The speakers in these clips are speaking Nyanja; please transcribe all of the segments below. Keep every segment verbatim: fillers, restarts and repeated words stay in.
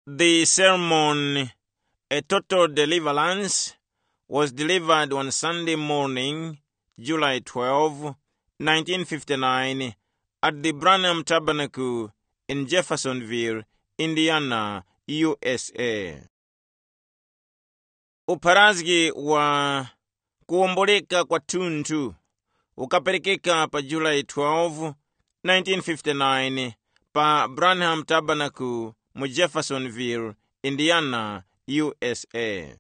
The sermon, A Total Deliverance, was delivered on Sunday morning, July twelfth, nineteen fifty-nine, at the Branham Tabernacle in Jeffersonville, Indiana, U S A. Uparazgi wa kuomboleka kwa tuntu ukaperekeka pa July twelfth, nineteen fifty-nine pa Branham Tabernacle mu Jeffersonville, Indiana, U S A.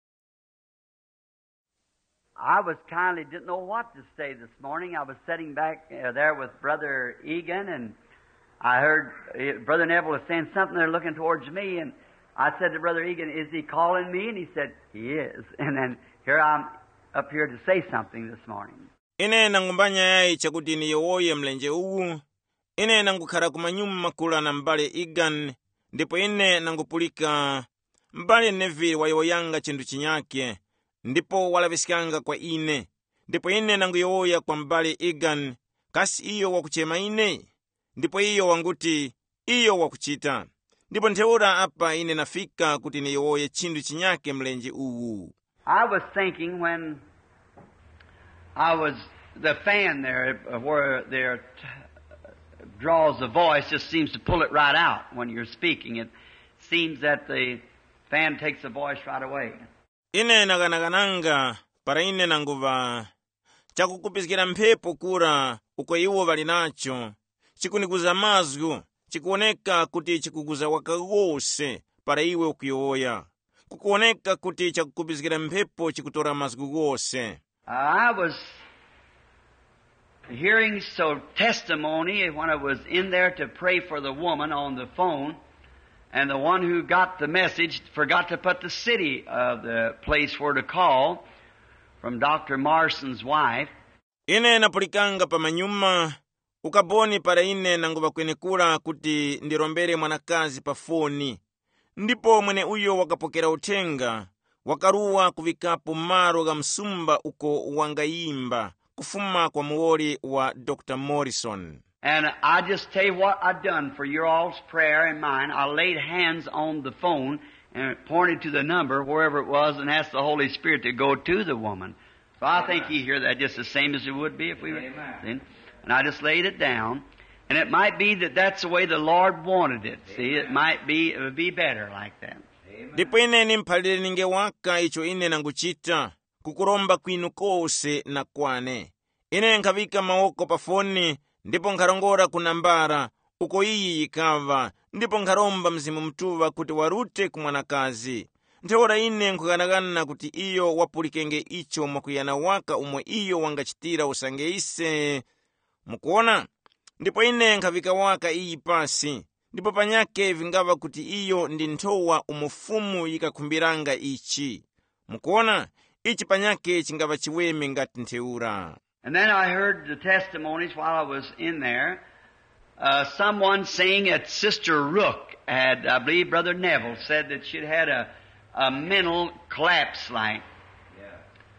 I was kindly didn't know what to say this morning. I was sitting back uh, there with Brother Egan, and I heard uh, Brother Neville was saying something there looking towards me, and I said to Brother Egan, "Is he calling me?" And he said, "He is." And then here I'm up here to say something this morning. Ine nangumbanya yai chakuti ni yowoye mlenje uwu. Ine nangukhala kumanyuma kula na mbale Egan, ndipo ine nangupulika mbale Neville wayoyanga chindu chinyake, ndipo walavisikanga kwa ine. Ndipo ine nanguyoya kwa mbale Egan, kasi iyo wakuchema ine. Ndipo iyo wanguti, iyo wakuchita. Ndipo nteura apa ine nafika kuti niyoye chindu chinyake mlenje uwu. I was thinking when I was the fan there where there t- draws the voice, just seems to pull it right out when you're speaking. It seems that the fan takes the voice right away. Ine naganagananga para ine nanguva chakukupisikira mphepo kura uko iwo valinacho chikuniguza mazgu chikuoneka kuti chikuguza wakagose para iwe ukuyoya kukuoneka kuti chakukupisikira mphepo chikutora mazgu gose. I was hearing so testimony when I was in there to pray for the woman on the phone, and the one who got the message forgot to put the city of the place where to call from Doctor Marson's wife. Ine napulikanga pa manyuma ukaboni para ine nanguva kwenekula kuti ndirombere mwanakazi pa foni. Ndipo mwene uyo wakapokera utenga wakaruwa kuvikapo maro ga msumba uko wangayimba kufuma kwa muwoli wa Doctor Morrison. And I just tell you what I'd done for your all's prayer and mine. I laid hands on the phone and pointed to the number wherever it was and asked the Holy Spirit to go to the woman. So I think you hear that just the same as it would be if we were then. And I just laid it down. And it might be that that's the way the Lord wanted it. See, it might be, it would be better like that. Ndipo ine nimphalire ninge waka icho ine nanguchita kukuromba kwinu kose na kwane. Ine nkavika maoko pa foni, ndipo nkharongora kunambara uko iyi yikava, ndipo nkharomba mzimu mtuva kuti warute kumwanakazi. Ntheora ine nkuganagana kuti iyo wapulikenge icho mwakuyana waka umwe iyo wangachitira usangeise. Mukuona? Ndipo ine nkavika waka iyi pasi, ndipo panyake vingava kuti iyo ndi nthowa umufumu yikakumbiranga ichi. Mukuona? Ichi panyake chingava chiweme ngati ntheura. And then I heard the testimonies while I was in there. Uh, someone saying that Sister Rook had, I believe Brother Neville said that she'd had a, a mental collapse like. Yeah.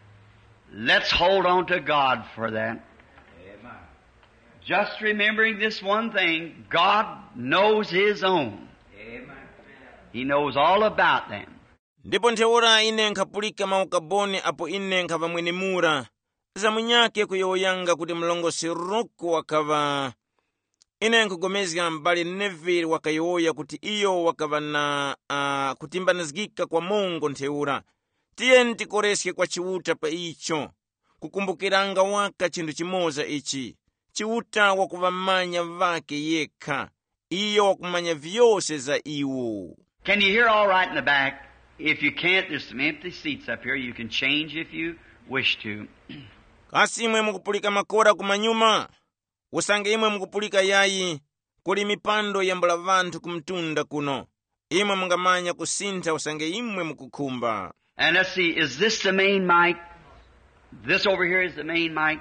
Let's hold on to God for that. Amen. Just remembering this one thing, God knows His own. Amen. He knows all about them. Ndipo ntheura ine nkapulika maukaboni apo ine nkava mwenemura. Zamunyake kuyoyanga kuti mlongosi Rook wakava. Ine nkugomezga mbali Neville wakayoya kuti iyo wakava na uh, kutimbanizgika kwa Mungu ntheura. Tiye ntikoreske kwa chiuta pa icho. Kukumbukiranga waka chindu chimoza ichi. Chiuta wakuvamanya vake yekha. Iyo wakumanya vyose za iwo. Can you hear all right in the back? If you can't, there's some empty seats up here. You can change if you wish to. Kasi imwe mukupulika makora kumanyuma. Usange imwe mukupulika yayi. Kuli mipando yambula vantu kumtunda kuno. Imwe mungamanya kusinta usange imwe mukukumba. And let's see, is this the main mic? This over here is the main mic?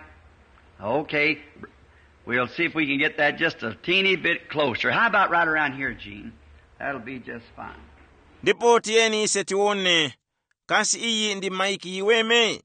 Okay. We'll see if we can get that just a teeny bit closer. How about right around here, Gene? That'll be just fine. Ndipo tieni ise tione. Kasi iyi ndi maiki iweme.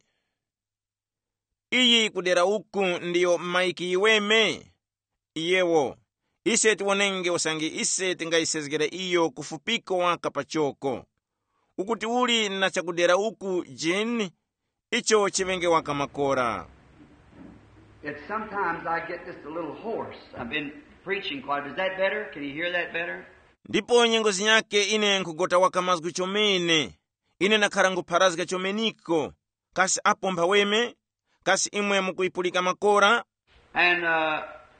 Iyi kudera uku ndiyo maiki iweme. Iyewo. ise tiwonenge usangi ise tingaisezgera iyo kufupiko waka pachoko. Ukuti uli na chakudera uku jini, icho chivenge waka makora. It's sometimes I get just a little hoarse. I've been preaching quite. Is that better? Can you hear that better? Ndipo nyengozi nyake ine nkugota waka mazgu chomene. Ine nakarangu parazga chomeniko. Kasi apo mpaweme. Kasi imwe mukuipulika makora. And uh,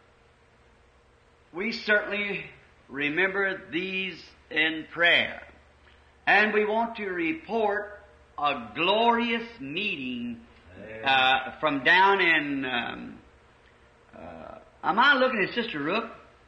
we certainly remember these in prayer. And we want to report a glorious meeting uh, from down in... Um, uh, am I looking at Sister Rook?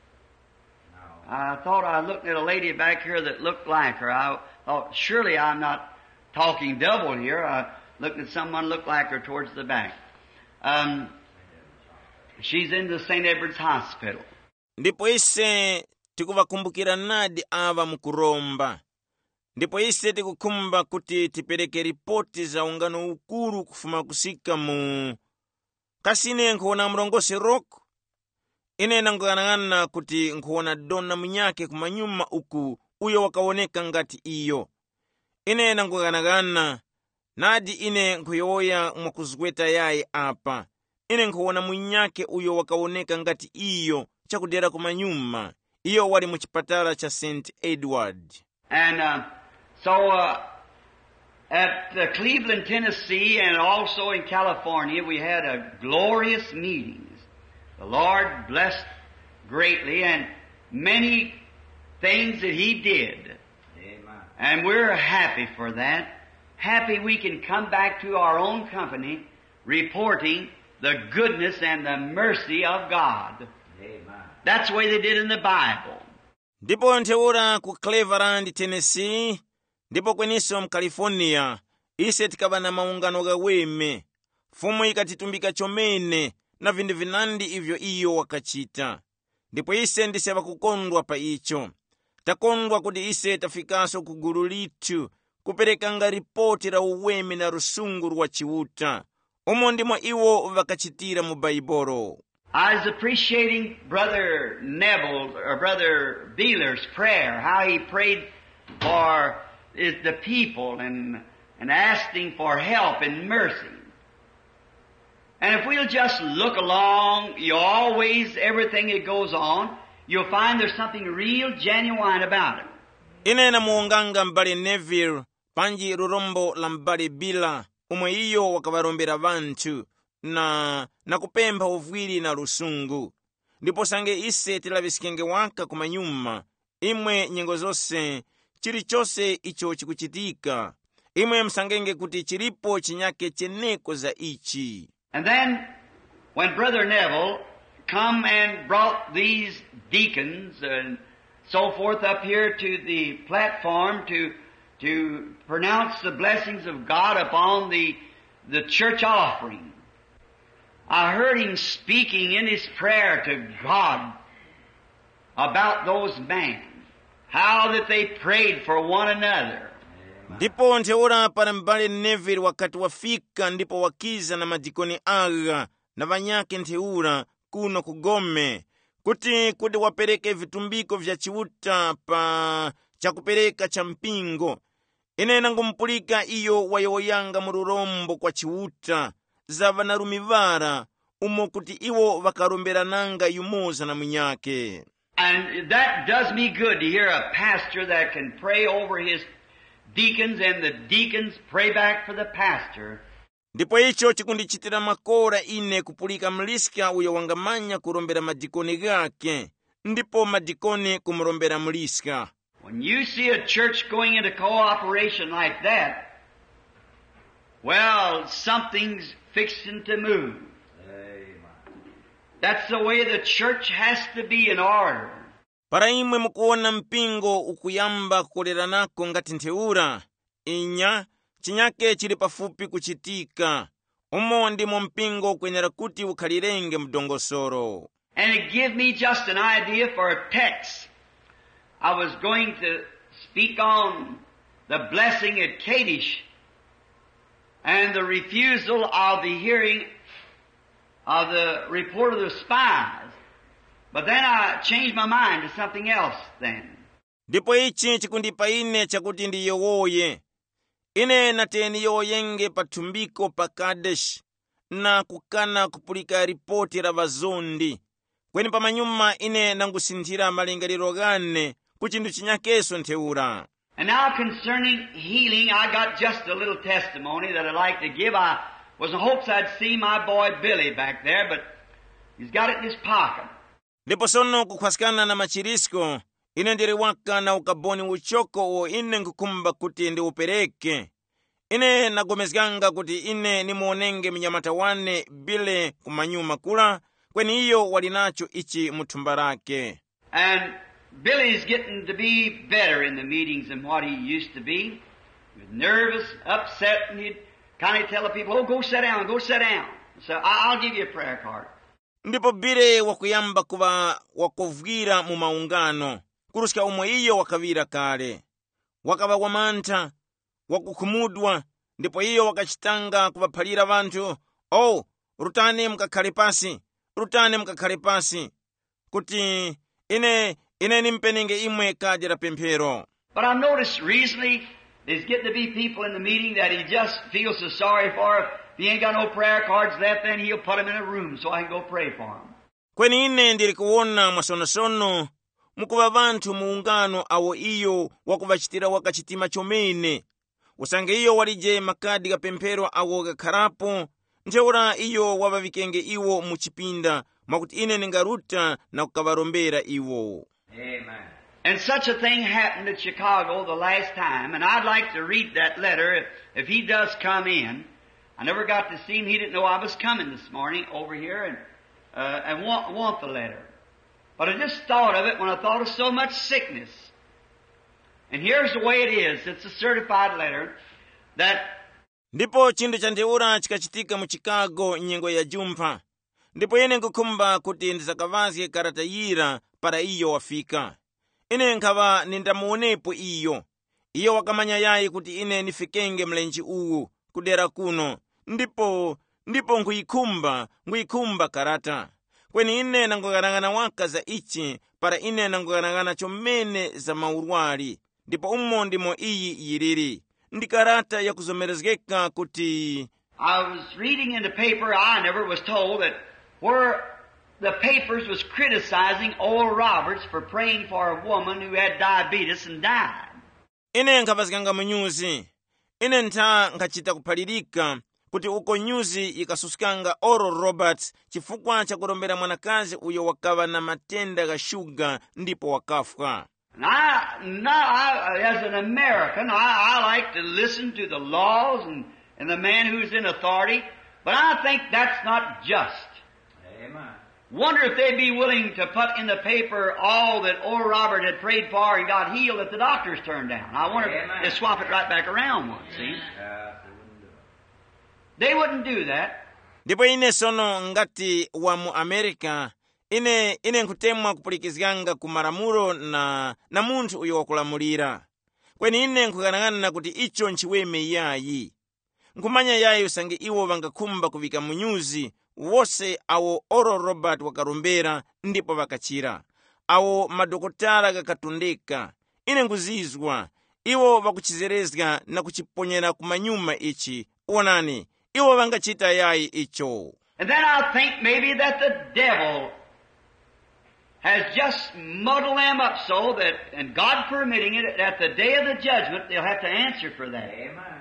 No. I thought I looked at a lady back here that looked like her. I thought, surely I'm not talking double here. I looked at someone looked like her towards the back. Um, she's in the Saint Edward's Hospital. Ndipo ise tikuvakumbukira nadi ava mukuromba. Ndipo ise tikukumba kuti tipereke ripoti za ungano ukuru kufuma kusika mu. Kasi ine nkuona mrongosi Rock. Ine nanguanangana kuti nkuona dona mnyake kumanyuma uku uyo wakawoneka ngati iyo. Ine nanguanangana nadi ine nkuyoya mwakuzweta yae apa. Ine nkuona mnyake uyo wakawoneka ngati iyo chakudera kumanyuma. Iyo wali muchipatala cha Saint Edward. And uh, so uh, at uh, Cleveland, Tennessee, and also in California, we had a glorious meetings. The Lord blessed greatly, and many things that He did. Amen. And we're happy for that. Happy we can come back to our own company reporting the goodness and the mercy of God. Amen. That's the way they did in the Bible. Ndipo nteura ku Cleveland, Tennessee, ndipo kweniso mu California, ise tikaba na maungano gaweme. Fumu ikatitumbika chomene na vindu vinandi ivyo iyo wakachita. Ndipo ise ndiseva kukondwa pa icho. Takondwa kuti ise tafikaso kuguru litu kupereka nga ripoti ra uweme na rusungu rwa chiuta. Omo ndimo iwo vakachitira mu Baibolo. I was appreciating Brother Neville, or Brother Beeler's prayer, how he prayed for the people and, and asking for help and mercy. And if we'll just look along, you always, everything that goes on, you'll find there's something real genuine about it. Ine na muunganga mbali Neville, panji rurombo la mbali Bila, umwe iyo wakavarombera vantu, na na kupemba uvwiri na rusungu. Ndipo sange ise tilavisikenge waka kumanyuma, imwe nyengo zose, chiri chose icho chikuchitika. Imwe msangenge kuti chiripo chinyake cheneko za ichi. And then, when Brother Neville come and brought these deacons and so forth up here to the platform to to pronounce the blessings of God upon the the church offering, I heard him speaking in his prayer to God about those men, how that they prayed for one another. Ndipo nteura para mbali Neville wakati wafika ndipo wakiza na madikoni aga na vanyake nteura kuno kugome kuti kudi wapereke vitumbiko vya chiuta pa chakupereka cha mpingo. Ine nangumpulika iyo wayoyanga mururombo kwa chiuta za vanarumivara umo kuti iwo vakarombera nanga yumoza na mnyake. And that does me good to hear a pastor that can pray over his deacons and the deacons pray back for the pastor. Ndipo icho chikundichitira makora ine kupulika mliska uyo wangamanya kurombera madikoni gake, ndipo madikoni kumurombera mliska. When you see a church going into cooperation like that, well, something's fixing to move. That's the way the church has to be in order. Para imwe mukuona mpingo ukuyamba kukolera nako ngati nteura, inya chinyake chili pafupi kuchitika. Umo ndimo mpingo kwenera kuti ukhalirenge mdongosoro. And it gave me just an idea for a text. I was going to speak on the blessing at Kadesh and the refusal of the hearing of the report of the spies. But then I changed my mind to something else then. Ndipo ichi chikundipa ine chakuti ndiyowoye. Ine nateni yoyenge pathumbiko pa Kadesh na kukana kupulika ripoti la vazondi. Kweni pamanyuma ine nangusinthira malingaliro gane kuchindu chinyakeso ntheura. And now concerning healing, I got just a little testimony that I'd like to give. I was in hopes I'd see my boy Billy back there, but he's got it in his pocket. Ndipo sono kukhwasikana na machirisko, ine ndiri waka na ukaboni uchoko o ine nkukumba kuti ndi upereke. Ine nagomezganga kuti ine ni muonenge mnyamata wane Billy kumanyuma kula, kweni iyo walinacho ichi muthumba rake. And Billy's getting to be better in the meetings than what he used to be. He was nervous, upset, and he'd kind of tell the people, oh, go sit down, go sit down. So I'll give you a prayer card. Ndipo Billy wakuyamba kuva wakovgira mu maungano, kurusika umwe iyo wakavira kale. Wakava wamantha, wakukhumudwa, ndipo iyo wakachitanga kuvaphalira vantu, oh, rutani mkakhale pasi, rutani mkakhale pasi, kuti ine ine nimpenenge imwe kadi la pemphero. But I've noticed recently there's getting to be people in the meeting that he just feels so sorry for. If he ain't got no prayer cards left, then he'll put them in a room so I can go pray for him. Kweni ine ndiri kuona mwasonosono mukuva vantu muungano awo iyo wakuvachitira wakachitima chomene. Usange iyo walije makadi ga pemphero awo gakharapo, ntheura iyo wavavikenge iwo muchipinda mwakuti ine ningaruta na kukavarombera iwo. Amen. And such a thing happened at Chicago the last time, and I'd like to read that letter if, if he does come in. I never got to see him. He didn't know I was coming this morning over here and uh, and want, want the letter. But I just thought of it when I thought of so much sickness. And here's the way it is. It's a certified letter that... Ndipo chindu cha ntheura chikachitika mu Chicago nyengo ya jumpha. Ndipo ine nkukhumba kuti ndisakavazye karata yira para iyo wafika. Ine nkava nindamuonepo iyo. Iyo wakamanya yayi kuti ine nifikenge mlenji uwu kudera kuno. Ndipo, ndipo nkuikumba, nkuikumba karata. Kweni ine nangoganagana waka za ichi para ine nangoganagana chomene za maurwali. Ndipo ummo ndimo iyi yiriri. Ndi karata ya kuzomerezgeka kuti... I was reading in the paper, I never was told that where the papers was criticizing Oral Roberts for praying for a woman who had diabetes and died. Ine nkavazikanga mu nyuzi. Ine ntha nkachita kuphalirika kuti uko nyuzi ikasusikanga Oral Roberts chifukwa cha kurombera mwanakazi uyo wakava na matenda ga shuga ndipo wakafwa. And I, no, I, as an American, I, I like to listen to the laws and, and the man who's in authority, but I think that's not just. Amen. Wonder if they'd be willing to put in the paper all that old Robert had prayed for and got healed that the doctors turned down. I wonder Amen. If they'd swap it right back around once, see? Uh, they wouldn't do that. Ndipo ine sono ngati wa mu America, ine ine nkutemwa kupulikizganga kumaramuro na na munthu uyo wakulamulira. Kweni ine nkukanangana kuti icho nchiweme yayi. Nkumanya yayi usange iwo vangakhumba kuvika mu nyuzi, wose awo Oral Robert wakarombera ndipo vakachira. Awo madokotala kakatundeka. Ine nkuzizwa. Iwo vakuchizerezga na kuchiponyera kumanyuma ichi. Onani, iwo vangachita yayi icho. And then I think maybe that the devil has just muddled them up so that, and God permitting it, at the day of the judgment, they'll have to answer for that. Amen.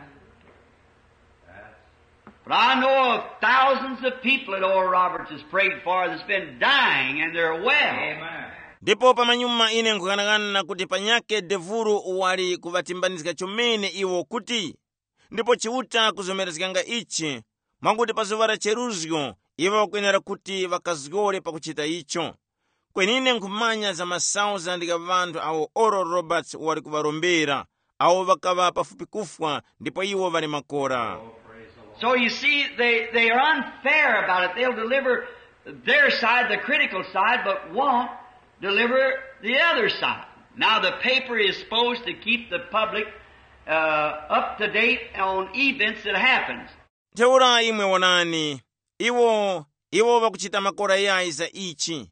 But I know of thousands of people that Oral Roberts has prayed for that's been dying and they're well. Amen. Ndipo pamanyuma ine nkukanangana kuti panyake devuru wali kuvatimbanizika chomene iwo kuti. Ndipo chiuta kuzomerezganga ichi, mwakuti pazovara cheruzgo, iwo wakwenera kuti vakazgole pakuchita icho. Kwenine nkumanya za masauza ndika vantu awo Oral Roberts wali kuvarombera, awo vakava pafupi kufwa, ndipo iwo vali makora. So you see, they, they are unfair about it. They'll deliver their side, the critical side, but won't deliver the other side. Now the paper is supposed to keep the public uh, up to date on events that happens. Teura imwe wonani, iwo, iwo vakuchita makora yayi za ichi.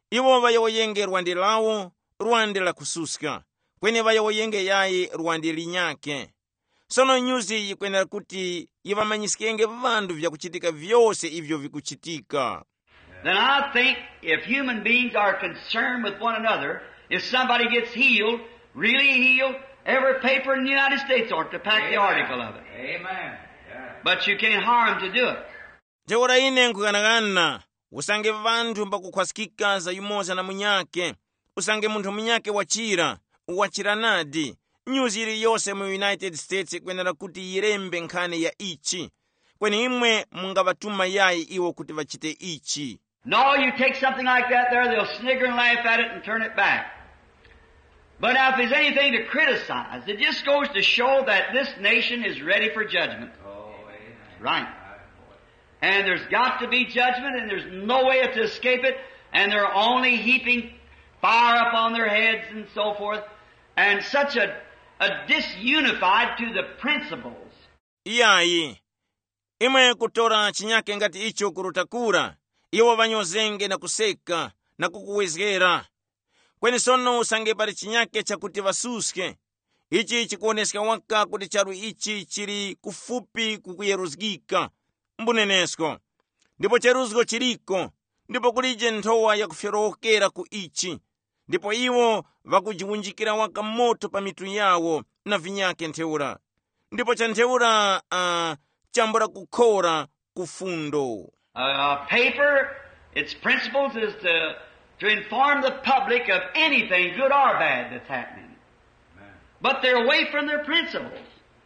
iwo vayowoyenge rwandi lawo rwandi la kususka kweni vayowoyenge yayi rwandi linyake. Sono nyuzi iyi kwenera kuti ivamanyisikenge vandu vyakuchitika vyose ivyo vikuchitika. Then I think if human beings are concerned with one another, if somebody gets healed, really healed, every paper in the United States ought to pack Amen. The article of it. Amen. Yeah. But you can't harm to do it. Teora ine nkukanakana usange vantu mbakukhwasikika za yumoza na munyake, usange muntu munyake wachira, wachira nadi. Nyuzi ili yose mu United States kwenera kuti yirembe nkhani ya ichi. Kweni imwe mungavatuma yayi iwo kuti vachite ichi. No, you take something like that there, they'll snigger and laugh at it and turn it back. But now if there's anything to criticize, it just goes to show that this nation is ready for judgment. Oh, amen. Right. And there's got to be judgment, and there's no way to escape it, and they're only heaping fire upon their heads and so forth, and such a, a disunified to the principles. Iyayi, imwe kutora chinyake ngati icho kurutakura, iwo vanyozenge na kuseka na kukuwezgera. Kweni sono usange pari chinyake chakuti vasuske, ichi chikuoneska waka kuti charu ichi chiri kufupi kukuyeruzgika, mbunenesko. Ndipo cheruzgo chiriko, ndipo kulije ntowa ya kufyorokera ku ichi. Ndipo iwo vakujiwunjikira waka moto pa mitu yawo na vinyake nteura. Ndipo cha nteura uh, chambura kukora kufundo. A uh, paper, its principles is to, to inform the public of anything, good or bad, that's happening. Amen. But they're away from their principles.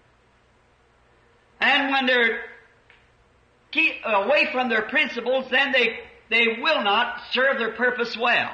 And when they're keep away from their principles, then they, they will not serve their purpose well.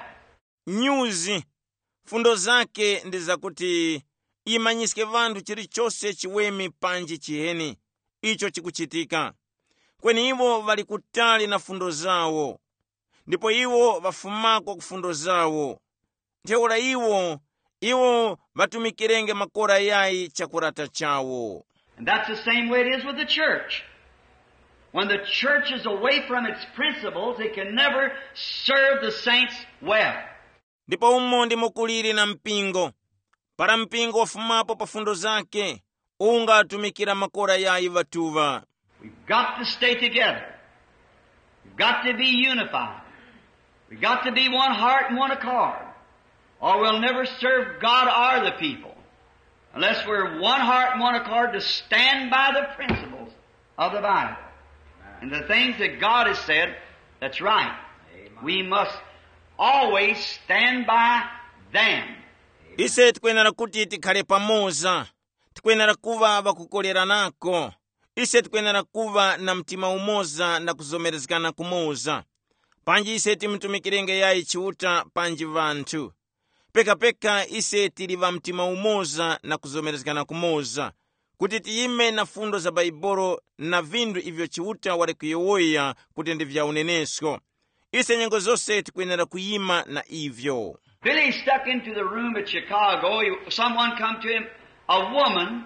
Nyuzi, fundo zake ndi zakuti imanyiske vandu chiri chose chiwemi panji chiheni, icho chikuchitika. Kweni iwo vali kutali na fundo zawo, ndipo iwo vafumako kufundo zawo. Nteura iwo, iwo vatumikirenge makora yayi chakurata chawo. And that's the same way it is with the church. When the church is away from its principles, it can never serve the saints well. Ndipo umo ndi mukuliri na mpingo. Para mpingo wafumapo pa fundo zake, unga atumikira makora yayi vatuva. We've got to stay together. We've got to be unified. We've got to be one heart and one accord. Or we'll never serve God or the people. Unless we're one heart and one accord to stand by the principles of the Bible. And the things that God has said, that's right. Amen. We must always stand by them. Ise tikwenera kuti tikhale pamoza. Tikwenera kuva vakukolera nako. Ise tikwenera kuva na mtima umoza na kuzomerezekana kumoza. Panji ise timtumikirenge yayi chiuta panji vantu. Peka peka ise tiliva mtima umoza na kuzomerezekana kumoza. Kuti tiyime na fundo za Baibolo na vindu ivyo chiuta wale kuyowoya kuti ndi vya unenesko. Ise nyengo zose tikwenera kuyima na ivyo. Billy stuck into the room at Chicago. He, someone come to him, a woman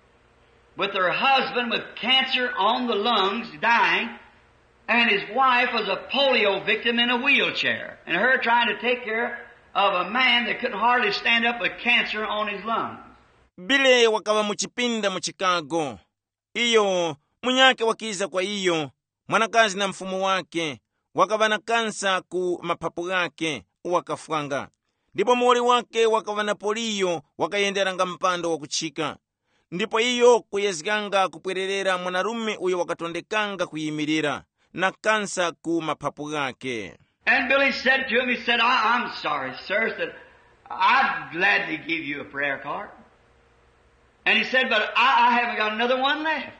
with her husband with cancer on the lungs, dying, and his wife was a polio victim in a wheelchair, and her trying to take care of a man that couldn't hardly stand up with cancer on his lungs. Bile wakava muchipinda mu Chicago. Iyo, munyake wakiza kwa iyo, mwanakazi na mfumu wake, wakava na kansa ku mapapu yake, wakafwanga. Ndipo muoli wake wakava na polio, wakayenderanga mpando wa kuchika. Ndipo iyo kuyezganga kupwererera mwanarume uyo wakatondekanga kuyimirira, na kansa ku mapapu yake. And Billy said to him, he said, I, I'm sorry, sir, said, I'd gladly give you a prayer card. And he said, but I, I haven't got another one left.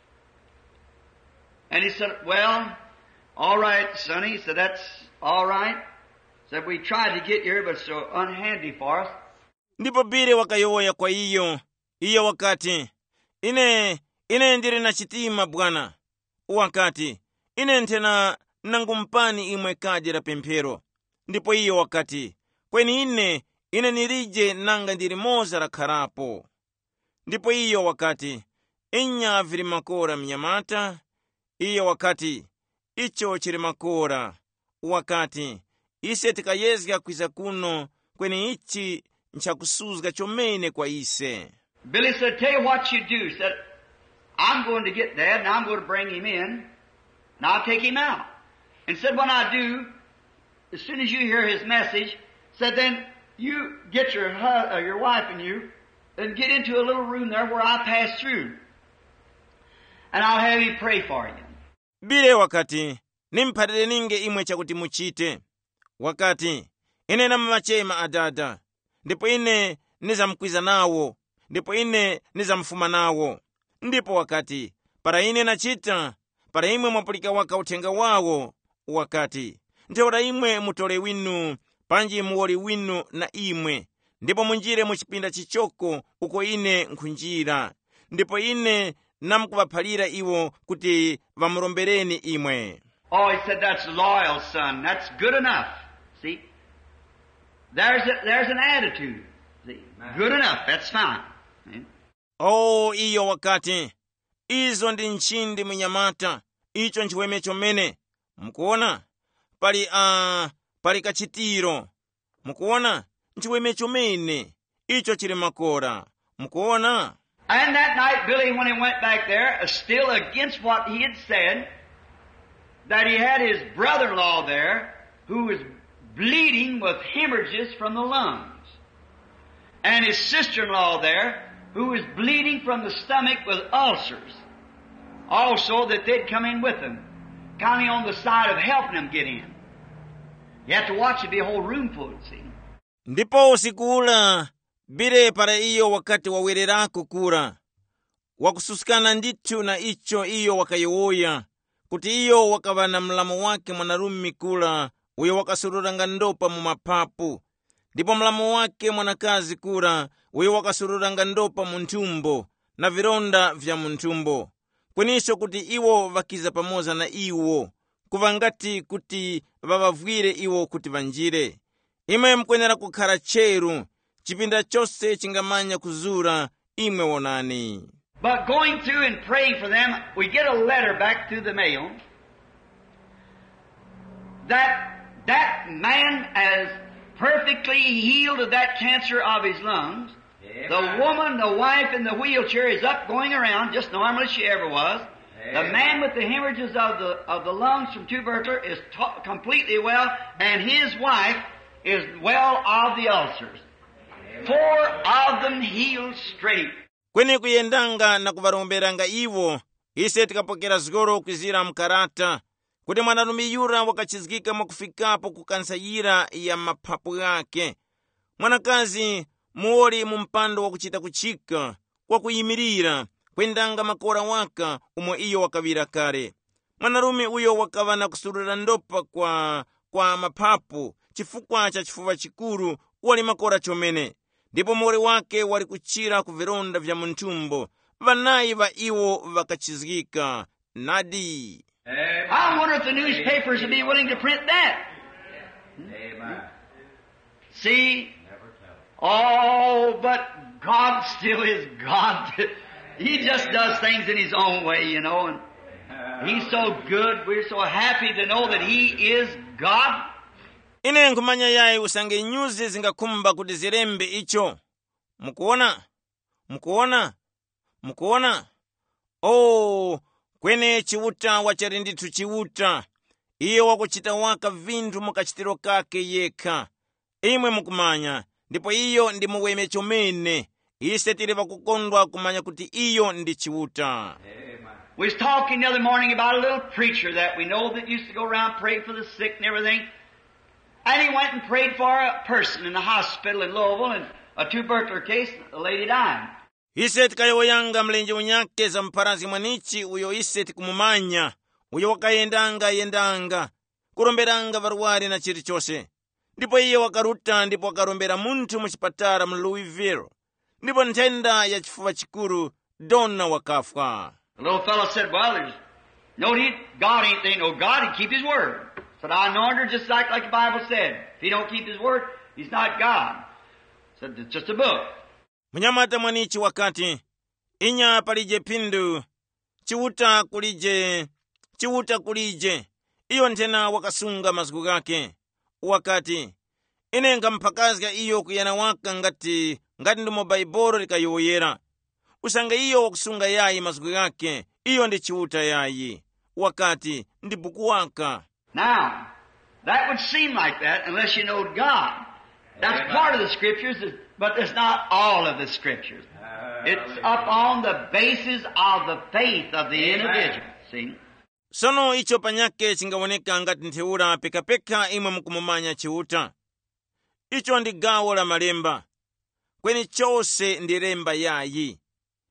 And he said, well, all right, sonny. He said, that's all right. He said, we tried to get here, but it's so unhandy for us. Ndipo Bile wakayowoya kwa iyo, iyo wakati, ine, ine ndiri na chitima bwana. Wakati, ine ntena nangumpani imwe kadi la pemphero. Ndipo iyo wakati, kweni ine, ine nirije nanga ndiri moza la kharapo. Ndipo iyo wakati, inya vili makora mnyamata. Iyo wakati, icho chiri makora. Wakati, ise tikayezga kwiza kuno kweni ichi nchakusuzga chomene kwa ise. Billy said, tell you what you do. He said, I'm going to get Dad and I'm going to bring him in and I'll take him out. And said, when I do, as soon as you hear his message, said then you get your hu- uh, your wife and you and get into a little room there where I pass through. And I'll have him pray for you. Bile wakati nimpatire ninge imwe chakuti muchite. Wakati ine namachema adada, ndipo ine nizamkwiza nawo, ndipo ine nizamfuma nawo. Ndipo wakati para ine nachita, para imwe mwapulika waka uthenga wawo, wakati ntheora imwe mutole winu panji muwoli winu na imwe, ndipo munjire muchipinda chichoko uko ine nkhunjira, ndipo ine namkuvaphalira iwo kuti vamurombereni imwe. Oh, he said, that's loyal, son. That's good enough. See? There's a, there's an attitude. See? Good enough. That's fine. See? Oh, iyo wakati izo ndi nchindi mnyamata, icho nchiweme chomene. Mukuona? Pali a uh, pali kachitiro. Mukuona? Nchiweme chomene. Icho chili makora. Mukuona? And that night, Billy, when he went back there, still against what he had said, that he had his brother-in-law there who was bleeding with hemorrhages from the lungs. And his sister-in-law there who was bleeding from the stomach with ulcers. Also that they'd come in with him, kind of on the side of helping them get in. You have to watch it, be a whole room full, see. Ndipo usikula bire para iyo wakati wawererako kura. Wakususikana ndithu na icho iyo wakayowoya. Kuti iyo wakavana mlamo wake mwanarumi kula, uyo wakasururanga ndopa mu mapapu. Ndipo mlamo wake mwanakazi kura, uyo wakasururanga ndopa mu nthumbo, na vironda vya mu nthumbo. Kweniso kuti iwo vakiza pamoza na iwo, kuvangati kuti vavavwire iwo kuti vanjire. Imwe mkwenera kukhala cheru, chipinda chose chingamanya kuzura, imwe wonani. But going through and praying for them, we get a letter back through the mail that that man is perfectly healed of that cancer of his lungs. Amen. The woman, the wife in the wheelchair is up going around just normal as she ever was. Amen. The man with the hemorrhages of the of the lungs from tuberculosis is t- completely well, and his wife is well of the ulcers. Amen. Four of them healed straight. Kweni kuyendanga na kuvaromberanga iwo, ise tikapokera zgoro kwizira mkarata, kuti mwanarume yura wakachizgika mwakufikapo kukansayira ya mapapu yake. Mwanakazi muoli mumpando wakuchita kuchika, kwa kuyimirira, kwendanga makora waka umwe iyo wakavira kare. Mwanarume uyo wakavana kusurura ndopa kwa, kwa mapapu, chifukwa cha chifuva chikuru, wali makora chomene. Ndipo muoli wake wali kuchira kuvironda vya muntumbo, vanayi va iwo vakachizgika. Nadi. Amen. I wonder if the newspapers would be willing to print that. Amen. See? Oh, but God still is God. He just does things in His own way, you know, and He's so good. We're so happy to know that He is God. Ine nkumanya yayi usange nyuzi zingakumba kuti zirembe icho. Mukuona? Mukuona? Mukuona? Oh, kwene chiuta wachari ndithu chiuta. Iyo wakuchita waka vindu mukachitiro kake yekha. Imwe mukumanya, ndipo iyo ndi muweme chomene. Ise tili vakukondwa kumanya kuti iyo ndi chiuta. We was talking the other morning about a little preacher that we know that used to go around praying for the sick and everything. And he went and prayed for a person in the hospital in Louisville, and a tubercular case, the lady died. Ise tikayoyanga mlenje unyake za mparazi mwanichi uyo ise tikumumanya. Uyo wakayendanga yendanga, kuromberanga varuwari na chiri chose. Ndipo iye wakaruta ndipo wakarombera muntu muchipatara mu Louisville. Ndipo ntenda ya chifuva chikuru dona wakafwa. The little fellow said, well, there's no need, God ain't, they know God, He'd keep His word. Said, I anointed her just like, like the Bible said. If He don't keep His word, He's not God. Said, it's just a book. Mnyamata mwanichi wakati, inya palije pindu, chiuta kulije, chiuta kulije, iyo ntena wakasunga mazgu gake. wakati ine ngamphakazika iyo kuyana waka ngati ngati ndimo baibolo likayoyera usanga iyo wakusunga yayi masiku yake iyo ndi chiuta yayi wakati ndi buku waka. Now, that would seem like that unless you know God. That's Amen. part of the Scriptures, but it's not all of the Scriptures. It's up on the basis of the faith of the Amen. individual. See? Sono icho panyake chingawoneka ngati ntheula pekapeka imwe mukumumanya chiuta. Icho ndi gawo la malemba. Kweni chose ndi lemba yayi.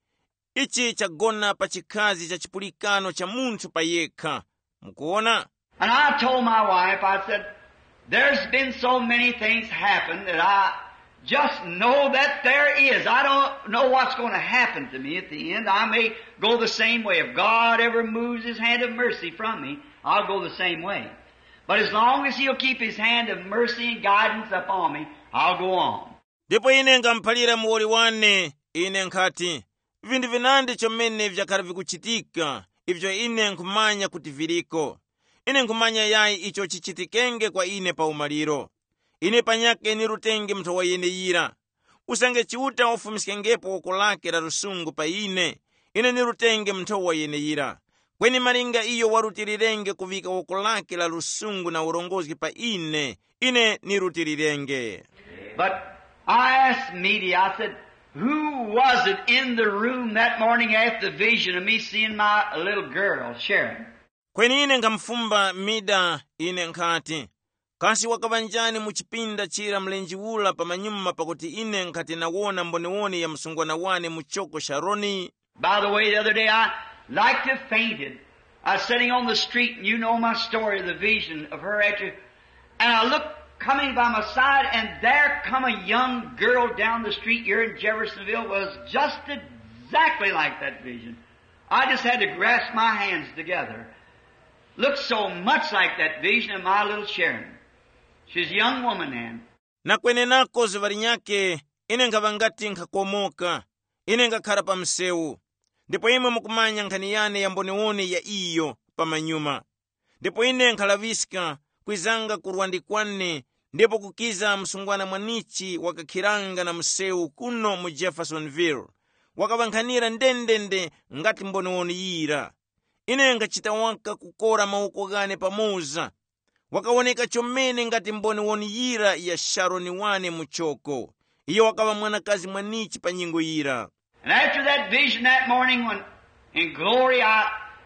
Ichi chagona pa chikazi cha chipulikano cha munthu payekha. Mukuona? And I told my wife, I said, there's been so many things happen that I just know that there is. I don't know what's going to happen to me at the end. I may go the same way. If God ever moves His hand of mercy from me, I'll go the same way. But as long as He'll keep His hand of mercy and guidance upon me, I'll go on. Ndipo ine ngamphalira muwoli wane ine nkhati vindu vinandi chomene vyakhala vikuchitika ivyo ine nkumanya kuti viliko. Ine nkumanya yayi icho chichitikenge kwa ine pa umaliro. Ine panyake nirutenge mtho wayeneyira. Usange chiuta ofumiskengepo oko lake la rusungu pa ine. Ine nirutenge mtho wayeneyira. Kweni malinga iyo warutirirenge kuvika oko lake la rusungu na urongozi pa ine. Ine nirutirirenge. But I asked Media, I said, who was it in the room that morning after the vision of me seeing my little girl, Sharon? Kweni ine nkamfumba Mida ine nkhati. Kasi wakabanjani muchipinda chira mlenji ula pa manyuma pakuti ine nkhati nawona mboniwoni ya msungwana wane muchoko Sharoni. By the way, the other day I like to have fainted. I was sitting on the street, and you know my story of the vision of her after, and I looked coming by my side, and there come a young girl down the street here in Jeffersonville, was just exactly like that vision. I just had to grasp my hands together. Looked so much like that vision of my little Sharon. She's a young woman then. Na kwene nako zivari nyake, ine nkavangati nkakomoka, ine nkakhala pa msewu. Ndipo imwe mukumanya nkhani yane ya mboniwoni ya iyo pa manyuma. Ndipo ine nkhalaviska kwizanga kurwandi kwane, ndipo kukiza msungwana mwanichi wakakhiranga na msewu kuno mu Jeffersonville. Wakawankhanira ndendende ngati mboniwoni yira. Ine nkachita waka kukora mauko gane pamoza. Wakawoneka chomene ngati mboniwoni yira ya Sharoni wane muchoko. Iyo wakawa mwanakazi mwanichi pa nyingo yira. And after that vision that morning when in glory I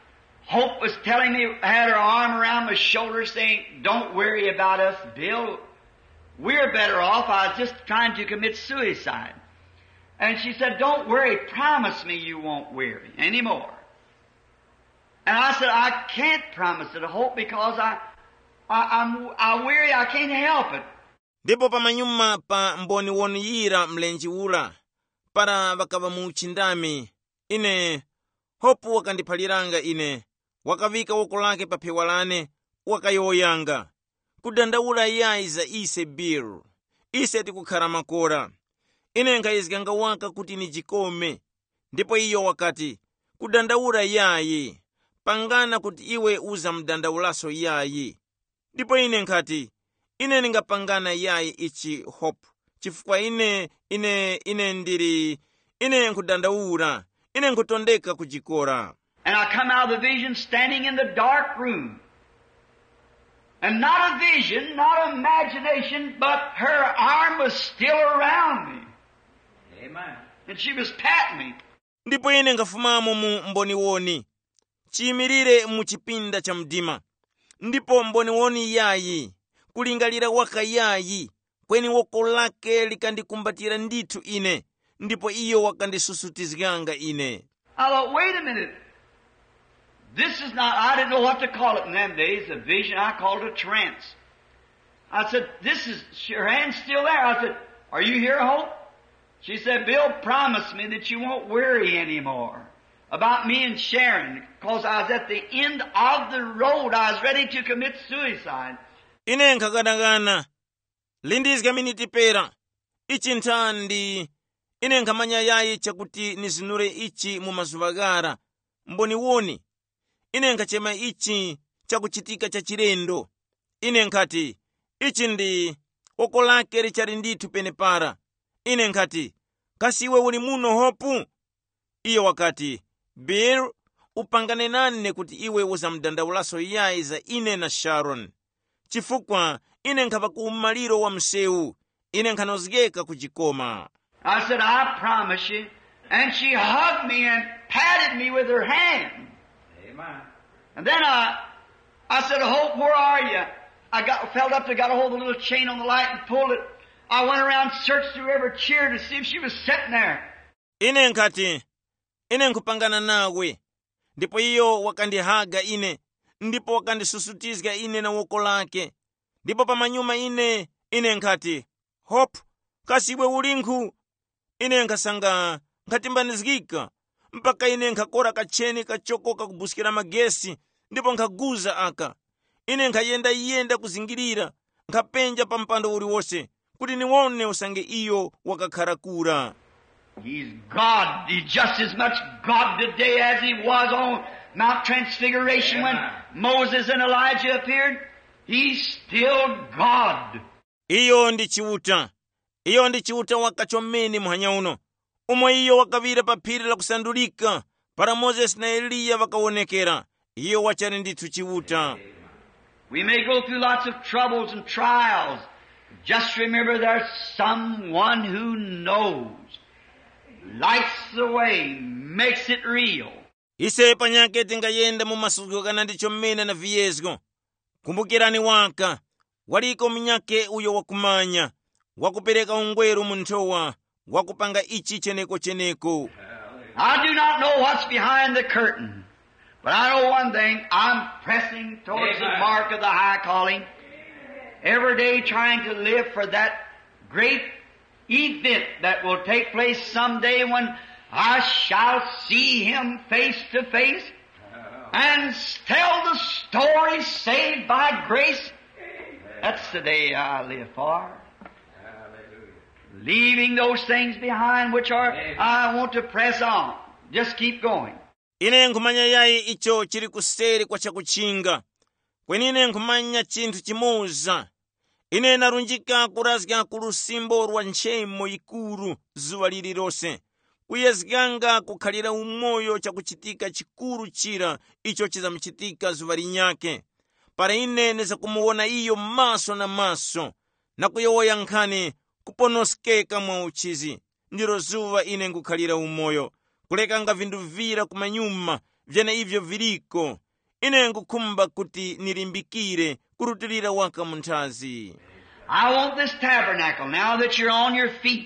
Hope was telling me, had her arm around my shoulder saying, don't worry about us, Bill. We're better off. I was just trying to commit suicide. And she said, don't worry. Promise me you won't worry anymore. And I said, I can't promise it, Hope, because I, I, I'm, I weary. I can't help it. Ndipo pa manyuma pa mboni woniyira mlenji ula, para wakava muuchindami, ine, Hope wakandipaliranga ine, wakavika woko lake pa pewalane, wakayoyanga, kudandaula yayi za ise Bill, ise tikukhala makora, ine nkayizikanga waka kuti nijikome, ndipo iyo wakati, kudandaula yayi, pangana kuti iwe uza mdandaulaso yayi, ndipo ine nkati, ine ningapangana yayi ichi Hope, chifukwa ine, ine, ine ndiri, ine nkudandaula, ine nkutondeka kujikora. And I come out of the vision standing in the dark room. And not a vision, not imagination, but her arm was still around me. Amen. And she was patting me. Ndipo ine ngafumamo mu mboni woni, chiyimirire mu chipinda cha mdima. Ndipo mboni woni yayi, kulingalira waka yayi, kweni woko lake likandikumbatira nditu ine, ndipo iyo wakandisusutizganga ine. I thought, wait a minute. This is not, I didn't know what to call it in them days, a vision. I called it a trance. I said, this is, your hand's still there. I said, are you here, Hope? She said, Bill, promise me that you won't worry anymore about me and Sharon, because I was at the end of the road. I was ready to commit suicide. Ine nkakadangana, lindizga miniti pera, ichi ntandi, ine nkamanya yayi chakuti nizinure ichi mumazuvagara, mboni woni, ine nkachema ichi chakuchitika cha chirendo, ine nkati, ichi ndi oko lake lichali ndithu penepara. Ine nkati, kasi iwe uli muno Hopu? Iye wakati, Bill, upangane nane kuti iwe uzamdandaulaso yayi za ine na Sharon. Chifukwa ine nkhapa ku maliro wa msewu, ine nkhanozgeka kuchikoma. I said, I promise you. And she hugged me and patted me with her hand. Amen. And then I, I said, Hope, where are you? I got, felt up to got a hold of the little chain on the light and pulled it. I went around, searched through every chair to see if she was sitting there. Ine nkati, ine nkupangana nawe. Ndipo iyo wakandihaga ine, ndipo wakandisusutizga ine na woko lake. Ndipo pamanyuma ine, ine nkati, Hope, kasi iwe ulinkhu? Ine nkasanga, nkatimbanizgika, mpaka ine nkakora kacheni kachokoka kubusikira magesi, ndipo nkaguza aka. Ine nkayenda yenda kuzingirira, nkapenja pa mpando uliwose, kuti niwone usange iyo wakakharakura. He's God. He's just as much God today as he was on Mount Transfiguration when Moses and Elijah appeared. He's still God. Iyo ndi chiuta. Iyo ndi chiuta wakachomeni muhanya uno. Umwe iyo wakavira pa phiri la kusandulika, para Moses na Eliya wakawonekera. Iyo wachali ndithu chiuta. We may go through lots of troubles and trials. Just remember there's someone who knows. Lights the way, makes it real. Ise panyake tingayenda mu masuko kana ndicho mmene na viyezgo. Kumbukirani waka, waliko mnyake uyo wakumanya, wakupereka ungweru munthowa, wakupanga ichi cheneko cheneko. I do not know what's behind the curtain, but I know one thing, I'm pressing towards the mark of the high calling. Every day trying to live for that great event that will take place someday when I shall see Him face to face and tell the story saved by grace. That's the day I live for. Leaving those things behind which are, I want to press on. Just keep going. Ine nkumanya yayi icho chiri kuseri kwa chakuchinga. Kwenine nkumanya chinthu chimoza. Ine narunjika kurazga kulusimbo rwa nchemo ikuru zuwa lililose. Kuyezganga kukhalira umoyo chakuchitika chikuru chira icho chizamchitika zuwa linyake. Para ine neza kumuona iyo maso na maso. Na kuyowoya nkhani kuponoskeka mwa uchizi. Ndiro zuwa ine nkukhalira umoyo. Kulekanga vindu vira kumanyuma vyene ivyo viliko. Ine nkukumba kuti nilimbikire kurutilira waka muntazi. I want this tabernacle, now that you're on your feet,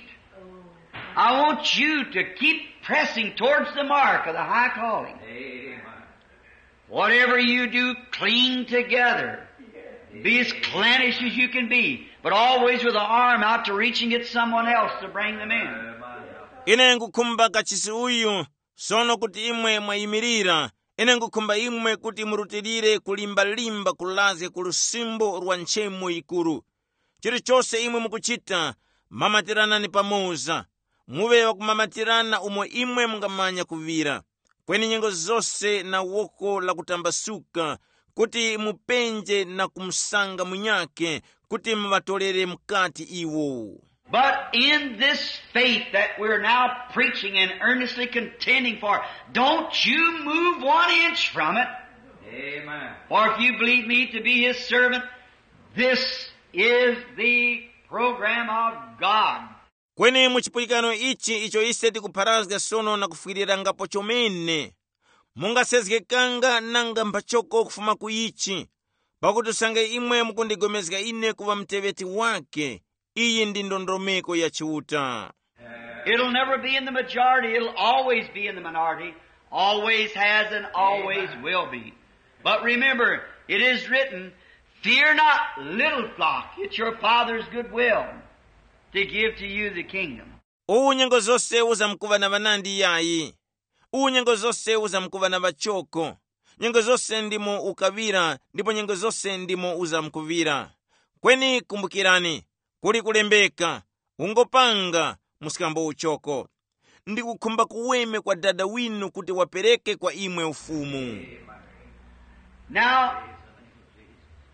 I want you to keep pressing towards the mark of the high calling. Amen. Whatever you do, cling together. Be as clannish as you can be, but always with the arm out to reach and get someone else to bring them in. Ine nkukumba kachisi uyu, sono kuti imwe mwayimirira. Ine nkukumba imwe kuti murutilire kulimba-limba kulaze kulusimbo rwa nchemo ikuru. Chiri chose imwe mukuchita, mamatirana ni pamoza. Muvewa kumamatirana umwe imwe mungamanya kuvira. Kweni nyengo zose na woko la kutambasuka, kuti mupenje na kumsanga munyake, kuti mvatolere mkati iwo. But in this faith that we're now preaching and earnestly contending for, don't you move one inch from it. Amen. For if you believe me to be His servant, this is the program of God. Kweni muchipuyikano ichi icho ise tikuparazga sono na kufwirira ngapo chomene. Mungasezgekanga nanga mpachoko kufuma kuichi. Pakutusange imwe mukundigomezga ine kuwa mteveti wake. Iyi ndi ndondomeko ya chiuta. It'll never be in the majority. It'll always be in the minority. Always has and always will be. But remember, it is written, fear not, little flock. It's your Father's good will to give to you the kingdom. Uwu nyengo zose uza mkuva na vanandi yayi. Uwu nyengo zose uza mkuva na vachoko. Nyengo zose ndimo ukavira, ndipo nyengo zose ndimo uza mkuvira. Kweni kumbukirani, kuli kulembeka, ungopanga, musikambo uchoko. Ndikukumba kuweme kwa dada winu kuti wapereke kwa imwe ufumu. Now,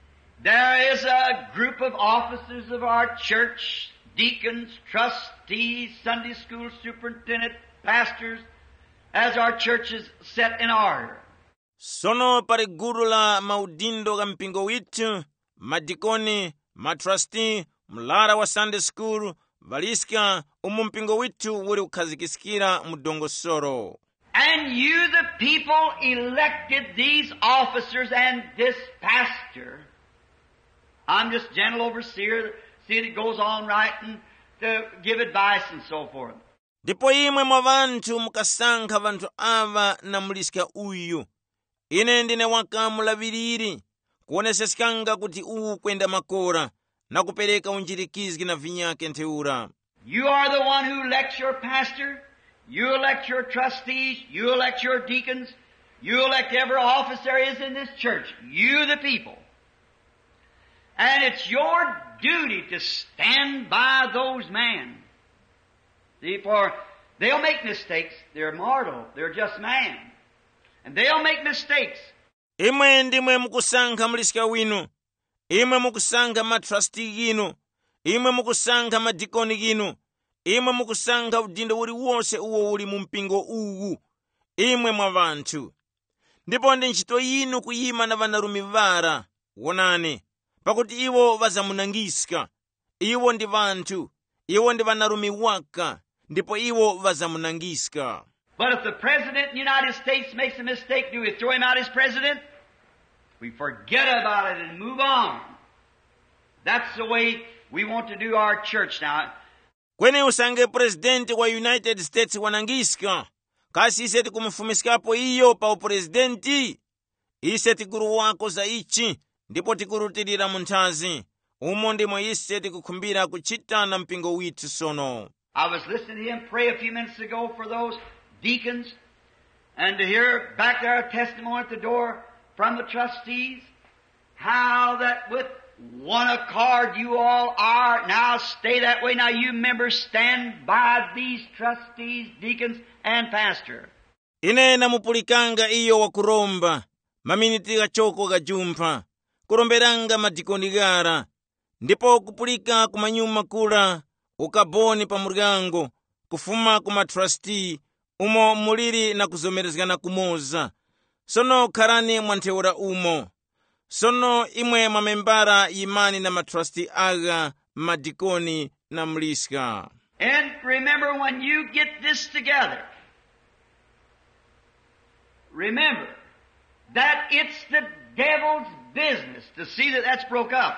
There is a group of officers of our church, deacons, trustees, Sunday school superintendent, pastors, as our church is set in order. Sono pali gulu la maudindo ga mpingo witu, madikoni, matrustee, mlara wa Sunday school, valiska, umu mpingo witu uli ukhazikisikira mudongosoro. And you, the people, elected these officers and this pastor. I'm just general overseer, seeing it goes on right and to give advice and so forth. Ndipo imwe mwa vanthu mukasankha vanthu ava na muliska uyu. Ine ndine wakamulaviriri, kuonesesikanga kuti uwu kwenda makora, na kupereka unjirikizi na vinyake ntheura. You are the one who elects your pastor, you elect your trustees, you elect your deacons, you elect every office there is in this church. You the people. And it's your duty to stand by those men. See, for they'll make mistakes. They're mortal. They're just man. And they'll make mistakes. Imwe ndimwe mukusankha muliska winu. Imwe mukusankha matrustee ginu. Imwe mukusankha madikoni ginu. Imwe mukusankha udindo uli wonse uwo uli mumpingo uwu. Imwe mwa vanthu. Ndipo ndi ntchito yinu kuyima na vanarumi vara. Wonani. Pakuti iwo vazamunangiska. Iwo ndi vanthu. Iwo ndi vanarumi waka. Ndipo iwo vazamunangiska. But if the President of the United States makes a mistake, do we throw him out as President? We forget about it and move on. That's the way we want to do our church now. Kweni usange presidenti wa United States wanangiska. Kasi ise tikumufumiskapo iyo pa upresidenti. Ise tikuru wako za ichi. Ndipo tikurutirira munthazi. Umo ndimo ise tikukhumbira kuchita na mpingo witu sono. I was listening to him pray a few minutes ago for those deacons, and to hear back there a testimony at the door from the trustees, how that with one accord you all are. Now stay that way. Now you members stand by these trustees, deacons, and pastor. Ine namupulikanga iyo wakuromba, maminiti gachoko gajumpha, kuromberanga madikoni gara, ndipo kupulika kumanyuma kula, ukaboni pa muryango, kufuma kuma trustee, umo muliri na kuzomerezgana kumoza. Sono karani mwanteura umo. Sono imwe mamembara imani na matrustee aga, madikoni na mliska. And remember, when you get this together, remember that it's the devil's business to see that that's broke up.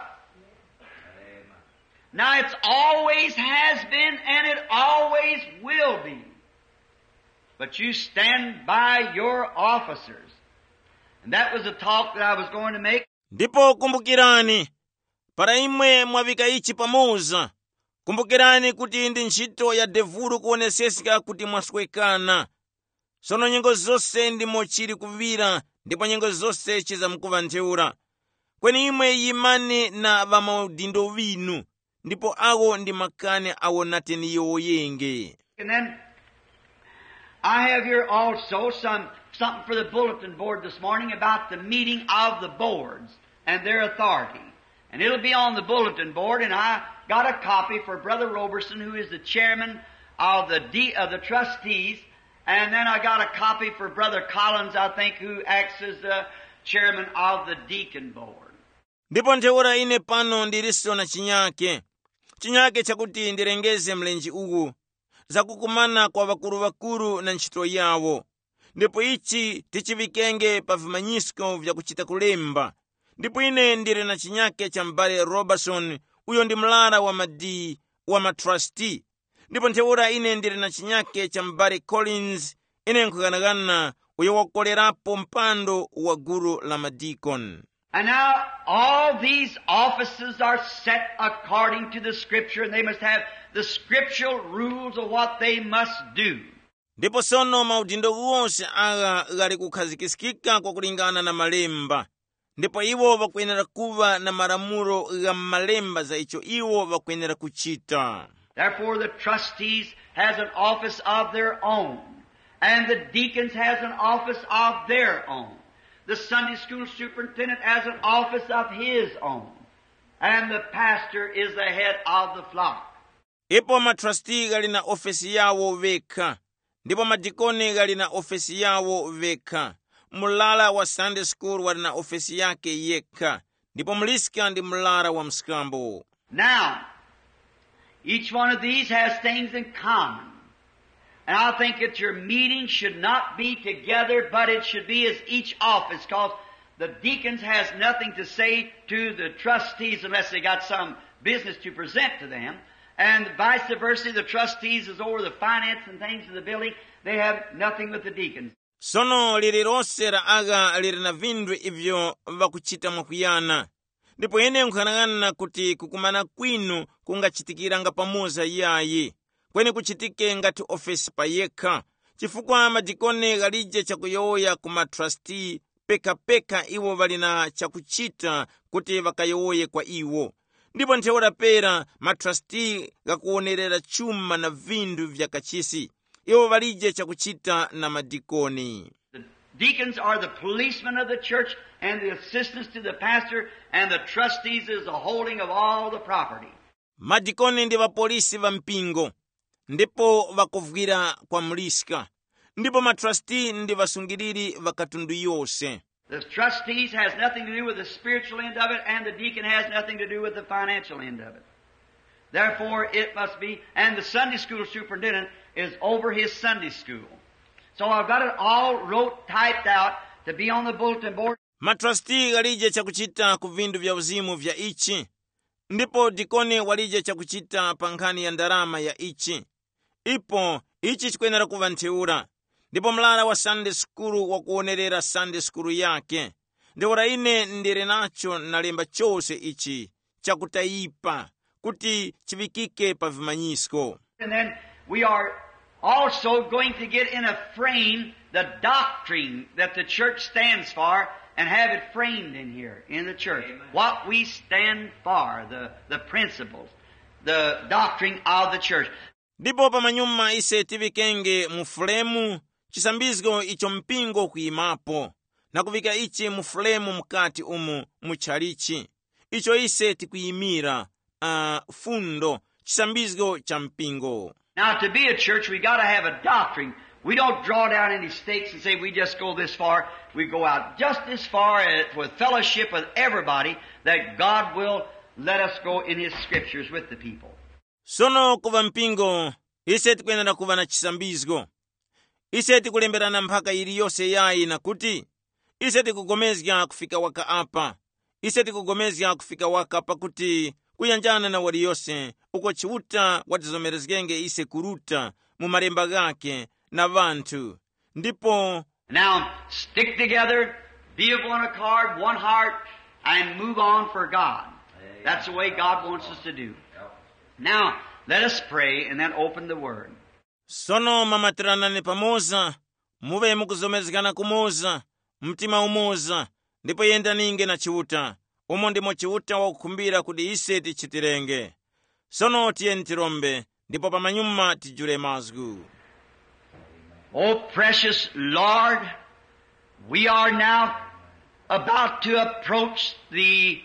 Now it's always has been and it always will be. But you stand by your officers. And that was the talk that I was going to make. Ndipo kumbukirani, para imwe mwavika ichi pamoza. Kumbukirani kuti ndi ntchito ya devulu kuonesesika kuti mwaswekana. Sono nyengo zonse ndi mochiri kuvira, ndipo nyengo zonse chiza mkuva ntheura. Kweni imwe yimani na vamaudindo vinu, ndipo awo ndi makane awonateni yoyenge. And then I have here also some something for the bulletin board this morning about the meeting of the boards and their authority. And it'll be on the bulletin board, and I got a copy for Brother Roberson, who is the chairman of the D, of the trustees, and then I got a copy for Brother Collins, I think, who acts as the chairman of the deacon board. Ndipo ntheura ine pano ndiriso na chinyake. Chinyake chakuti ndirengeze mlenji uwu. Zakukumana kwa vakuru vakuru na ntchito yawo. Ndipo ichi tichivikenge pa vimanyisko vya kuchita kulemba. Ndipo ine ndire na chinyake cha mbale Robertson, uyo ndi mlara wa madi wa matrustee. Ndipo ntheura ine ndire na chinyake cha mbale Collins, ine nkuganagana uyo wakolerapo mpando wa guru la madikon. And now all these offices are set according to the Scripture, and they must have the scriptural rules of what they must do. Ndipo sono maudindo wonse aga gali kukhazikisikika kwa kulingana na malemba. Ndipo iwo vakwenera kuva na maramuro ga malemba za icho iwo vakwenera kuchita. Therefore the trustees has an office of their own, and the deacons has an office of their own. the Sunday school superintendent has an office of his own, and the pastor is the head of the flock. Ipo matrustee gali na ofesi yawo vekha, ndipo madikoni gali na ofesi yawo vekha. Mulala wa Sunday school wali na ofesi yake yekha, ndipo mliska ndi mulala wa mskambo. Now, each one of these has things in common. And I think that your meeting should not be together, but it should be as each office, because the deacons has nothing to say to the trustees unless they got some business to present to them. And vice versa, the trustees is over the finance and things of the building. They have nothing with the deacons. Sono lililonse la aga lili na vinthu ivyo vakuchita mwakuyana. Ndipo ine nkhanang'ana kuti kukumana kwinu kungachitikiranga pamoza yayi. Kweni kuchitike ngati ofesi pa yekha, chifukwa madikoni galije chakuyoya kuma trustee peka peka iwo valina chakuchita kuti vakayoye kwa iwo. Ndipo ntheora pera matrustee gakuonerera chuma na vinthu vya kachisi. Iwo valije chakuchita na madikoni. The deacons are the policemen of the church and the assistants to the pastor, and the trustees is the holding of all the property. Madikoni ndi vapolisi va mpingo, ndipo vakuvwira kwa mliska. Ndipo matrustee ndi vasungiriri vakatundu yose. The trustees has nothing to do with the spiritual end of it, and the deacon has nothing to do with the financial end of it. Therefore, it must be, and the Sunday school superintendent is over his Sunday school. So I've got it all wrote, typed out to be on the bulletin board. Matrustee galije chakuchita ku vindu vya uzimu vya ichi. Ndipo dikoni walije chakuchita pa nkhani ya ndarama ya ichi. Ipo ichi chikwenera kuva ntheura. Ndipo mlara wa Sunday school wakuonerera Sunday school yake. Ndiwora ine ndiri nacho nalemba chose ichi chakutaipa kuti chivikike pa vimanyisko. And then we are also going to get in a frame the doctrine that the church stands for and have it framed in here in the church. Amen. What we stand for, the, the principles, the doctrine of the church. Ndipo pa manyuma ise tivikenge mufulemu chisambizgo icho mpingo kuimapo, na kuvika ichi mufulemu mkati umu muchalichi. Icho ise tikuyimira uh, fundo chisambizgo cha mpingo. Now, to be a church, we got to have a doctrine. We don't draw down any stakes and say we just go this far. We go out just as far as, with fellowship with everybody, that God will let us go in His scriptures with the people. Sono kuva mpingo, ise tikwenera kuva na chisambizgo. Ise tikulemberana mpaka iliyose yayi na kuti, ise tikugomezga kufika waka apa. Ise tikugomezga kufika waka apa kuti, kuyanjana na waliyose, uko chiuta watizomerezgenge ise kuruta, mumaremba gake, na vantu. Ndipo, now, stick together, be of one accord, one heart, and move on for God. That's the way God wants us to do. Now, let us pray and then open the Word. Sono mamatirana pamoza, muve mukuzomezgana kumoza, mtima umoza, ndipo yenda ninge na chiuta. Umo ndimo chiuta wa kukumbira kudi ise tichitirenge. Sono tiyeni tirombe, ndipo pamanyuma tijule mazgu. Oh, precious Lord, we are now about to approach the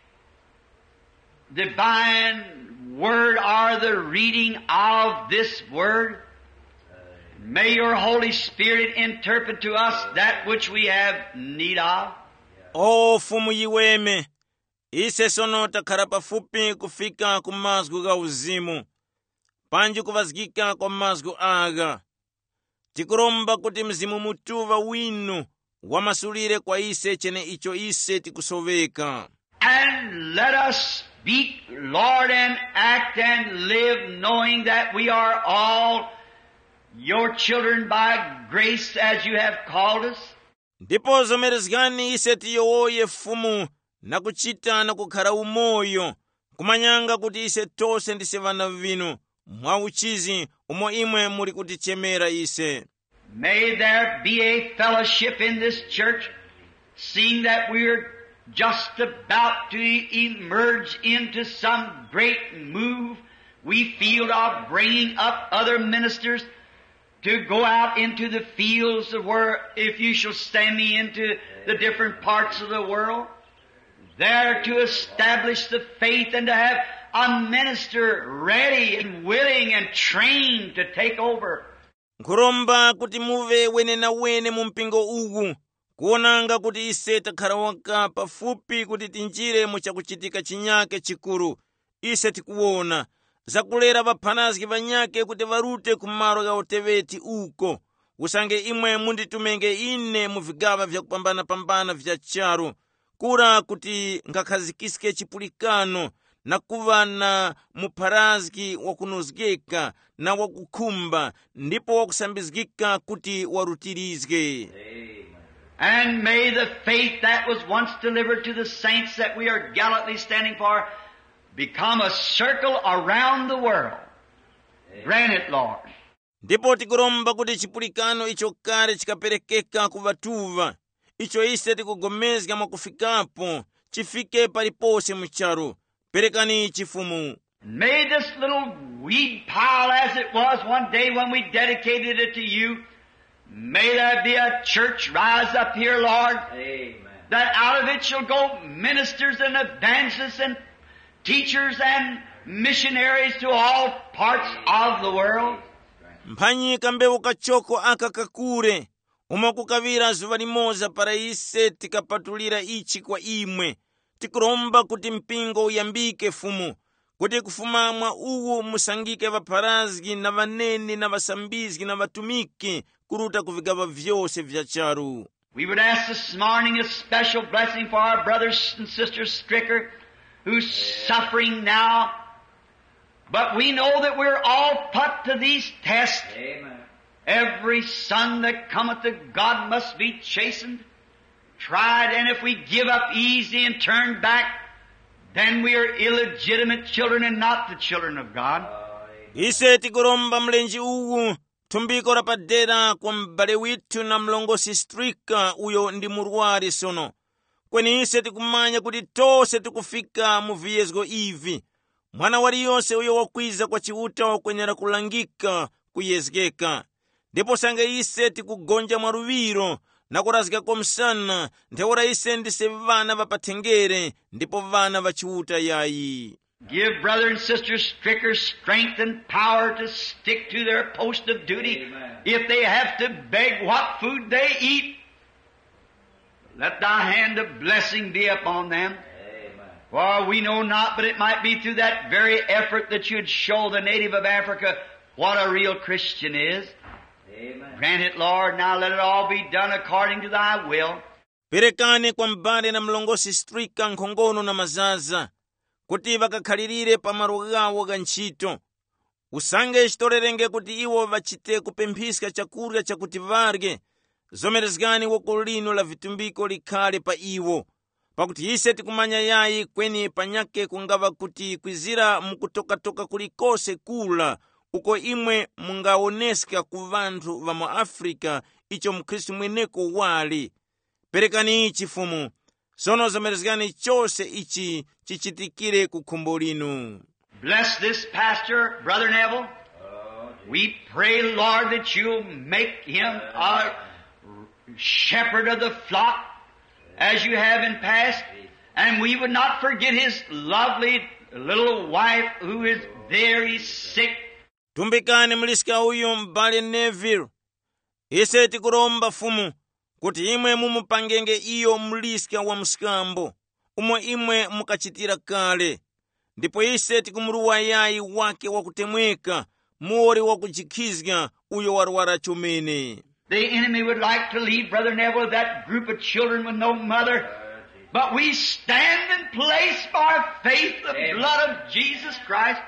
divine Word or the reading of this Word. May your Holy Spirit interpret to us that which we have need of. O fumu yiweme, ise sono takhala pafupi kufika kumazgu ga uzimu, panji kuvazgika kwa mazgu aga. Tikuromba kuti mzimu mutuva winu wamasulire kwa ise chene icho ise tikusoveka. And let us speak, Lord, and act and live, knowing that we are all your children by grace as you have called us. Ndipo zomerezgani ise tiyowoye fumu na kuchita na kukhala umoyo, kumanyanga kuti ise tose ndise vana vinu, mwa uchizi umo imwe muri kutichemera ise. May there be a fellowship in this church, seeing that we're just about to emerge into some great move we feel of bringing up other ministers to go out into the fields of where, if you shall send me into the different parts of the world, there to establish the faith and to have a minister ready and willing and trained to take over. Nkuromba kuti muve wene na wene mu mpingo uwu, kuonanga kuti ise takhala waka pafupi kuti tinjire mu chakuchitika chinyake chikulu. Ise tikuona zakulera vaphanazi vanyake kuti varute kumaro ga uteveti uko. Usange imwe munditumenge ine mu vigava vya kupambana-pambana vya charu, kura kuti ngakhazikisike chipulikano na kuva na mupharazi wakunozgeka na wakukhumba ndipo wakusambizgika kuti warutirizge. And may the faith that was once delivered to the saints that we are gallantly standing for become a circle around the world. Grant it, Lord. Ndipo tikuromba kuti chipulikano icho kale chikaperekeka kuvatuva, icho ise tikugomezga mwakufikapo, chifike palipose mcharu. Perekani chifumu. May this little weed pile as it was one day when we dedicated it to you, may there be a church rise up here, Lord. Amen. That out of it shall go ministers and evangelists and teachers and missionaries to all parts of the world. Mphanyika mbewu kachoko aka kakure, umakukavira zuva limoza para ise tikapatulira ichi kwa imwe. Tikuromba kuti mpingo uyambike fumu, kuti kufumamwa uwu musangike vapharazi na vaneni na vasambizgi na vatumiki kuruta kuvigava vyose vya charu. We would ask this morning a special blessing for our brothers and sisters Stricker, who's suffering now. But we know that we're all put to these tests. Amen. Every son that cometh to God must be chastened, tried, and if we give up easy and turn back, then we are illegitimate children and not the children of God. Ise tikuromba mlenji uwu, tumbiko rapadera kwa mbale witu na mlongosi Stricker uyo ndi murwari sono. Kweni ise tikumanya kuti tose tikufika mu viyezgo ivi. Mwana wali yonse uyo wakwiza kwa chiuta wakwenyera kulangika kuyezgeka. Ndipo sange ise tikugonja mwaruviro na kurazika kwa msana, nteora ise ndise vana vapatengere, ndipo vana vachiuta yayi. Give brother and sister Stricker strength and power to stick to their post of duty. Amen. If they have to beg what food they eat, let thy hand of blessing be upon them. Amen. For we know not, but it might be through that very effort that you'd show the native of Africa what a real Christian is. Amen. Grant it, Lord. Now let it all be done according to thy will. Perekane kwa mbale na mlongosi Stricker nkhongono na mazaza, kuti vakakhalirire pa malo gawo ga ntchito. Usange chitorerenge kuti iwo vachite kupemphiska chakurya chakuti varye, zomerezgani woko lino la vitumbiko likhale pa iwo. Pakuti ise tikumanya yayi kweni panyake kungava kuti kwizira mukutokatoka kulikose kula, uko imwe mungaoneska ku vanthu va mu Afrika icho mkristu mweneko wali. Perekani ichi fumu, sono zomerezgani chose ichi chichitikire kukhumbo linu. Bless this pastor, Brother Neville. We pray, Lord, that you'll make him a shepherd of the flock as you have in past. And we would not forget his lovely little wife who is very sick. Tumbikane mlisika uyu mbale Neville. Ise tikuromba fumu, kuti imwe mumupangenge iyo mlisika wa msikambo, umwe imwe mukachitira kale. Ndipo ise tikumuruwa yayi wake wakutemweka, muori wakujikhizga uyo warwara chumene. The enemy would like to leave Brother Neville with that group of children with no mother. But we stand in place by faith, the Amen. blood of Jesus Christ,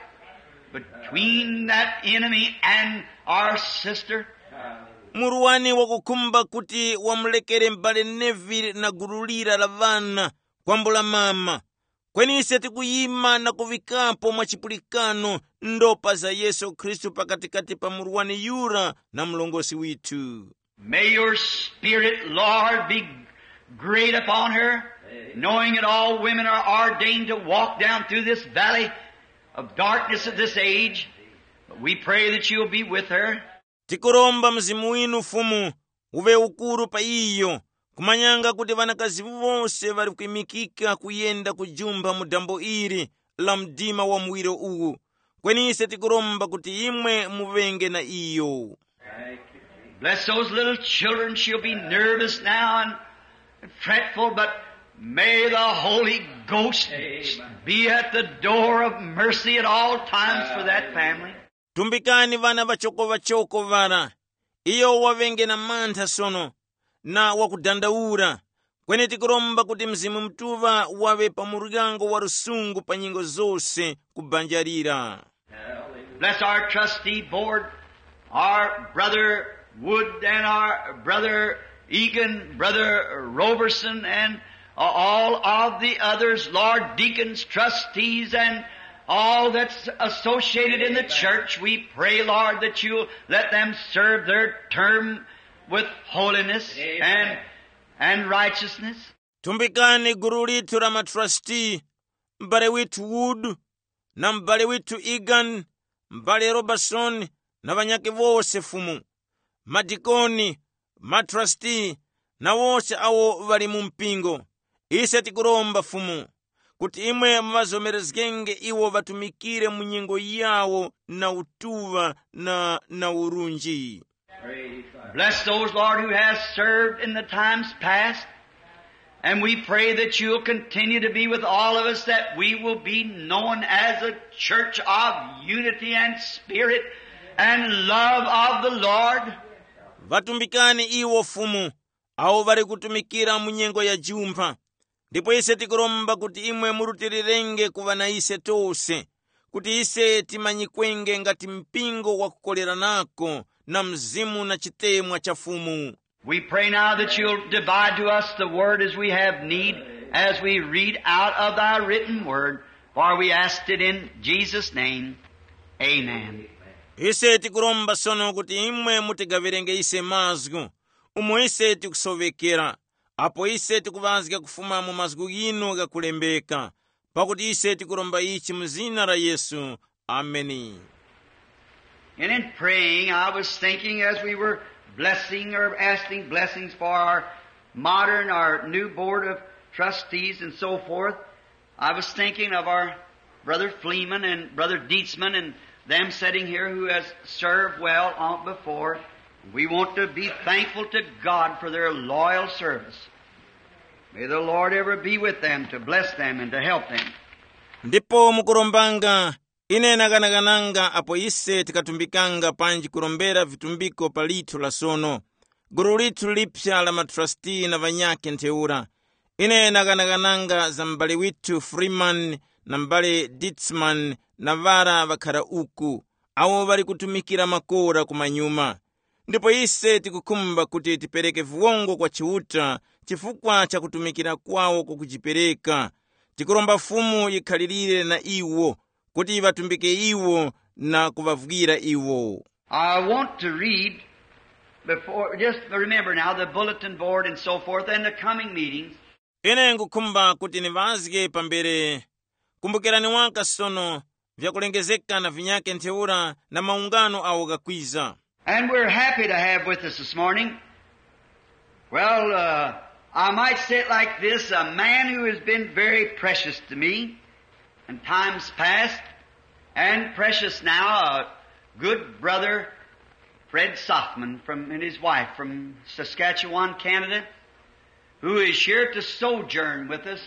between that enemy and our sister. Muruwani wakukumba kuti wamulekere mbale Neville na gurulira la vana kwambula mama. Kweni ise tikuyima na kuvikapo mwachipulikano ndopa za Yesu Kristu pakatikati pa muruwani yura na mlongosi witu. May your Spirit, Lord, be great upon her, knowing that all women are ordained to walk down through this valley of darkness of this age. But we pray that you'll be with her. tikuromba mzimu winu ufumu uve ukuru pa iyo, kumanyanga kuti vanakazi vose vari kuimikika kuyenda kujumba mu dambo iri la mdima wa mwiro uwu. Kwenise tikuromba kuti imwe muvenge na iyo. Bless those little children. She'll be nervous now and fretful, but may the Holy Ghost Amen. Be at the door of mercy at all times for that family. Tumbikani vana vachoko vachoko vara. Iyo wavenge na mantha sono na wakudandaura. Kwene tikuromba kuti mzimu mtuva wave pa muryango wa rusungu pa nyingo zose kubanjarira. Bless our trustee board, our brother Wood and our brother Egan, brother Roberson, and all of the others, Lord, deacons, trustees, and all that's associated in the church. We pray, Lord, that you'll let them serve their term with holiness and, and righteousness. Tumbikani guru litu la matrustee, mbale witu Wood, na mbale witu Egan, mbale Robertson, na vanyake vose fumu. Madikoni, matrustee, na wose awo vali mumpingo. Ise tikuromba fumu kuti imwe mazomerezgenge iwo vatumikire munyingo yawo na utuva na na urunji. Bless those, Lord, who has served in the times past, and we pray that you'll continue to be with all of us, that we will be known as a church of unity and spirit and love of the Lord. Vatumbikani iwo fumu awo vari kutumikira munyengo ya jumpa. Ndipo ise tikuromba kuti imwe murutirirenge kuva na ise tose, kuti ise timanyikwenge ngati mpingo wa kukolera nako na mzimu na chitemwa cha fumu. We pray now that you'll divide to us the word as we have need, as we read out of thy written word, for we asked it in Jesus' name. Amen. Ise tikuromba sono kuti imwe mutigavirenge ise mazgu, umo ise tikusovekera, apo ise tikuvazga kufuma mu mazgu yinu gakulembeka, pakuti ise tikuromba ichi mzina la Yesu. Ameni. And in praying, I was thinking as we were blessing or asking blessings for our modern, our new board of trustees and so forth, I was thinking of our brother Fleeman and brother Dietzman and them sitting here who has served well on before. We want to be thankful to God for their loyal service. May the Lord ever be with them to bless them and to help them. Ndipo mukurombanga ine naganagananga apo ise tikatumbikanga panji kurombera vitumbiko palitu la sono. Guru litu lipya la matrustee na vanyake nteura. Ine naganagananga za mbali witu Freeman na mbali Dietzman na vara vakara uku. Awo vari kutumikira makora kumanyuma. Ndipo ise tikukumba kuti tipereke vuongo kwa chiuta chifukwa cha kutumikira kwawo kukujipereka. Tikuromba fumu ikhalirire na iwo, kuti vatumbike iwo na kuvavugira iwo. I want to read, before, just remember now, the bulletin board and so forth and the coming meetings. Ine ngukumba kuti nivazge pambere. Kumbukirani waka sono, vyakulengezeka na vinyake nteura na maungano awo gakwiza. And we're happy to have with us this morning, well, uh, I might say it like this, a man who has been very precious to me in times past, and precious now, a good brother, Fred Sothman, from, and his wife from Saskatchewan, Canada, who is here to sojourn with us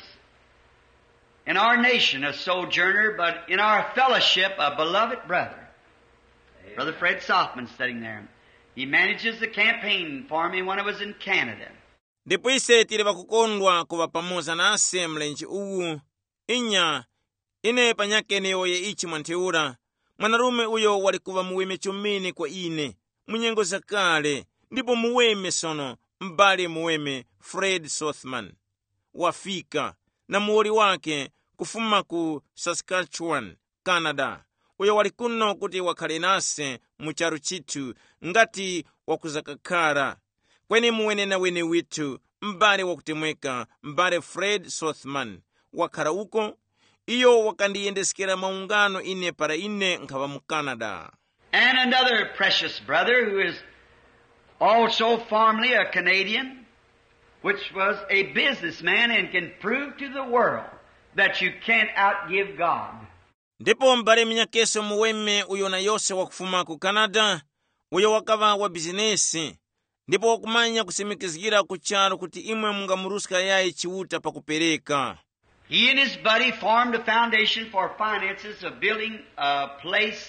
in our nation, a sojourner, but in our fellowship, a beloved brother. Brother Fred Sothman sitting there. He manages the campaign for me when I was in Canada. Ndipo ise tili vakukondwa kuva pamoza nase mlenji uwu. Inya, ine panyake neoye ichi mwanteura. Mwanarume uyo walikuva muweme chumini kwa ine. Munyengo zakale. Ndipo muweme sono, mbali muweme Fred Sothman. Wafika, na muoli wake kufuma ku Saskatchewan, Canada. Uyo walikuno kuti wakhale nase mucharu chitu ngati wakuzakakara. Kweni muwene na wene witu mbale wakutemweka mbale Fred Sothman wakara uko. Iyo wakandiyendeskera maungano ine para ine nkava mu Canada. And another precious brother who is also formerly a Canadian, which was a businessman and can prove to the world that you can't outgive God. Ndipo mbale mnyakeso muweme uyo na yose wakufuma ku Canada, uyo wakava wa bizinesi, ndipo wakumanya kusimikizgira kucharo kuti imwe mungamuruska yaye chiuta pakupereka. He and his buddy formed a foundation for finances of building a place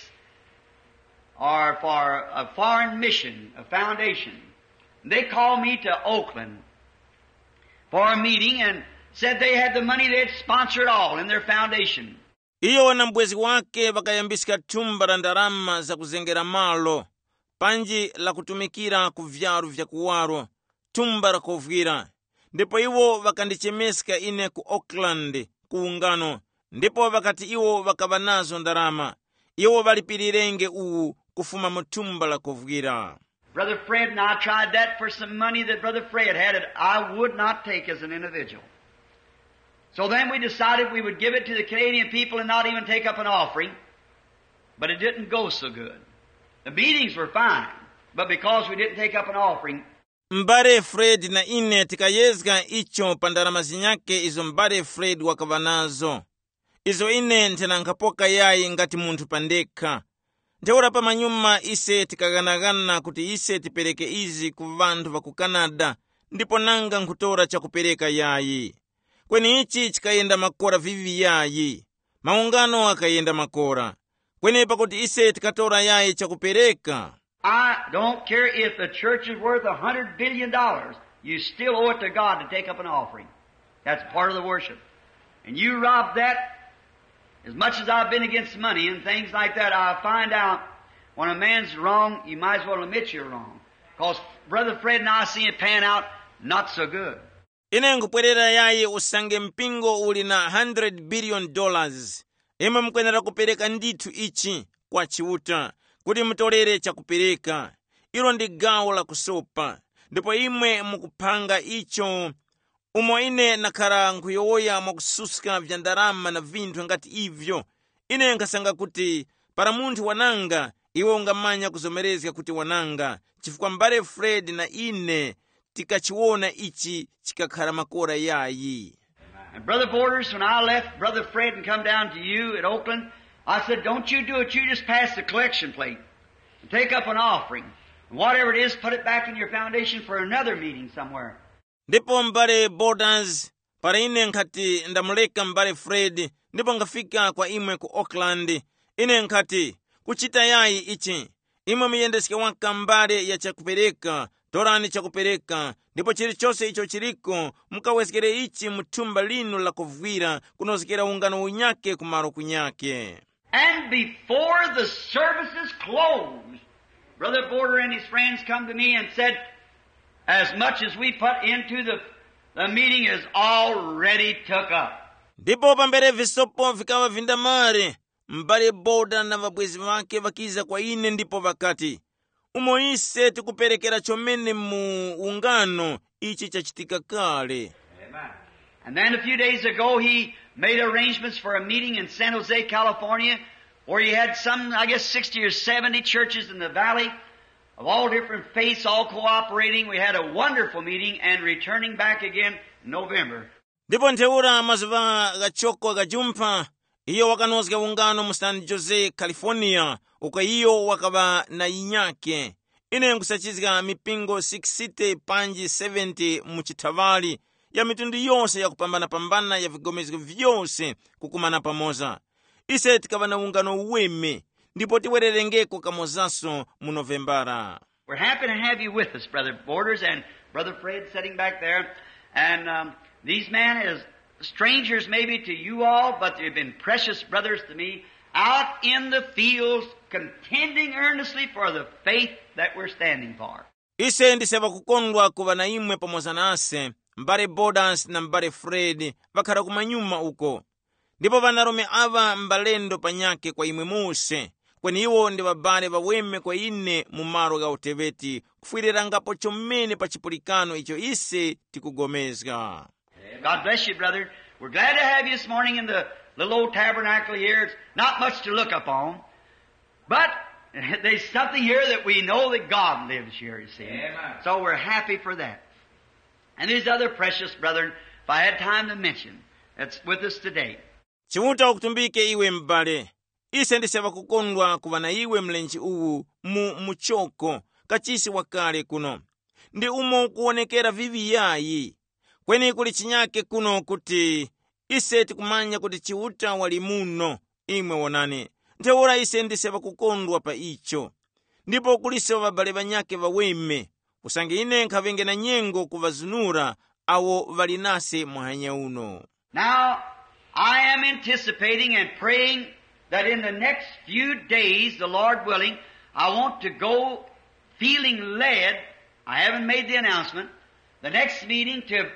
or for a foreign mission, a foundation. They called me to Oakland for a meeting and said they had the money, they'd sponsor it all in their foundation. Iyo na mbwezi wake wakayambisika tumba la ndarama za kuzengera malo, panji la kutumikira kuvyaru vya kuwaro, tumba la kovgira. Ndipo iwo wakandichemeska ine ku Oakland, kuungano. Ndipo wakati iwo wakabanazo ndarama, iwo walipirirenge uu kufuma mutumba la kovgira. Brother Fred and I tried that for some money that Brother Fred had that I would not take as an individual. So then we decided we would give it to the Canadian people and not even take up an offering. But it didn't go so good. The meetings were fine, but because we didn't take up an offering. Mbare Fred na ine tikayezga icho pandarama zinyake izo mbare Fred wakavanazo. Izo ine ntenankapoka yayi ngati muntu pandeka. Nteura pa manyuma ise tikaganagana kuti ise tipereke izi ku vantu va ku Canada, ndipo nanga nkutora cha kupereka yayi. Kweni ichi chikayenda makora vivi yayi. Maungano akayenda makora. Kweni pakuti ise tikatora yayi cha kupereka. I don't care if the church is worth a hundred billion dollars. You still owe it to God to take up an offering. That's part of the worship. And you rob that, as much as I've been against money and things like that, I find out when a man's wrong, you might as well admit you're wrong. Because Brother Fred and I see it pan out not so good. Ine nkupwerera yayi usange mpingo uli na hundred billion dollars. Ema mkwenera kupereka nditu ichi kwa chiuta, kuti mtolere cha kupereka. Ilo ndi gawo la kusopa. Ndipo imwe mukupanga icho, umo ine nakara nkuyowoya mwakususka vyandarama na vintu ngati ivyo. Ine nkasanga kuti para muntu wananga, iwe ungamanya kuzomerezga kuti wananga. Chifukwa mbare Fred na ine tikachiwona ichi chikakhala makora yayi. And Brother Borders, when I left Brother Fred and come down to you at Oakland, I said, don't you do it, you just pass the collection plate and take up an offering. And whatever it is, put it back in your foundation for another meeting somewhere. Ndipo mbare Borders, para ine nkati ndamuleka mbare Fred, ndipo ngafika kwa imwe ku Oakland, ine nkati kuchita yayi ichi, imwe miyendesike waka mbare ya chakupereka, torani chakupereka, ndipo chilichose icho chiliko, mukawezekere ichi mutumba linu la kovwira, kunozekera ungano unyake kumaro kunyake. And before the services closed, Brother Border and his friends come to me and said, as much as we put into the, the meeting is already took up. Ndipo pambere visopo vikawa vindamare, mbale Boda na vabwezi wake vakiza kwa ine ndipo vakati, umo ise tikuperekera chomene mu ungano ichi chachitika kale. Amen. And then a few days ago he made arrangements for a meeting in San Jose, California, where he had some, I guess, sixty or seventy churches in the valley of all different faiths, all cooperating. We had a wonderful meeting and returning back again in November. Ndipo nteura mazuva gachoko gajumpa, iyo wakanozga ungano mu San Jose, California, uka iyo wakaba na inyake. Ine nkusachizga mipingo sixty panji seventy muchitavali, ya mitundu yose ya kupambana pambana ya vigomezgo vyose kukumana pamoza. Ise tikaba na ungano uweme, ndipo tiwererengeko kamozaso mu Novembara. We're happy to have you with us, Brother Borders and Brother Fred sitting back there. And um, these men is strangers maybe to you all, but they've been precious brothers to me, out in the fields contending earnestly for the faith that we're standing for. Ise ndiseva kukondwa kuva na imwe pamoza nase, mbare Borders na mbare Fred, vakara kumanyuma uko. Ndipo vanarume ava mbalendo panyake kwa imwe muse, kweni iwo ndi vabale vaweme kwa ine mumaro ga uteveti, kufwirira ngapo chomene pa chipulikano icho ise tikugomezga. God bless you, brother. We're glad to have you this morning in the little old tabernacle here. It's not much to look upon, but There's something here that we know that God lives here, you see. Amen. So we're happy for that. And these other precious brethren, if I had time to mention, that's with us today. chimuta ukutumbike iwe m'bale. Ise ndiseva kukondwa kuva na iwe mlenji uwu mu muchoko kachisi wakale kuno. Ndi umo kuonekera vivi yayi. Kweni kuli chinyake kuno kuti ise tikumanya kuti chiuta wali muno imwe wonane. Nteora ise ndiseva kukondwa pa icho. Ndipo kulisewa vabale banyake vaweme. Kusange ine nkhavinge na nyengo kuvazunura awo valinase muhanya uno. Now, I am anticipating and praying that in the next few days, the Lord willing, I want to go feeling led. I haven't made the announcement. The next meeting to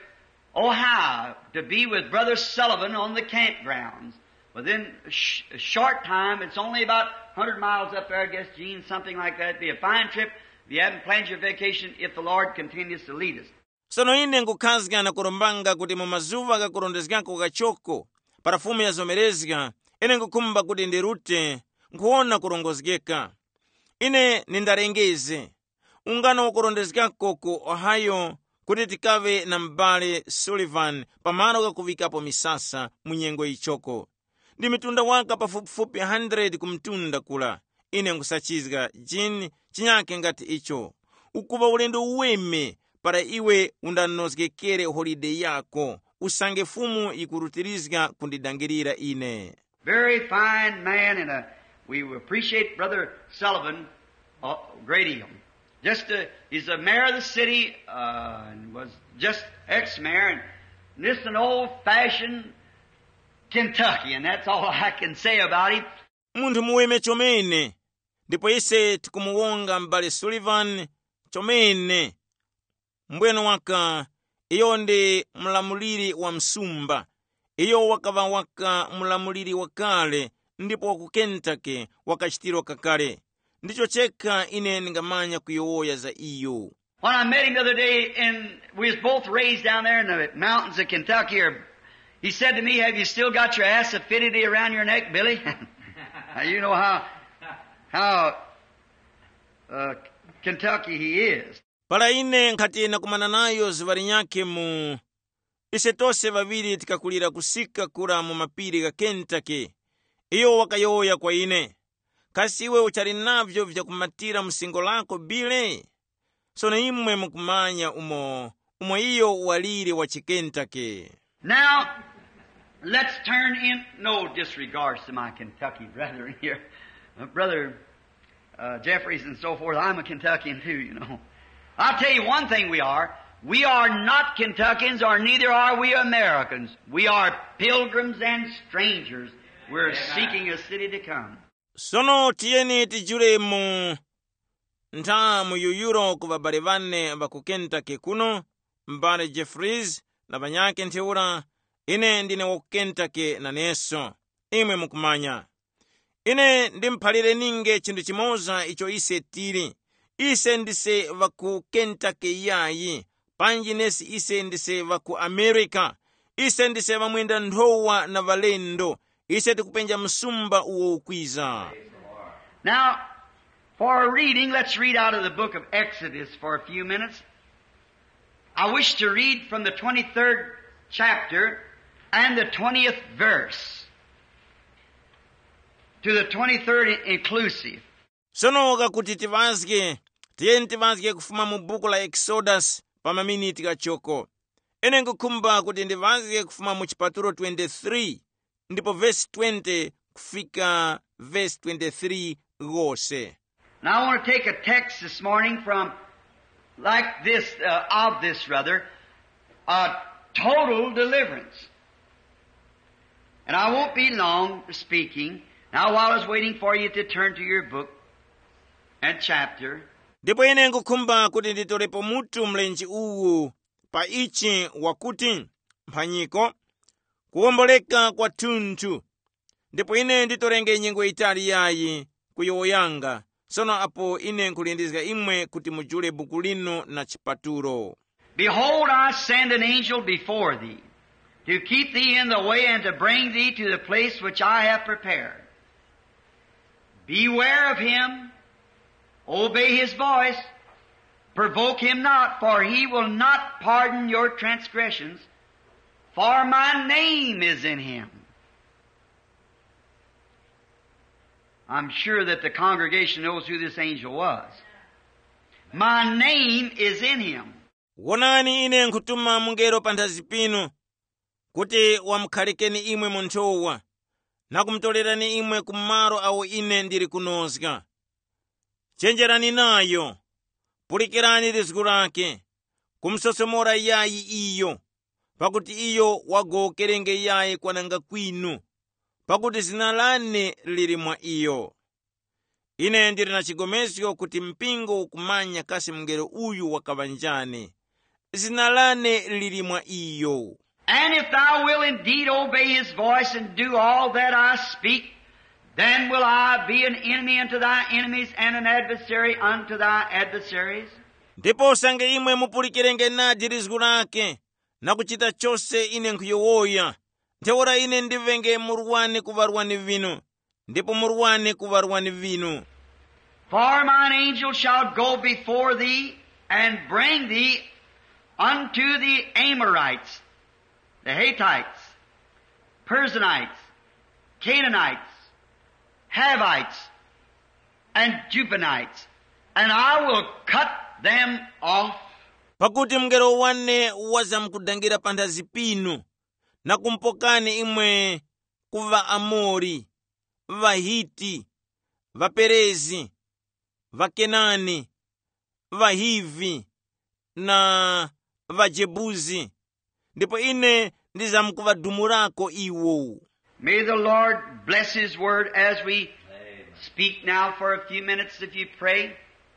Ohio to be with Brother Sullivan on the campgrounds. Within a, sh- a short time, it's only about one hundred miles up there, I guess, Gene, something like that. It'd be a fine trip if you haven't planned your vacation, if the Lord continues to lead us. Sono ine ngukhazika na kurombanga kuti mu mazuva kakurondezekako kachoko parafumu ya zomerezika ine ngukhumba kuti ndirute nkuona kurongozekeka. Ine nindarengeze ungano wakurondezekako ku Ohio kuti tikave na m'bale Sullivan pamalo kakuvikapo misasa munyengo ichoko. Ndi mitunda waka pafupifupi one hundred kumtunda kula. Ine ngusachizga jini chinyake ngati icho. Ukuva ulendo uweme para iwe undanozgekere holiday yako. Usange fumu ikurutirizga kundidangirira ine. Very fine man, and uh, we appreciate Brother Sullivan a great deal. Just uh, he's the mayor of the city, uh, and was just ex-mayor, and just an old-fashioned Kentucky, and that's all I can say about him. Munthu muweme chomene. Ndipo ise tikumuwonga m'bale Sullivan chomene. Mbweno waka iyo ndi mlamuliri wa msumba. Iyo wakava waka mlamuliri wakale ndipo waku Kentucky wakachitiro kakale. Ndicho cheka ine ningamanya kuyowoya za iyo. When I met him the other day, and we was both raised down there in the mountains of Kentucky, or, he said to me, "Have you still got your acidity around your neck, Billy?" Now, you know how how uh, Kentucky he is. Pala ine nkati nakumana nayo zivari nyake mu. Ise tose vaviri tikakulira kusika kura mu mapiri ga Kentucky. Iyo wakayoya kwa ine. Kasi iwe uchari navyo vya kumatira msingo lako bile. Sona imwe mkumanya umo. Umo iyo waliri wa Kentucky. Now, let's turn in, no disregards to my Kentucky brethren here. Uh, Brother uh, Jeffries and so forth, I'm a Kentuckian too, you know. I'll tell you one thing we are. We are not Kentuckians, or neither are we Americans. We are pilgrims and strangers. We're Amen. Seeking a city to come. Sono tieni tijure mu nta mu yuyuro kubabale vane baku Kentucky kuno mbale Jeffries na banyake ntiura ine ndine wa Kentucky na neso imwe mukumanya. Ine ndimphalire ninge chindu chimoza icho ise tiri. Ise ndise vaku Kentucky yayi. Panji nesi ise ndise vaku America. Ise ndise vamwenda ndowa na valendo. Ise tikupenja msumba uwo ukwiza. Now, for a reading, let's read out of the book of Exodus for a few minutes. I wish to read from the twenty-third chapter and the twentieth verse to the twenty-third inclusive. Sono kakuti tivazge, tiyeni tivazge kufuma mu buku la Exodus pa maminiti kachoko. Ene ngukumba kuti ndivazge kufuma mu chipaturo twenty-three, ndipo verse twenty kufika verse twenty-three gose. Now I want to take a text this morning from, like this, uh, of this rather, a total deliverance. And I won't be long speaking. Now while I was waiting for you to turn to your book and chapter, Ndipo ine ngukumba kuti nditolepo mutu mlenji uwu pa ichi wakuti mphanyiko kuwomboleka kwa tunthu. Ndipo ine nditorenge nyengo itali yayi kuyoyanga. Sono apo ine nkulindizga imwe kuti mujule buku lino na chipaturo. "Behold, I send an angel before thee, to keep thee in the way and to bring thee to the place which I have prepared. Beware of him, Obey his voice. Provoke him not, for he will not pardon your transgressions, for my name is in him. I'm sure that the congregation knows who this angel was. My name is in him. Wonani ine nkutuma mungelo panthazi pinu, kuti wamkhalikeni imwe munthuwa, na kumtolerani imwe kumaro awo ine ndiri kunozga. Chenjerani nayo, pulikirani lizgu lake, kumsosomora yayi iyo, pakuti iyo wagokerenge yayi kwananga kwinu, pakuti zina lane lili mwa iyo. Ine ndiri na chigomezyo kuti mpingo kumanya kasi mngelo uyu wakabanjane. Zina lane lili mwa iyo. And if thou will indeed obey his voice and do all that I speak, then will I be an enemy unto thy enemies and an adversary unto thy adversaries. Ndipo sange imwe mupulikirenge nadi lizgu lake, na kuchita chose ine nkuyowoya, ntheura ine ndivenge murwane kuvarwani vinu, ndipo murwane kuvarwani vinu. For mine angel shall go before thee, and bring thee unto the Amorites, the Hittites, Perizzites, Canaanites, Havites, and Jubbanites, and I will cut them off. Pakuti mngelo wane wazamkudangira panthazi pinu, na kumpokani imwe kuva Amori, Vahiti, Vaperezi, Vakenani, Vahivi, na Vajebuzi, ndipo ine ndizamkuvadumurako iwo. May the Lord bless his word as we speak now for a few minutes if you pray.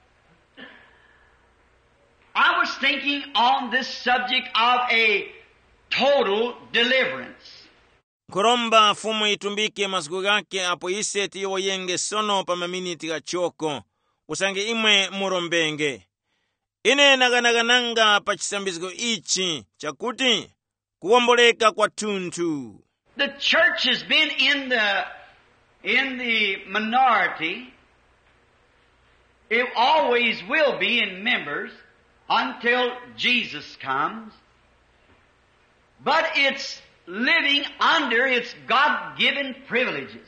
I was thinking on this subject of a total deliverance. Kuromba fumu itumbike masiku gake apo ise tiyoyenge sono pa maminiti gachoko, usange imwe murombenge. Ine naganagananga pa chisambizgo ichi, chakuti kuwomboleka kwa tuntu. The church has been in the, in the minority. It always will be in members until Jesus comes. But it's living under its God-given privileges.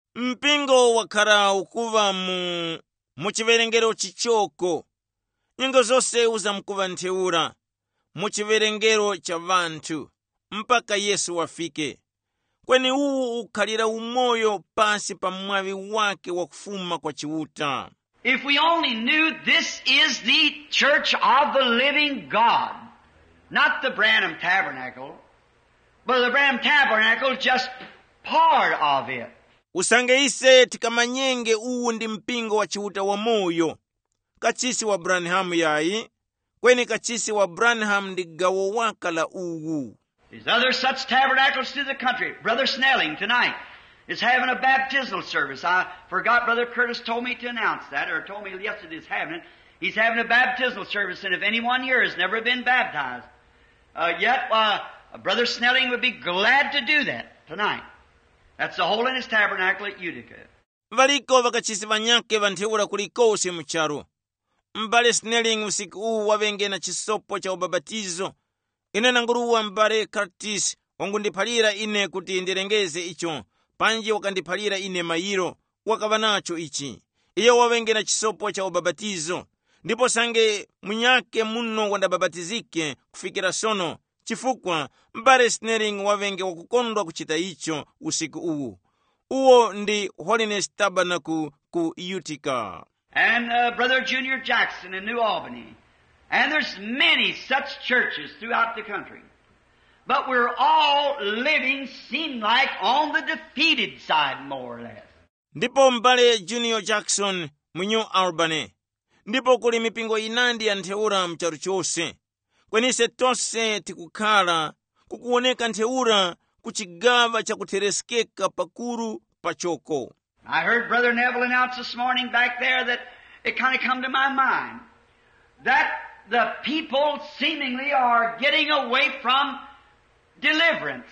Mpingo wakara ukuva mu, muchiverengero chichoko. Nyingo zose uza mkuva nteura, muchiverengero cha vantu, mpaka Yesu wafike. Kweni uu ukhalira umoyo pasi pa mwavi wake wa kufuma kwa chiuta. If we only knew this is the church of the living God, not the Branham Tabernacle, but the Branham Tabernacle is just part of it. Usange ise tikamanyenge uu ndi mpingo wa chiuta wa moyo, kachisi wa Branham yayi, kweni kachisi wa Branham ndi gawo wakala uu. There's other such tabernacles through the country. Brother Snelling tonight is having a baptismal service. I forgot Brother Curtis told me to announce that, or told me yesterday he's having it. He's having a baptismal service, and if anyone here has never been baptized, uh, yet uh, Brother Snelling would be glad to do that tonight. That's the Holiness Tabernacle at Utica. Valiko vakachisi vanyake vantheura kulikose mcharo. Mbale Snelling usiku uu wavenge na chisopo cha ubabatizo. Ine nanguruwa mbale Curtis wangundiphalira ine kuti ndirengeze icho, panji wakandiphalira ine mayiro wakavanacho ichi. Iyo wavenge na chisopo cha ubabatizo, ndipo sange munyake muno wandababatizike kufikira sono, chifukwa mbale Snelling wavenge wakukondwa kuchita icho usiku uu. Uwo ndi Holiness Tabernacle ku Utica. And uh, Brother Junior Jackson in New Albany. And there's many such churches throughout the country. But we're all living, seem like, on the defeated side, more or less. Ndipo mbale Junior Jackson mu New Albany. Ndipo kuli mipingo inandi ya ntheura mcharu chose. Kwenise tose tikukhala, kukuoneka ntheura kuchigava cha kutereskeka pakuru pachoko. I heard Brother Neville announce this morning back there that it kind of come to my mind that the people seemingly are getting away from deliverance.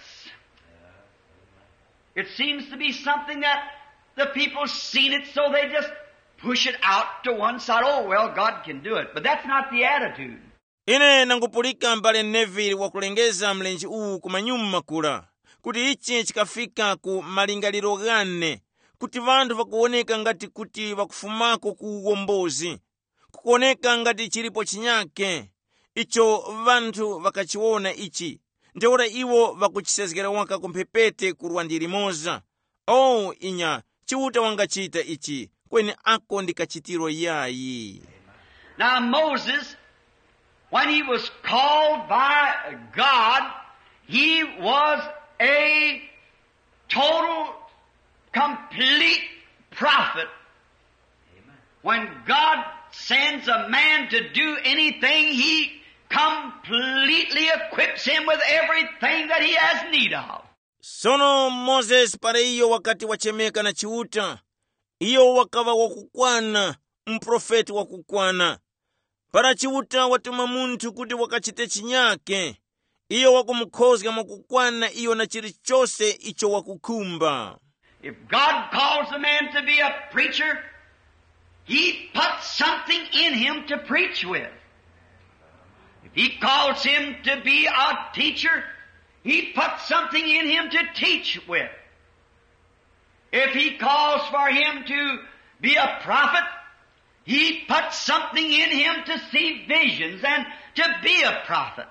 It seems to be something that the people seen it, so they just push it out to one side. Oh, well, God can do it. But that's not the attitude. ine nangupulika mbale Neville wakulengeza mlenji uwu kumanyuma kula kuti ichi chikafika ku malingaliro gane kuti vanthu vakuoneka ngati kuti vakufumako ku uwombozi kukuoneka ngati chilipo chinyake icho vanthu vakachiona ichi ndiora iwo vakuchisezgera waka kumphepete kurwa ndilimoza. Oh, inya chiuta wangachita ichi kweni ako ndikachitiro yayi. Now Moses, when he was called by God, he was a total, complete prophet. Amen. When God sends a man to do anything, he completely equips him with everything that he has need of. Sono Moses pare iyo wakati wachemeka na chiuta, iyo wakava wakukwana, mprofeti wakukwana. Para chiuta watuma muntu kuti wakachite chinyake, iyo wakumkhozga mwakukwana iyo na chilichose icho wakukumba. If God calls a man to be a preacher, he puts something in him to preach with. If he calls him to be a teacher, he puts something in him to teach with. If he calls for him to be a prophet, he puts something in him to see visions and to be a prophet.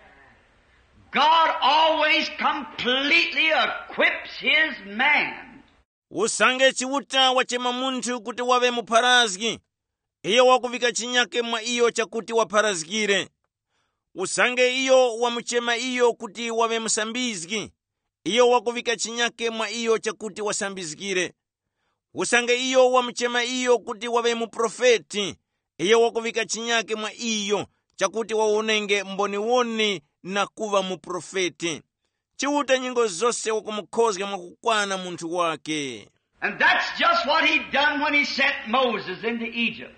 God always completely equips his man. Usange chiuta wachema muntu kuti wave muparazgi, iyo wakuvika chinyake mwa iyo chakuti waparazgire. Usange iyo wamuchema iyo kuti wave musambizgi, iyo wakuvika chinyake mwa iyo chakuti wasambizgire. Usange iyo wamuchema iyo kuti wave muprofeti, iyo wakuvika chinyake mwa iyo chakuti waonenge mboniwoni na kuva muprofeti. Chiuta nyingo zose wakumkhozga mwakukwana muntu wake. And that's just what he done when he sent Moses into Egypt.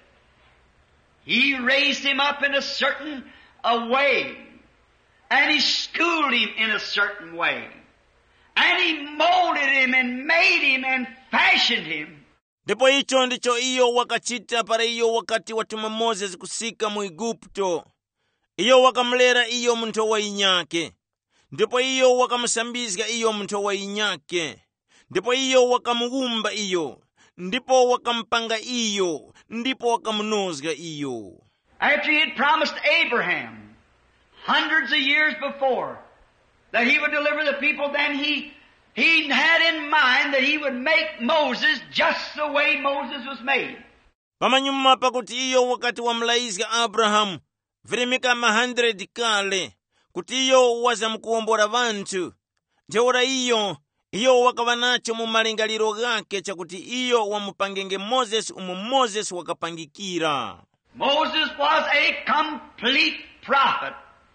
He raised him up in a certain a way, and he schooled him in a certain way, and he molded him and made him and fashioned him. Ndipo icho ndicho iyo wakachita para iyo wakati watuma Moses kusika mu Igupto. Iyo wakamlera iyo muntu wa inyake. Ndipo iyo wakamusambizga iyo muntu wa inyake. Ndipo iyo wakamuumba iyo. Ndipo wakampanga iyo. Ndipo wakamunozga iyo. After he had promised Abraham hundreds of years before that he would deliver the people, then he he had in mind that he would make Moses just the way Moses was made. Pamanyuma pakuti iyo wakati wamlaizga Abraham virimika mahandred kale kuti iyo wazamukuombora vantu. Jeora iyo iyo wakavanacho mu malingaliro gake chakuti iyo wamupangenge Moses umu Moses wakapangikira. Moses was a complete prophet.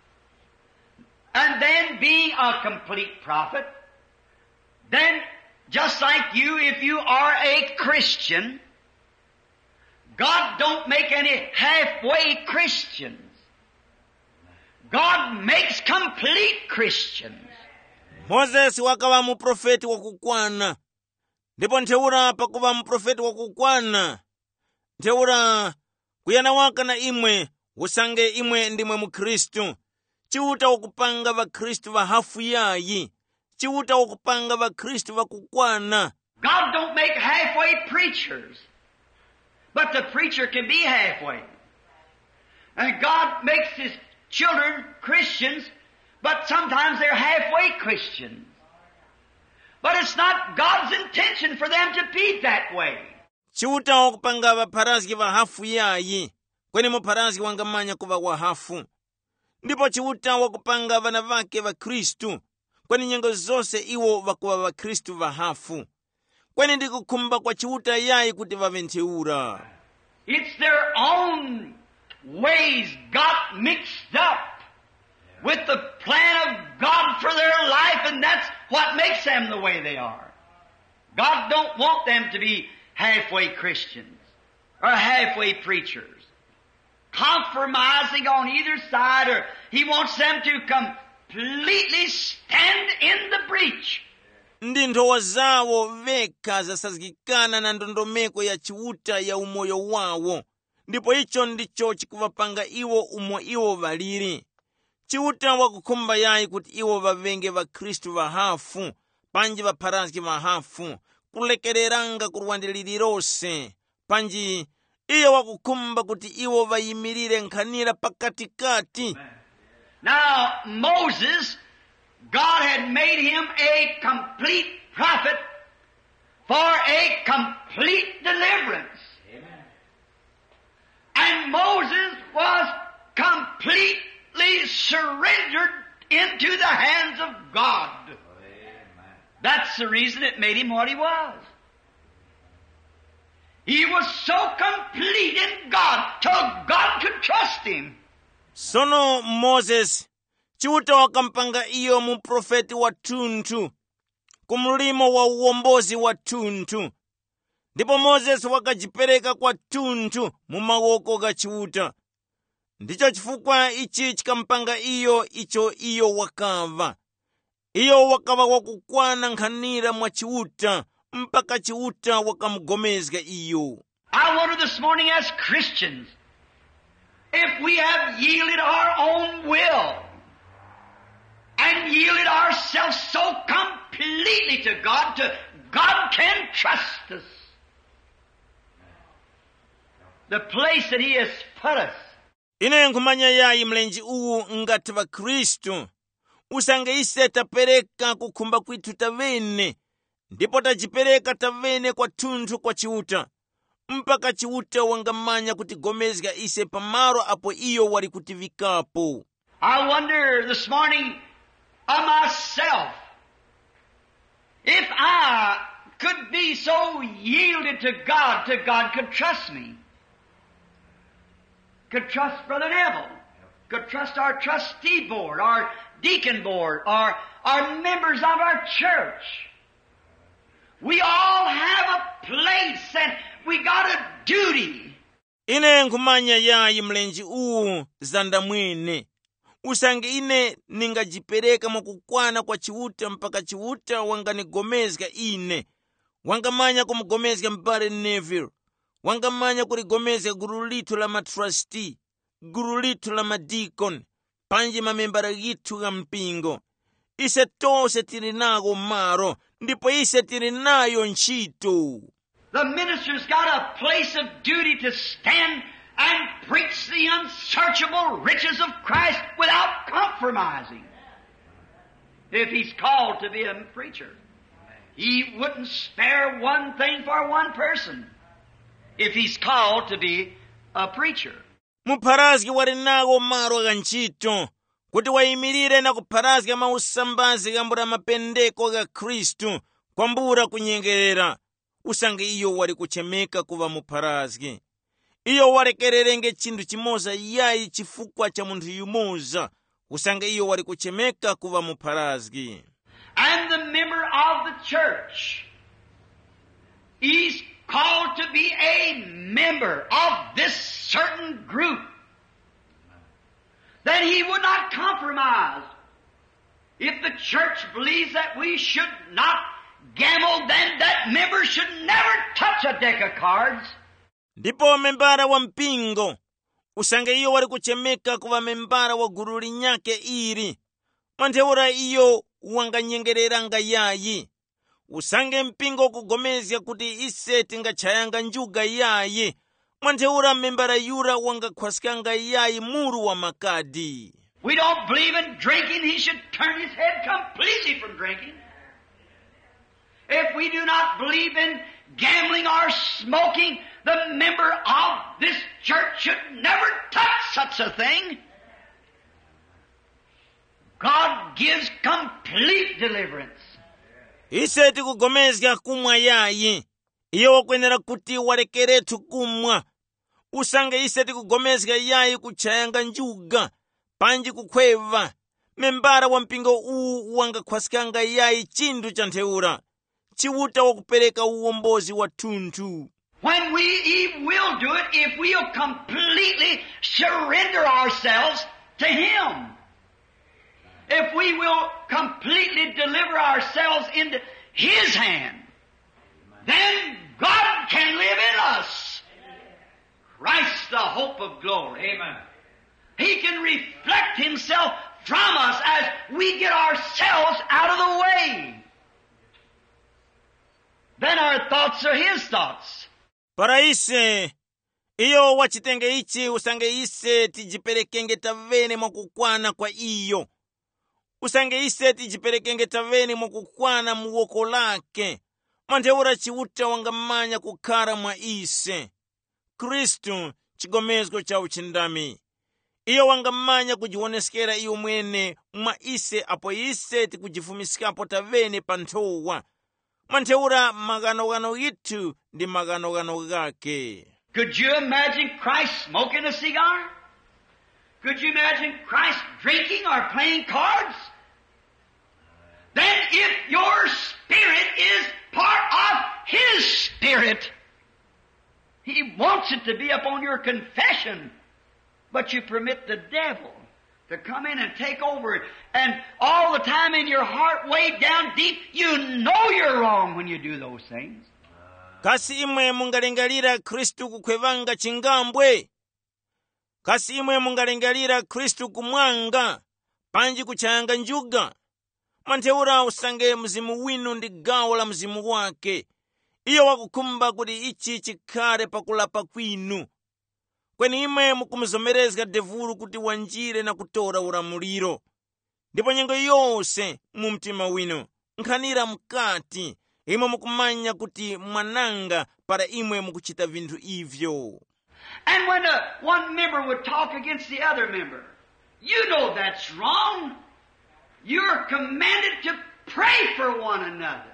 And then being a complete prophet, then just like you, if you are a Christian, God don't make any halfway Christians. God makes complete Christians. Moses wakava muprofeti wakukwana. Ndipo nteura pakuva muprofeti wakukwana. Nteura kuyana waka na imwe, usange imwe ndimwe mukristu. Chiuta wakupanga va Kristu va hafu yayi. Chiuta wakupanga va Kristu va kukwana. God don't make halfway preachers. But the preacher can be halfway. And God makes his children Christians, but sometimes they're halfway Christians. But it's not God's intention for them to be that way. Chiuta wakupanga va parazgi va hafu yayi. Kweni muparazgi wangamanya kuva wa hafu. Ndipo chiuta wakupanga vana vake va Kristu. Kweni nyengo zose iwo vakuva va Kristu va hafu. Kweni ndikukumba kwa chiuta yayi kuti vaventeura. It's their own ways got mixed up with the plan of God for their life, and that's what makes them the way they are. God don't want them to be halfway Christians or halfway preachers, compromising on either side, or He wants them to completely stand in the breach. ndi nthowa zawo vekha zasazikikana na ndondomeko ya chiuta ya umoyo wawo, ndipo icho ndicho chikuvapanga iwo umo iwo valiri. Chiuta wakukhumba yayi kuti iwo vavenge vakhristu vahafu, panji vapharazgi vahafu, kulekereranga kurwande lililose, panji iyo wakukhumba kuti iwo vayimirire nkhanira pakatikati. Now, Moses, God had made him a complete prophet for a complete deliverance. Amen. And Moses was completely surrendered into the hands of God. Amen. That's the reason it made him what he was. He was so complete in God till God could trust him. Sono Moses, chiuta wakampanga iyo mu profeti wa tunthu, kumulimo wa uwombozi wa tunthu. Ndipo Moses wakajipereka kwa tunthu mu mawoko ga chiuta. Ndicho chifukwa ichi chikampanga iyo icho iyo wakava. Iyo wakava wakukwana nkhanira mwa chiuta, mpaka chiuta wakamugomezga iyo. I wonder this morning as Christians, if we have yielded our own will and yielded ourselves so completely to God, to God can trust us. The place that He has put us. Ine nkumanya yayi mlenji uwu ngati va Kristu. Usange ise tapereka kukhumba kwitu tavene, ndipo tajipereka tavene kwa tunthu kwa chiuta, mpaka chiuta wangamanya kutigomezga ise pamaro apo iyo wali kutivikapo. I wonder this morning of myself, if I could be so yielded to God, to God could trust me. Could trust Brother Neville. Could trust our trustee board, our deacon board, our, our members of our church. We all have a place and we got a duty. Ine nkumanya yayi mlenji uwu zanda mwene. Usange ine ningajipereka mwakukwana kwa chiuta mpaka chiuta wanganigomezga ine. Wangamanya kumugomezga mbale Neville. Wangamanya kuligomezga guru litu la matrustee, guru litu la madikon, panji mamembara gitu ga mpingo. Ise tose tirinago maro, ndipo ise tirinayo nchito. The minister's got a place of duty to stand and preach the unsearchable riches of Christ without compromising. If he's called to be a preacher, he wouldn't spare one thing for one person. If he's called to be a preacher. Muparazgi warinago maro ga nchito, kuti waimirire na kuparazga mausambazi gambura mapendeko ga Kristu, kwambura kunyengerera. Usange iyo wali kuchemeka kuva muparazgi. Iyo walekererenge chindu chimoza yayi chifukwa cha muntu yumoza. Usange iyo wali kuchemeka kuva muparazgi. And the member of the church, he's called to be a member of this certain group. Then he would not compromise. If the church believes that we should not gamble, then that member should never touch a deck of cards. Ndipo membara wa mpingo, usange iyo wali kuchemeka kuva membara wa guru linyake iri. Manteura iyo wanganyengereranga yayi. Usange mpingo kugomezya kuti ise tingachayanga njuga yayi. Manteura membara yura wangakhwasikanga yayi muru wa makadi. We don't believe in drinking. He should turn his head completely from drinking. If we do not believe in gambling or smoking, the member of this church should never touch such a thing. God gives complete deliverance. Ise tikugomezga kumwa yayi. Iyo wakwenera kuti walekeretu kumwa. Usange ise tikugomezga yayi kuchayanga njuga, panji kukweva. Membara wa mpingo uu wangakhwasikanga yayi chindu cha ntheura. Chiuta wakupereka uwombozi wa tunthu. When we will do it, if we'll completely surrender ourselves to Him. If we will completely deliver ourselves into His hand, then God can live in us. Christ, the hope of glory. Amen. He can reflect Himself from us as we get ourselves out of the way. Then our thoughts are His thoughts. Para ise, iyo wachitenge ichi usange ise tijiperekenge tavene mwakukwana kwa iyo. Usange ise tijiperekenge tavene mwakukwana muwoko lake. Manteura chiuta wangamanya kukara mwa ise. Kristu chigomezgo cha uchindami. Iyo wangamanya kujioneskera iyo mwene mwa ise apo ise tikujifumisikapo tavene pantowa. Manteura maganogano itu ndi maganogano gake. Could you imagine Christ smoking a cigar? Could you imagine Christ drinking or playing cards? Then if your spirit is part of His Spirit, He wants it to be upon your confession, but you permit the devil to come in and take over it. And all the time in your heart, way down deep, you know you're wrong when you do those things. Kasi imwe mungalengalira Kristu kukwevanga chingambwe. Kasi imwe mungalengalira Kristu kumwanga, panji kuchanga njuga. Manteura usange mzimu winu ndi gawo la mzimu wake. Iyo wakukumba kuti ichi chikare pakulapa kwinu. Kweni imwe mukumuzomerezga devulu kuti wanjire na kutora ulamuliro. Ndipo nyengo yose mu mtima winu nkhanira mkati. Imwe mukumanya kuti mwananga para imwe mukuchita vinthu ivyo. And when a, one member would talk against the other member, you know that's wrong. You're commanded to pray for one another.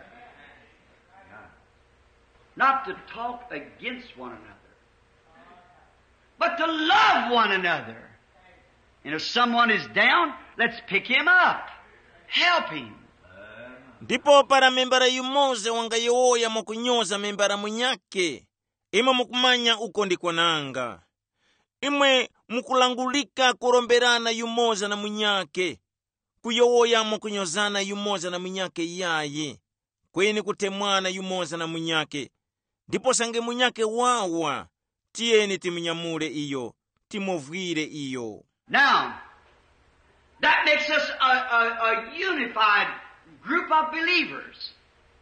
Not to talk against one another, but to love one another. And if someone is down, let's pick him up. Help him. Ndipo para membara yumoze wangayoya mokunyoza membara munyake. Imwe mukumanya uko ndiko nanga. Imwe mukulangulika kuromberana yumoza na munyake. Kuyoya mokunyozana yumoza na munyake yaye. Kweni kutemwana yumoza na munyake. Ndipo sange munyake wawa. Tieni timinyamule iyo. Timovwire iyo. Now, that makes us a, a, a unified group of believers.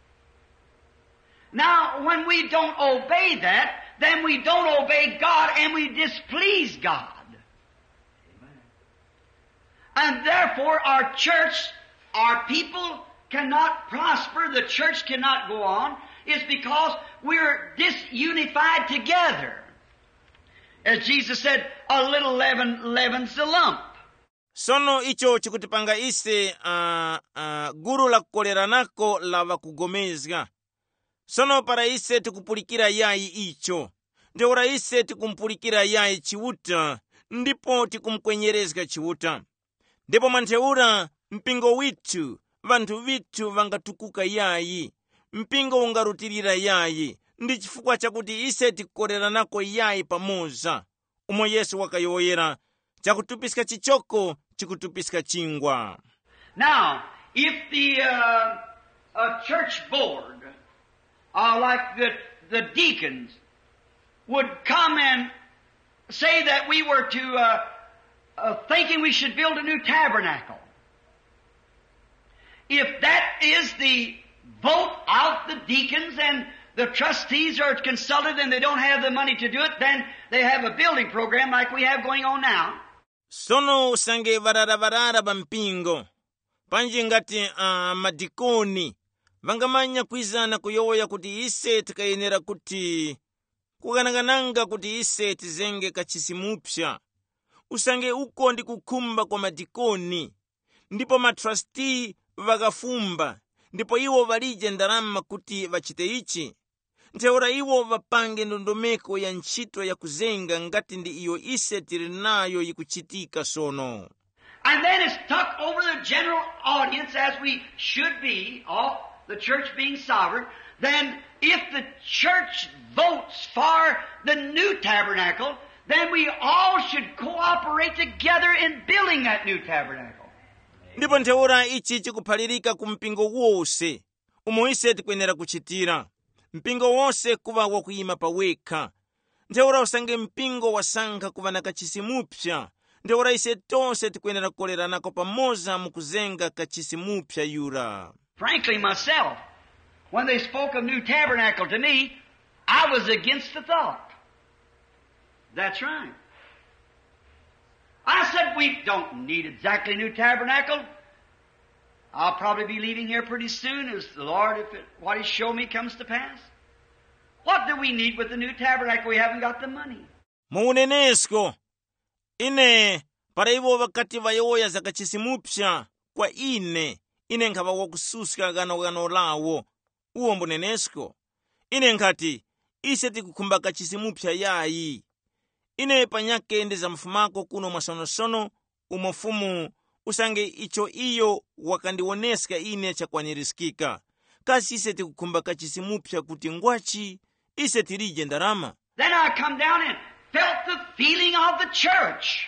Now, when we don't obey that, then we don't obey God and we displease God. Amen. And therefore our church, our people cannot prosper, the church cannot go on, is because we're disunified together. As Jesus said, a little leaven leavens the lump. Sono icho chikutipanga ise uh, uh, guru la kukoleranako lava kugomezga. Sono para ise tikupulikira yai icho. Ndeora ise tikumpulikira yai chiuta. Ndipo tikumkwenyerezga chiuta. Ndipo manteura mpingo witu, vantu vitu vangatukuka yai. Mpingo ungarutirira yai. Ndi chifukwa chakuti ise tikukoleranako yai pamoza. Umo Yesu wakayoyera. Chakutupiska chichoko, chikutupiska chingwa. Now, if the uh, uh, church board, uh, like the, the deacons, would come and say that we were to, uh, uh, thinking we should build a new tabernacle. If that is the vote of the deacons and the trustees are consulted and they don't have the money to do it, then they have a building program like we have going on now. Sono usange varara varara bampingo. Panji ngati uh, madikoni. Vangamanya kwizana kuyoya kuti ise tikayenera kuti kukanangananga kuti ise tizenge kachisimupsha. Usange uko ndi kukumba kwa madikoni. Ndipo matrustee vakafumba. Ndipo iwo valije ndalama kuti vachite ichi. Nteora iwo vapange ndondomeko ya ntchito ya kuzenga ngati ndi iyo ise tirinayo yikuchitika sono. And then it's tucked over the general audience as we should be, all the church being sovereign. Then if the church votes for the new tabernacle, then we all should cooperate together in building that new tabernacle. Ndipo nteora ichi chikuphalirika kumpingo wose. umwe ise tikuyenera kuchitira. Mpingo wonse kuva wakuyima pawekha. Ntheura usange mpingo wasankha kuva na kachisi mupsa. Ntheura ise tonse tikuyenera kukoleranako pamoza mukuzenga kachisi mupsa yura. Frankly, myself, when they spoke of new tabernacle to me, I was against the thought. That's right. I said, we don't need exactly new tabernacle. I'll probably be leaving here pretty soon as the Lord, if it, what He showed me comes to pass. What do we need with the new tabernacle? We haven't got the money. Muunenesko, ine, para ivo wakati vayoya za kachisi mupsa, kwa ine, ine nkava wakususka gano gano lawo, uo mbunenesko. Ine nkati, ise tikukumba kachisi mupsa yayi. Ine panyake ndeza mfumako kuno masonosono, umofumu, usange icho iyo wakandiwoneska ine chakwanirisika. Kasi ise tikukumba kachisi mupsa kuti ngwachi, ise tirije ndarama. Then I come down and felt the feeling of the church.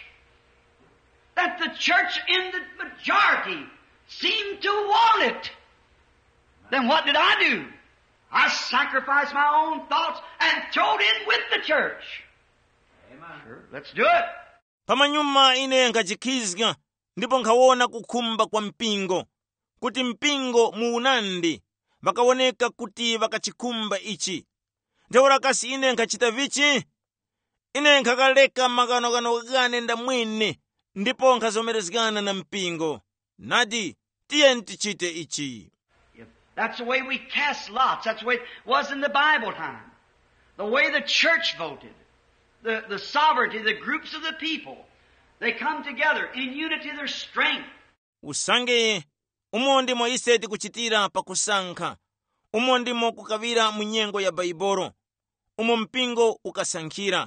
That the church in the majority seemed to want it. Then what did I do? I sacrificed my own thoughts and threw it in with the church. Amen. Sure, let's do it. Pamanyuma ine nkachikizga, ndipo nkawona kukumba kwa mpingo. Kuti mpingo muunandi, vakawoneka kuti vakachikumba ichi. Ntheura kasi ine nkachita vichi? Ine nkakaleka maganogano gane nda mwene, ndipo nkazomerezgana na mpingo. Nadi, tiye ntichite ichi. If that's the way we cast lots. That's the way it was in the Bible time. The way the church voted. The, the sovereignty, the groups of the people. They come together in unity of their strength. Usange, umo ndimo ise tikuchitira pakusankha. Umo ndimo kukavira munyengo ya Baibolo. Umo mpingo ukasankhira.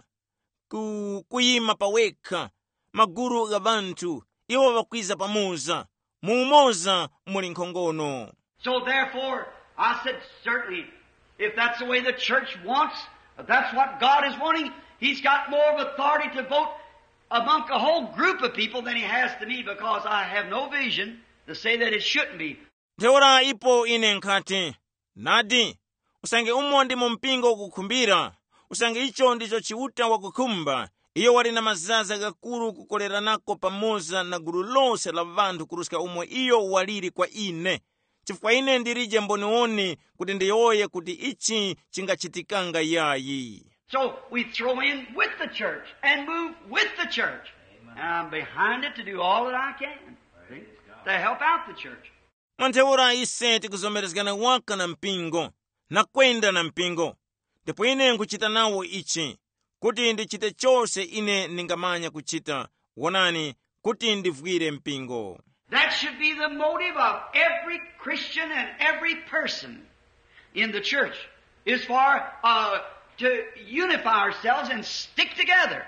Ku, kuyima pawekha. Maguru ga bantu. Iwo wakwiza pamoza. Muumoza muli nkhongono. So therefore, I said, certainly, if that's the way the church wants, if that's what God is wanting, He's got more of authority to vote among a whole group of people than He has to me, because I have no vision to say that it shouldn't be. Ntheura ipo ine nkati. Nadi, usange umo ndimo mpingo kukhumbira. Usange icho ndicho chiuta wakukhumba. Iyo wali na mazaza gakuru kukoleranako pamoza na gulu lonse la vantu kuruska umo iyo waliri kwa ine. Chifukwa ine ndirije mbonioni kuti ndiyoye kuti ichi chingachitikanga yayi. So we throw in with the church and move with the church. Amen. And I'm behind it to do all that I can. See? To help out the church. Mwantheura ise tikuzomerezgana waka na mpingo. Na kwenda na mpingo. Ndipo ine nkuchita nawo ichi. Kuti ndichite chose ine ningamanya kuchita. Wonani, kuti ndivwire mpingo. That should be the motive of every Christian and every person in the church, is for uh, to unify ourselves and stick together.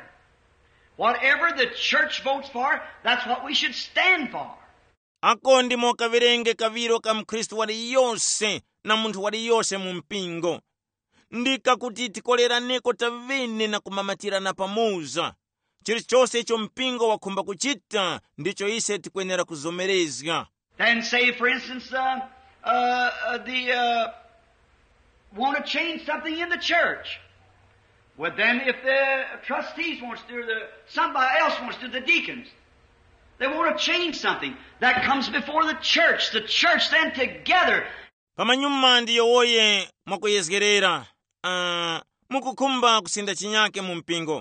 Whatever the church votes for, that's what we should stand for. Ako ndimo kavirenge kaviro ka mkristu wali yose na muntu wali yose mumpingo. Ndika kuti tikoleraneko tavene na kumamatirana pamoza. Chiri chose icho mpingo wakumba kuchita, ndicho ise tikwenera kuzomerezga. Then say, for instance, uh, uh, the uh, want to change something in the church. Well, then if the trustees wants to, or the somebody else wants to, the deacons, they want to change something that comes before the church. The church then together. Pamanyuma ndiyo oye mwakuyezgerera. Uh, mukukumba kusinda chinyake mumpingo.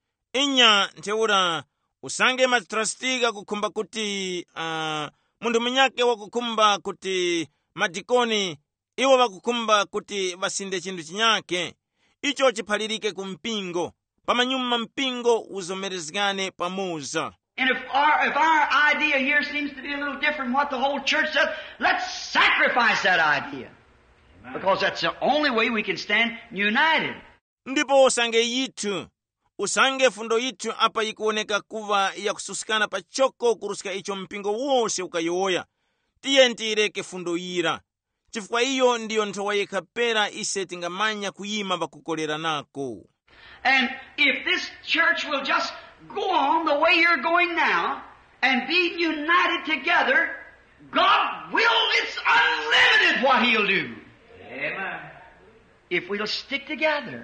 Inya ntheura usange matrastiga kukumba kuti uh, mundu mnyake wakukumba kuti madikoni iwo wakukumba kuti vasinde chindu chinyake. Icho chiphalirike kumpingo. Pamanyuma mpingo uzomerezgane pamoza. And if our, if our idea here seems to be a little different from what the whole church does, let's sacrifice that idea. Amen. Because that's the only way we can stand united. Ndipo usange yitu. Usange fundo yitu apa ikuoneka kuva ya kususikana pachoko kurusika icho mpingo wose ukayoya. Tiye ntireke fundo yira. Chifukwa iyo ndiyo ntowa yekapera ise tingamanya kuyima vakukolera nako. And if this church will just go on the way you're going now and be united together, God will, it's unlimited is what He'll do. Amen. If we'll stick together.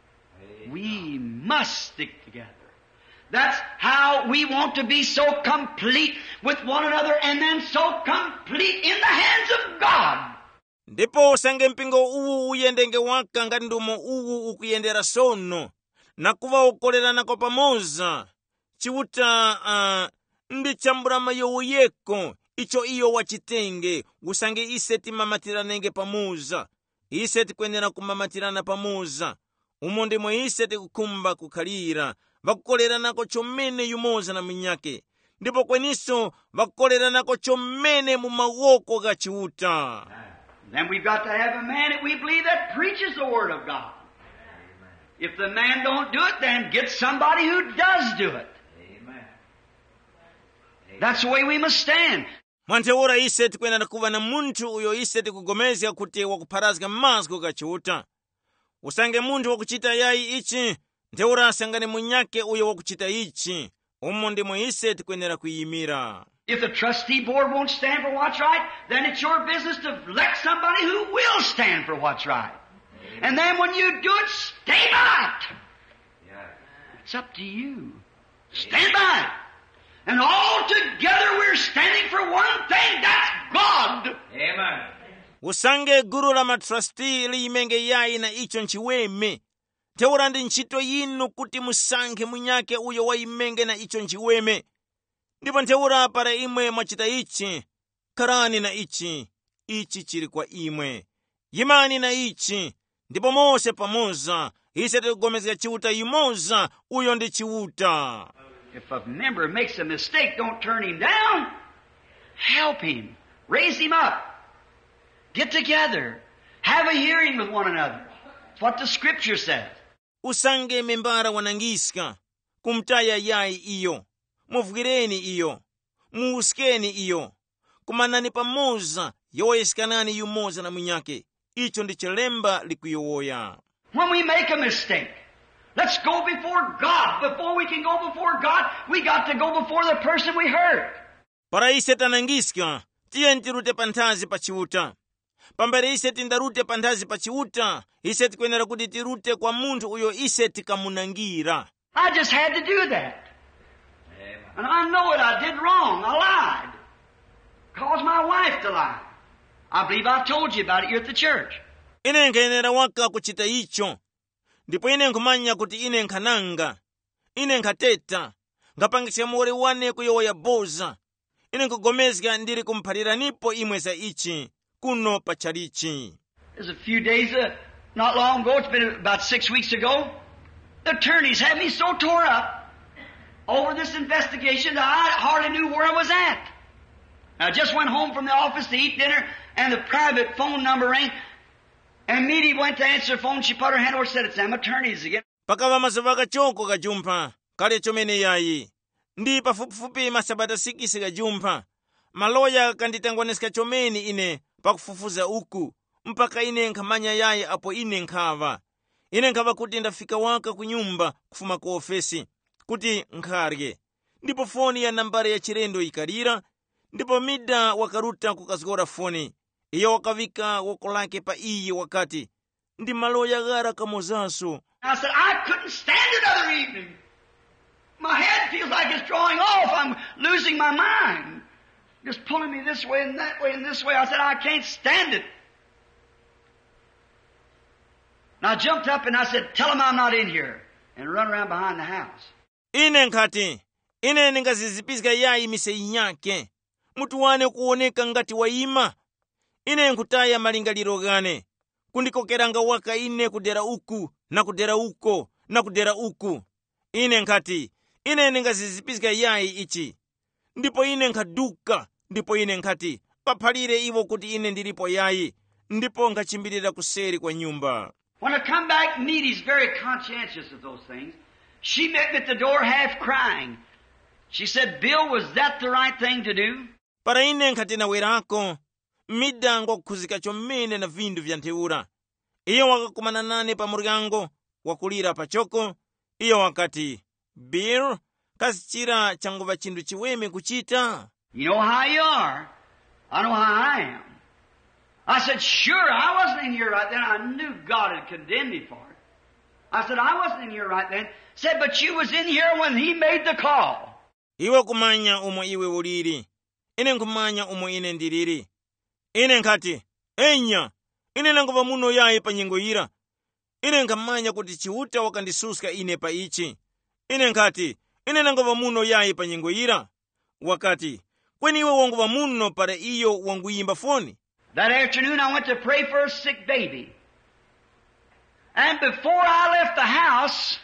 We must stick together. That's how we want to be so complete with one another and then so complete in the hands of God. Ndipo usange mpingo uwu uyendenge waka ngati ndumo uwu ukuyendera sono na kuva ukoleranako pamoza chiuta uh, ndi chambulama yowu yeko icho iyo wachitenge usange ise timamatiranenge pamoza ise tikwenera kumamatirana pamoza umo ndimwe ise tikukhumba kukhalira vakukoleranako chomene yumoza na minyake ndipo kweniso vakukoleranako chomene mu mawoko ga chiuta. Then we've got to have a man that we believe that preaches the Word of God. If the man don't do it, then get somebody who does do it. Amen. That's the way we must stand. Mwanteora ise tikwenera kuva na munthu uyo ise tikugomezga kuti wakupharazga mazgo ga chiuta. Usange munthu wakuchita yayi ichi, nteora asangane munyake uyo wakuchita ichi. Umo ndimwe ise tikwenera kuyimira. If the trustee board won't stand for what's right, then it's your business to elect somebody who will stand for what's right. And then when you do it, stay by it. Yeah. It's up to you. Stand by it. And all together we're standing for one thing, that's God. Amen. Usange guru la matrustee liyimenge yayi na icho nchiweme. Teora ndi ntchito yinu kuti musankhe munyake uyo wayimenge na icho nchiweme. Ndipo nteura para imwe mwachita ichi, karani na ichi, ichi chili kwa imwe. Yimani na ichi, ndipo mose pamoza, ise tikugomezga chiuta yimoza, uyo ndi chiuta. If a member makes a mistake, don't turn him down. Help him. Raise him up. Get together. Have a hearing with one another. It's what the Scripture says. Usange membara wanangiska, kumtaya yayi iyo. Muvugireni iyo, muuskeni iyo, kumanani pamoza, yoeskanani yumoza na munyake. Icho ndi chilemba likuyowoya. When we make a mistake, let's go before God. Before we can go before God, we got to go before the person we hurt. Para ise tanangiska, tiye ntirute pantazi pa chiuta. Pambere ise tindarute pantazi pa chiuta, ise tikwenera kuti tirute kwa munthu uyo ise tikamunangira. I just had to do that. And I know it, I did wrong, I lied. Caused my wife to lie. I believe I told you about it here at the church. Ine nkayenera waka kuchita icho. Ndipo ine nkumanya kuti ine nkananga. Ine nkateta. Ngapangisa mwore wane kuyoya boza. Ine nkugomezga ndiri kumphalira nipo imwe za ichi. Kuno pachalichi. There's a few days, uh, not long ago, it's been about six weeks ago, the attorneys had me so tore up over this investigation that I hardly knew where I was at. I just went home from the office to eat dinner, and the private phone number rang, and immediately went to answer the phone. She put her hand over and said, "It's them attorneys again." Pakava masabaka choko kajumpa, kale chomene yayi. Ndi pafupifupi masabata sikisi kajumpa. Maloya kanditangwaneska chomeni ine pakufufuza uku, mpaka ine nkamanya yayi apo ine nkava. Ine nkava kuti ndafika waka kunyumba kufuma ku ofesi. Kuti nkharye. Ndipo foni ya nambari ya chirendo ikalira, ndipo mida wakaruta kukazgora foni. Iyo wakavika woko lake pa iyi wakati. Ndi maloya gara kamozaso. I said, I couldn't stand it other evening. My head feels like it's drawing off. I'm losing my mind. Just pulling me this way and that way and this way. I said, I can't stand it. And I jumped up and I said, tell them I'm not in here. And run around behind the house. Ine nkati, ine ningazizipizga yayi mise inyake. Mutu wane kuoneka ngati waima. Ine nkutaya malingaliro gane. Kundikokeranga waka ine kudera uku, na kudera uko, na kudera uku. Ine nkati, ine ningazizipizga yayi ichi. Ndipo ine nkaduka, ndipo ine nkati, paphalire iwo kuti ine ndilipo yayi. Ndipo nkachimbirira kuseri kwa nyumba. When I come back, Needy's very conscientious of those things. She met me at the door half crying. She said, Bill, was that the right thing to do? Para ine nkati nawerako, midango kuzika chomene na vindu vya nteura. Iyo wakakumana nane pa muryango, wakulira pachoko. Iyo wakati, Bill, kasichira changuva chindu chiweme kuchita. You know how you are. I know how I am. I said, sure, I wasn't in here right then. I knew God had condemned me for it. I said, I wasn't in here right then. Said, but you was in here when he made the call. Iwe kumanya umo iwe uliri. Ine nkumanya umo ine ndiriri. Ine nkati, enya, ine nangova muno yaye pa nyengo ira. Ine nkamanya kuti chiuta wakandisuska ine pa ichi. Ine nkati, ine nangova muno yaye pa nyengo ira. Wakati, kweni iwe wangova muno para iyo wanguyimba foni. That afternoon I went to pray for a sick baby. And before I left the house,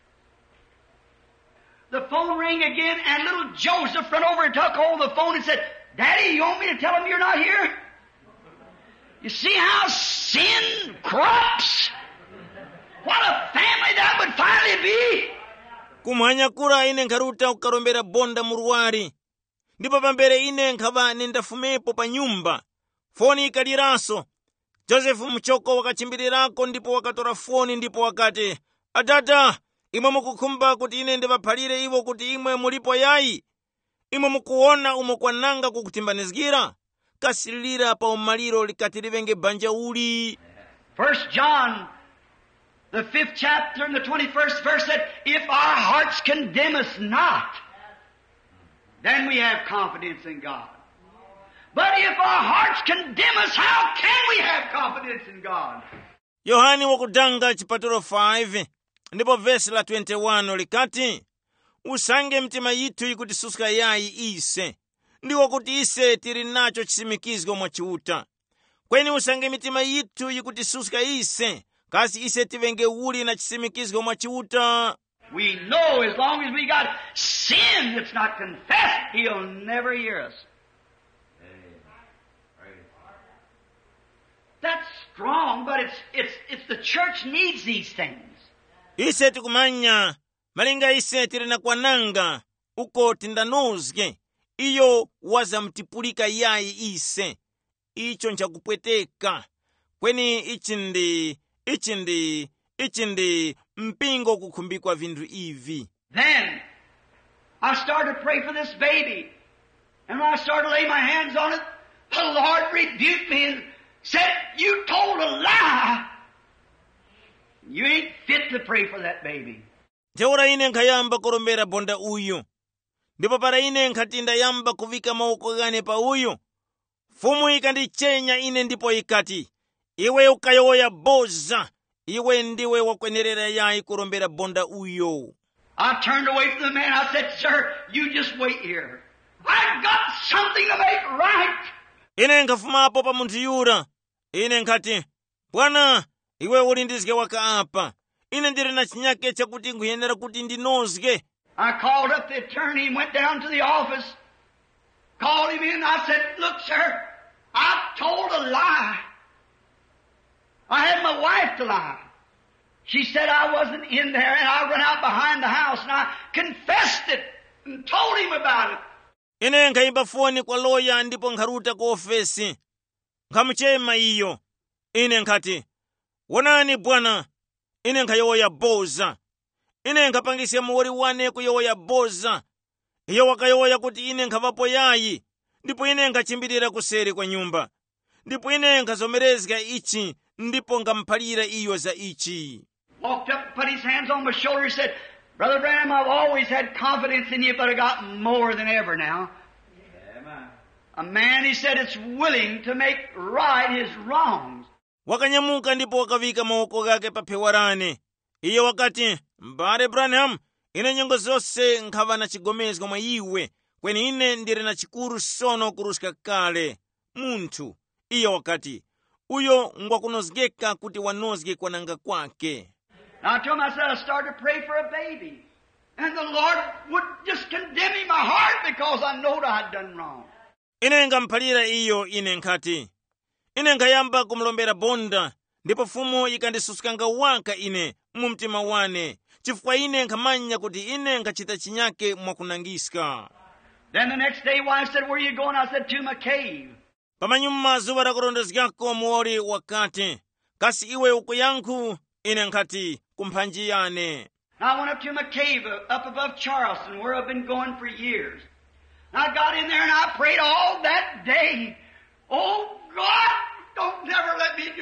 the phone rang again, and little Joseph ran over and took hold of the phone and said, Daddy, you want me to tell him you're not here? You see how sin corrupts? What a family that would finally be! Kumanya kura ine nkaruta ukarombera bonda muruwari. Ndipo pambere ine nkava nendafumepo pa nyumba. Foni ikadiraso. Joseph mchoko wakachimbirirako ndipo wakatora foni ndipo wakati, Atata, imwe mukukhumba kuti ine ndivaphalire iwo kuti imwe mulipo yayi. Imwe mukuona umo kwananga kukutimbanizgira. Kasilira pa umaliro likati livenge banja uli. First John, the fifth chapter and the twenty-first verse said, if our hearts condemn us not, then we have confidence in God. But if our hearts condemn us, how can we have confidence in God? Yohani wakudanga chipaturo five, ndipo verse la twenty-one likati, usange mtima yitu ikutisuska yayi ise, ndiwo kuti ise tiri nacho chisimikizgo mwa chiuta. Kweni usange mitima yitu ikutisuska ise, kasi ise tivenge uli na chisimikizgo mwa chiuta. We know as long as we got sin that's not confessed, he'll never hear us. That's strong, but it's, it's, it's the church needs these things. Ise tikumanya, malinga ise tirina kwananga, uko tindanozge, iyo waza mtipulika yayi ise, icho nchakupweteka, kweni ichindi, ichindi, ichindi, mpingo kukumbikwa vindu ivi. Then, I started to pray for this baby, and when I started to lay my hands on it, the Lord rebuked me and said, you told a lie. You ain't fit to pray for that baby. Teora ine nkayamba korombera bonda uyu. Ndipo para ine nkatinda yamba kuvika mauko gane pa uyu. Fumu ikandichenya ine ndipo ikati, iwe ukayoya boza, iwe ndiwe wakwenerera yayi korombera bonda uyu. I turned away from the man. I said, sir, you just wait here. I've got something to make right. Ine nkafumapo pa muntu yura. Ine nkati, Bwana, iwe ulindizge waka apa. Ine ndiri na chinyake chakuti nguyenera kuti ndinozge. I called up the attorney and went down to the office. Called him in. I said, look, sir, I told a lie. I had my wife to lie. She said I wasn't in there, and I ran out behind the house, and I confessed it and told him about it. Ine nkayimba foni kwa loya ndipo nkaruta ku ofesi. Nkamuchema iyo. Ine nkati, wonani Bwana, ine nkayoya boza. Ine nkapangisia muwori wane kuyoya boza. Iyo wakayoya kuti ine nkavapo yayi. Ndipo ine nkachimbirira kuseri kwa nyumba. Ndipo ine nkazomerezga ichi, ndipo nkamphalira iyo za ichi. Walked up and put his hands on my shoulder and said, Brother Branham, I've always had confidence in you, but I got more than ever now. Amen. A man, he said, is willing to make right his wrongs. Wakanyamuka ndipo wakavika maoko gake pa phewarane. Iyo wakati, Mbare Branham, ine nyengo zonse nkhava na chigomezgo mwa iwe, kweni ine ndiri na chikuru sono kuruska kale. Munthu. Iyo wakati, uyo ngwakunozgeka kuti wanozge kwananga kwake. Now I told him, I said, I started to pray for a baby. And the Lord would just condemn in my heart because I knowed I had done wrong. Ine ngamphalira iyo ine nkati. Ine nkayamba kumlombera bonda, ndipo fumu ikandisuskanga waka ine mumtima wane. Chifukwa ine nkamanya kuti ine nkachita chinyake mwakunangiska. Then the next day, wife said, where are you going? I said, to my cave. Pamanyuma zuwa rakurondezgako muwori wakati. Kasi iwe ukuyanku, ine nkati kumphanjiyane. I went up to my cave up above Charleston, where I've been going for years. And I got in there and I prayed all that day. Oh, God, don't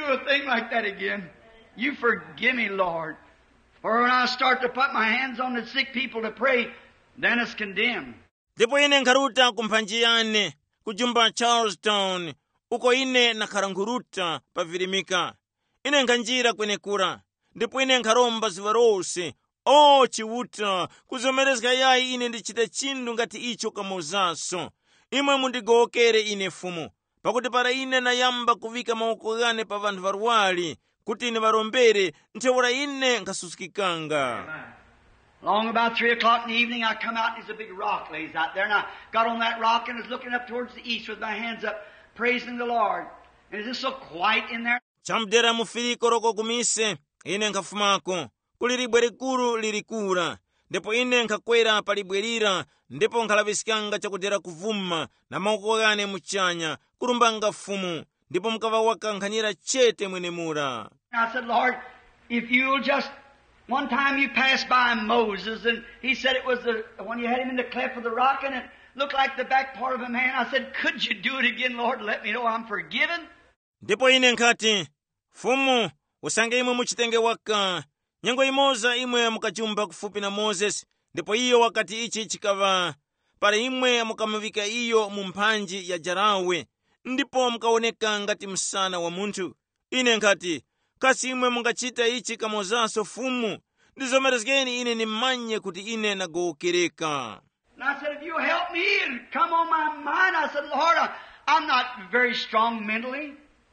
do a thing like that again. You forgive me, Lord. For when I start to put my hands on the sick people to pray, then it's condemned. Ndipo ine nkharuta kumphanjiyane kujumba Charlestown uko ine nakharanguruta pavirimika. Ine nkhanjira kwenekura. Ndipo ine nkharomba zivarose. O chiwuta kuzomerezga yayi ine ndichita chindu ngati icho kamozaso. Imwe mundigokere ine fumu. Pakuti para ine nayamba kuvika maoko gane pa vanhu varwali kuti ine varombere nthewura ine nkasusikikanga. Along about three o'clock in the evening, I come out and there's a big rock lays out there, and I got on that rock and was looking up towards the east with my hands up, praising the Lord. And it's just so quiet in there. Chamdera mufiriko roko kumise, ine nkafumako, kuliribwe rikuru lirikura, ndipo ine nkakwera palibwerira, ndipo nkalavisikanga chakudera kuvuma, na maoko gane muchanya, kurumbanga fumu, ndipo mkava waka nkhanira chete mwenemura. I said, Lord, if you'll just, one time you passed by Moses, and he said it was the, when you had him in the cleft of the rock, and it looked like the back part of a man. I said, could you do it again, Lord, let me know I'm forgiven? Ndipo ine nkati, fumu, usange imwe muchitenge waka, nyengo imoza imwe mukachumba kufupi na Moses, ndipo iyo wakati ichi chikava, pare imwe mukamavika iyo mumphanji ya jarawe, ndipo mukaoneka ngati msana wa muntu. Ine nkati, kasi imwe mungachita ichi kamozaso fumu, ndizomerezgeni ine nimanye kuti ine nagokereka. And I said, if you help me and come on my mind, I said, Lord, I, I'm not very strong mentally,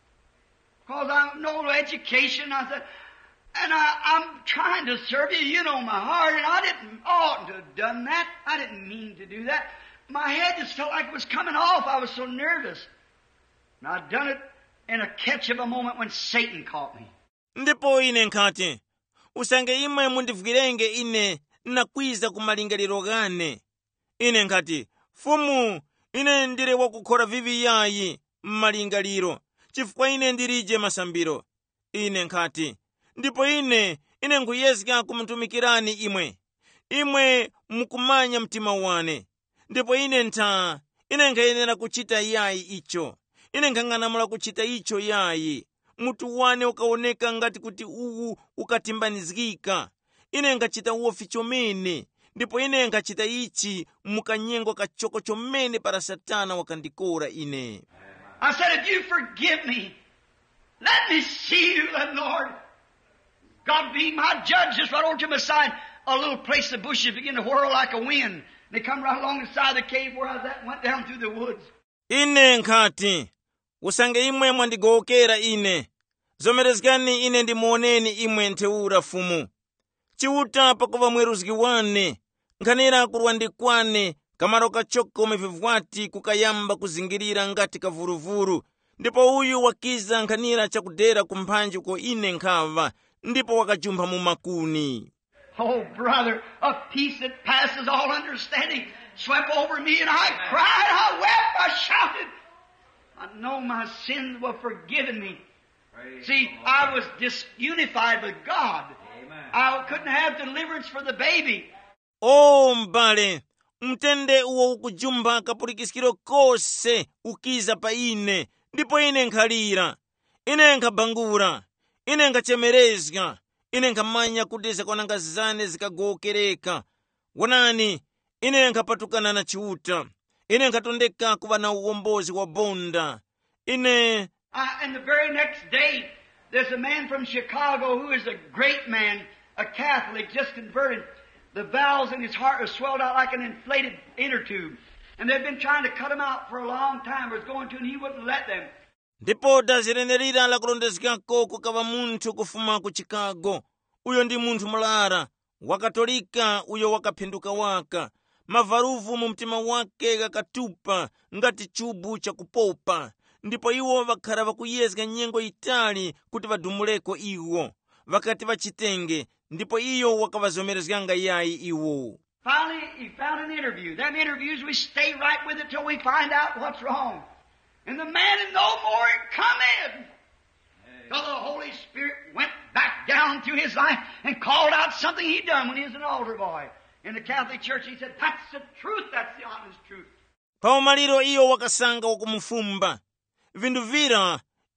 because I have no education. I said, and I, I'm trying to serve you. You know my heart, and I didn't ought to have done that. I didn't mean to do that. My head just felt like it was coming off. I was so nervous. And I'd done it in a catch of a moment when Satan caught me. Ndipo ine nkati, usange imwe mundivugirenge ine nakwiza kumalingaliro gane. Ine nkati, fumu, ine ndire wakukhora vivi yayi mmalingaliro, chifukwa ine ndirije masambiro. Ine nkati, ndipo ine, ine nkuyezga kumtumikirani imwe. Imwe mukumanya mtima wane. Ndipo ine nta, ine nkayenera kuchita yayi icho. Ine nkang'anamula kuchita icho yayi. Mutu wane ukaoneka ngati kuti uwu ukatimbanizgika. Ine nkachita uofi chomene. Ndipo ine nkachita ichi mukanyengo kachoko chomene para Satana wakandikora ine. I said, if you forgive me, let me see you, Lord. God be my judge. Just right over to my side, a little place of bushes begin to whirl like a wind. They come right along the side of the cave where I was at and went down through the woods. Ine nkati, usange imwe mwandigokera ine. Zomerezgani ine ndimuoneni imwe nteura fumu. Chiuta pakuva mweruzgi wane, nkhanira kurwandikwane, kamaro kachoko mevivwati kukayamba kuzingirira ngati kavuruvuru. Ndipo uyu wakiza nkhanira chakudera kumphanji ko ine nkhava, ndipo wakajumba mu makuni. Oh, brother, a peace that passes all understanding swept over me, and I cried, I wept, I shouted. I know my sins were forgiven me. Praise See, I was disunified with God. Amen. I couldn't have deliverance for the baby. O mbale, mtende uwo ukujumba kapulikisikiro kose ukiza pa ine, ndipo ine nkhalira, ine nkabangura, ine nkachemerezga, ine nkamanya kudeza kwananga zane zikagokereka. Wanani, ine nkapatukana na chiuta, ine nkatondeka kuva na uwombozi wa bonda. Ine... Uh, and the very next day, there's a man from Chicago who is a great man, a Catholic, just converted. The valves in his heart are swelled out like an inflated inner tube. And they've been trying to cut him out for a long time. Was going to, and he wouldn't let them. Ndipo dazirenerira la kulondezgako kukava muntu kufuma ku Chicago. Uyo ndi muntu mulara, wakatolika uyo wakapinduka waka. Mavaruvu mu mtima wake gakatupa, ngati chubu cha kupopa. Ndipo iwo vakhala vakuyezga nyengo itali kuti vadumuleko iwo. Vakati vachitenge, ndipo iyo wakavazomerezganga yayi iwo. Finally, he found an interview. Them interviews, we stay right with it till we find out what's wrong. And the man had no more come in. So the Holy Spirit went back down through his life and called out something he'd done when he was an altar boy. In the Catholic Church, he said, that's the truth, that's the honest truth. Paumaliro iyo wakasanga wakumufumba. Vindu vira,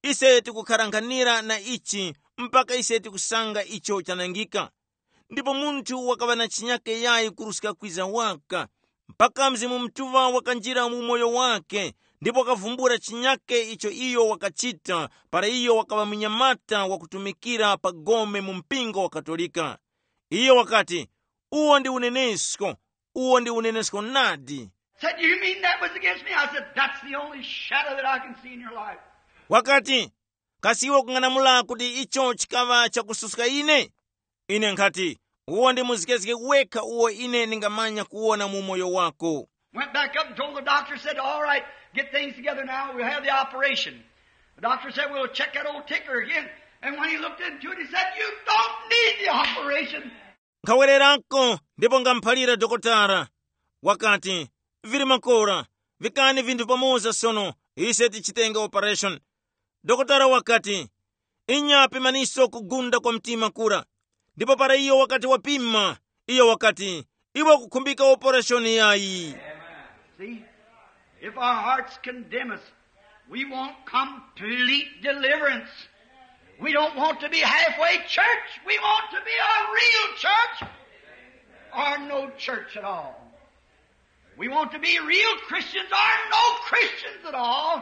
ise tikukhalanganira na ichi mpaka ise tikusanga icho chanangika. Ndipo munthu wakavana chinyake yayi kurusika kwiza waka mpaka mzimu mtuva wakanjira mu moyo wake, ndipo akavumbura chinyake icho iyo wakachita para iyo wakava mnyamata wakutumikira pagome mu mpingo wa Katolika. Iyo wakati uwo ndi unenesko, uwo ndi unenesko nadi. Said, you mean that was against me? I said, that's the only shadow that I can see in your life. Wakati kasiwo kung'anamula kuti icho chikava chakususuka ine, ine nkati uwo ndi muzikazike weka uwo ine ningamanya kuona mu moyo wako. Went back up and told the doctor, said, all right, get things together now, we'll have the operation. The doctor said, we'll check that old ticker again. And when he looked into it, he said, you don't need the operation. Nkawererako ndipo ngamphalira dokotara. Wakati vili makora, vikani vindu pamoza sono, ise tichitenga operation. Dokotara wakati inyapi maniso kugunda kwa mtima kura. Ndipo para iyo wakati wapima, iyo wakati iwa kukumbika operation yayi. See, if our hearts condemn us, we want complete deliverance. We don't want to be halfway church. We want to be a real church or no church at all. We want to be real Christians or no Christians at all.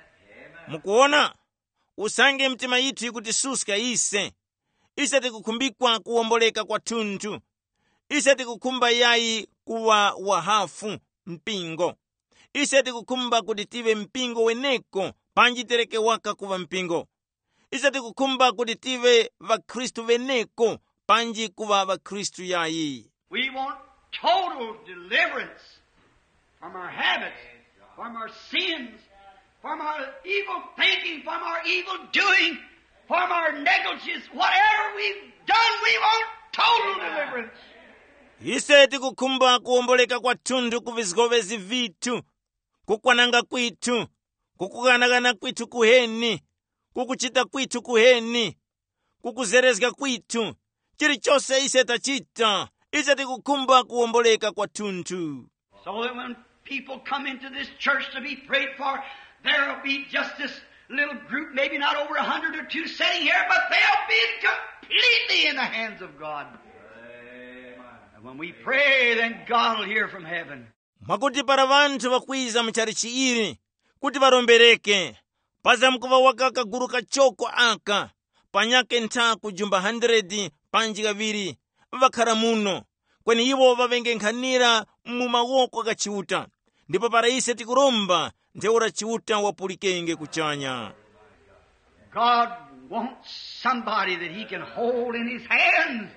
Mukuona, usange mtima yitu kuti suska ise. Ise tikukumbikwa kuomboleka kwa tuntu. Ise tikukumba yayi kuwa wahafu mpingo. Ise tikukumba kuti tive mpingo weneko panjitereke waka kuwa mpingo. Ise tikukumba kuti tive vakristu veneko panji kuwa vakristu yayi. We want total deliverance from our habits, from our sins, from our evil thinking, from our evil doing, from our negligence. Whatever we've done, we want total deliverance. Ise tikukumba kuomboleka kwa tundu kuvizigovezi vitu, kukwananga kwitu, kukuganagana kwitu kuheni, kukuchita kwitu kuheni, kukuzerezga kwitu. Chiri chose ise tachita, ise tikukumba kuomboleka kwa tundu. So that when people come into this church to be prayed for, there'll be just this little group, maybe not over a hundred or two sitting here, but they'll be completely in the hands of God. And when we pray, then God will hear from heaven. Mwakuti para vantu vakwiza mcharichi iri, kuti varombereke, paza mkuva wakaka guru kachoko aka, panyake nta kujumba hundredi panjiga viri, vakara muno, kweni iwo vavenge nkhanira mumawoko kachiuta, ndipo para ise tikuromba, nteura chiuta wapulikenge kuchanya. God wants somebody that He can hold in His hands.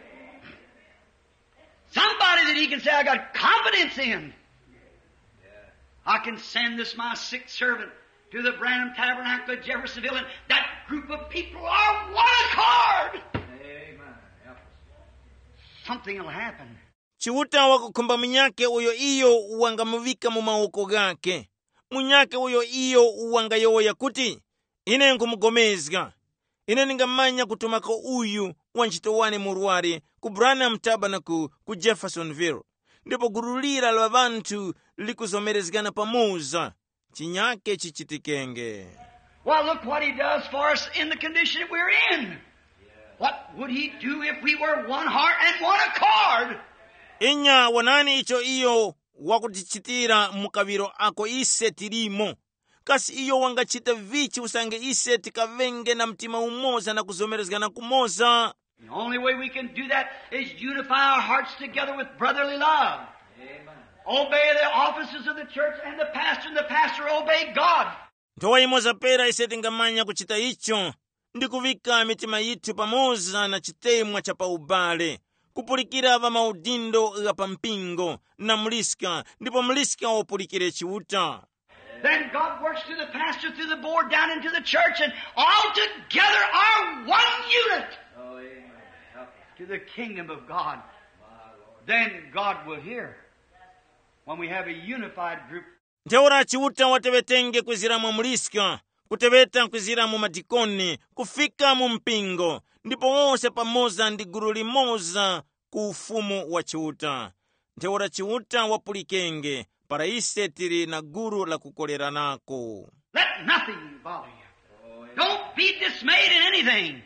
Somebody that He can say, I got confidence in. I can send this my sick servant to the Branham Tabernacle at Jeffersonville, and that group of people are one accord. Amen. Something will happen. Chiuta wakukumba munyake uyo iyo uwangamuvika mu mawoko gake. Munyake uyo iyo uwangayoya kuti ine nkumugomezga. Ine ningamanya kutumako uyu wanchitowane murwari ku Branham Tabernacle ku Jeffersonville. Ndipo gurulira lwa bantu likuzomerezgana pamoza. Chinyake chichitikenge. Well, look what He does for us in the condition that we're in. What would He do if we were one heart and one accord? Inya wanani icho iyo wakutichitira mukaviro ako ise tirimo. Kasi iyo wangachita vichi usange ise tikavenge na mtima umoza na kuzomerezgana kumoza. The only way we can do that is unify our hearts together with brotherly love. Amen. Obey the offices of the church and the pastor, and the pastor obey God. Ntowa imoza pera ise tingamanya kuchita icho, ndikuvika mitima yitu pamoza na chitemwa cha paubale, kupulikira va maudindo ga pampingo na mliska, ndipo mliska opulikire chiuta. Then God works through the pastor, through the board, down into the church, and all together are one unit. Oh, amen. To the kingdom of God. Then God will hear. When we have a unified group. Nteora chiuta watewetenge kwizira mu mliska, kuteweta kwizira mu madikoni, kufika mu mpingo, ndipo wose pamoza ndi guru limoza ku ufumu wa chiuta. Nteora chiuta wapulikenge, para ise tiri na guru la kukolera nako. Let nothing bother you. Don't be dismayed in anything.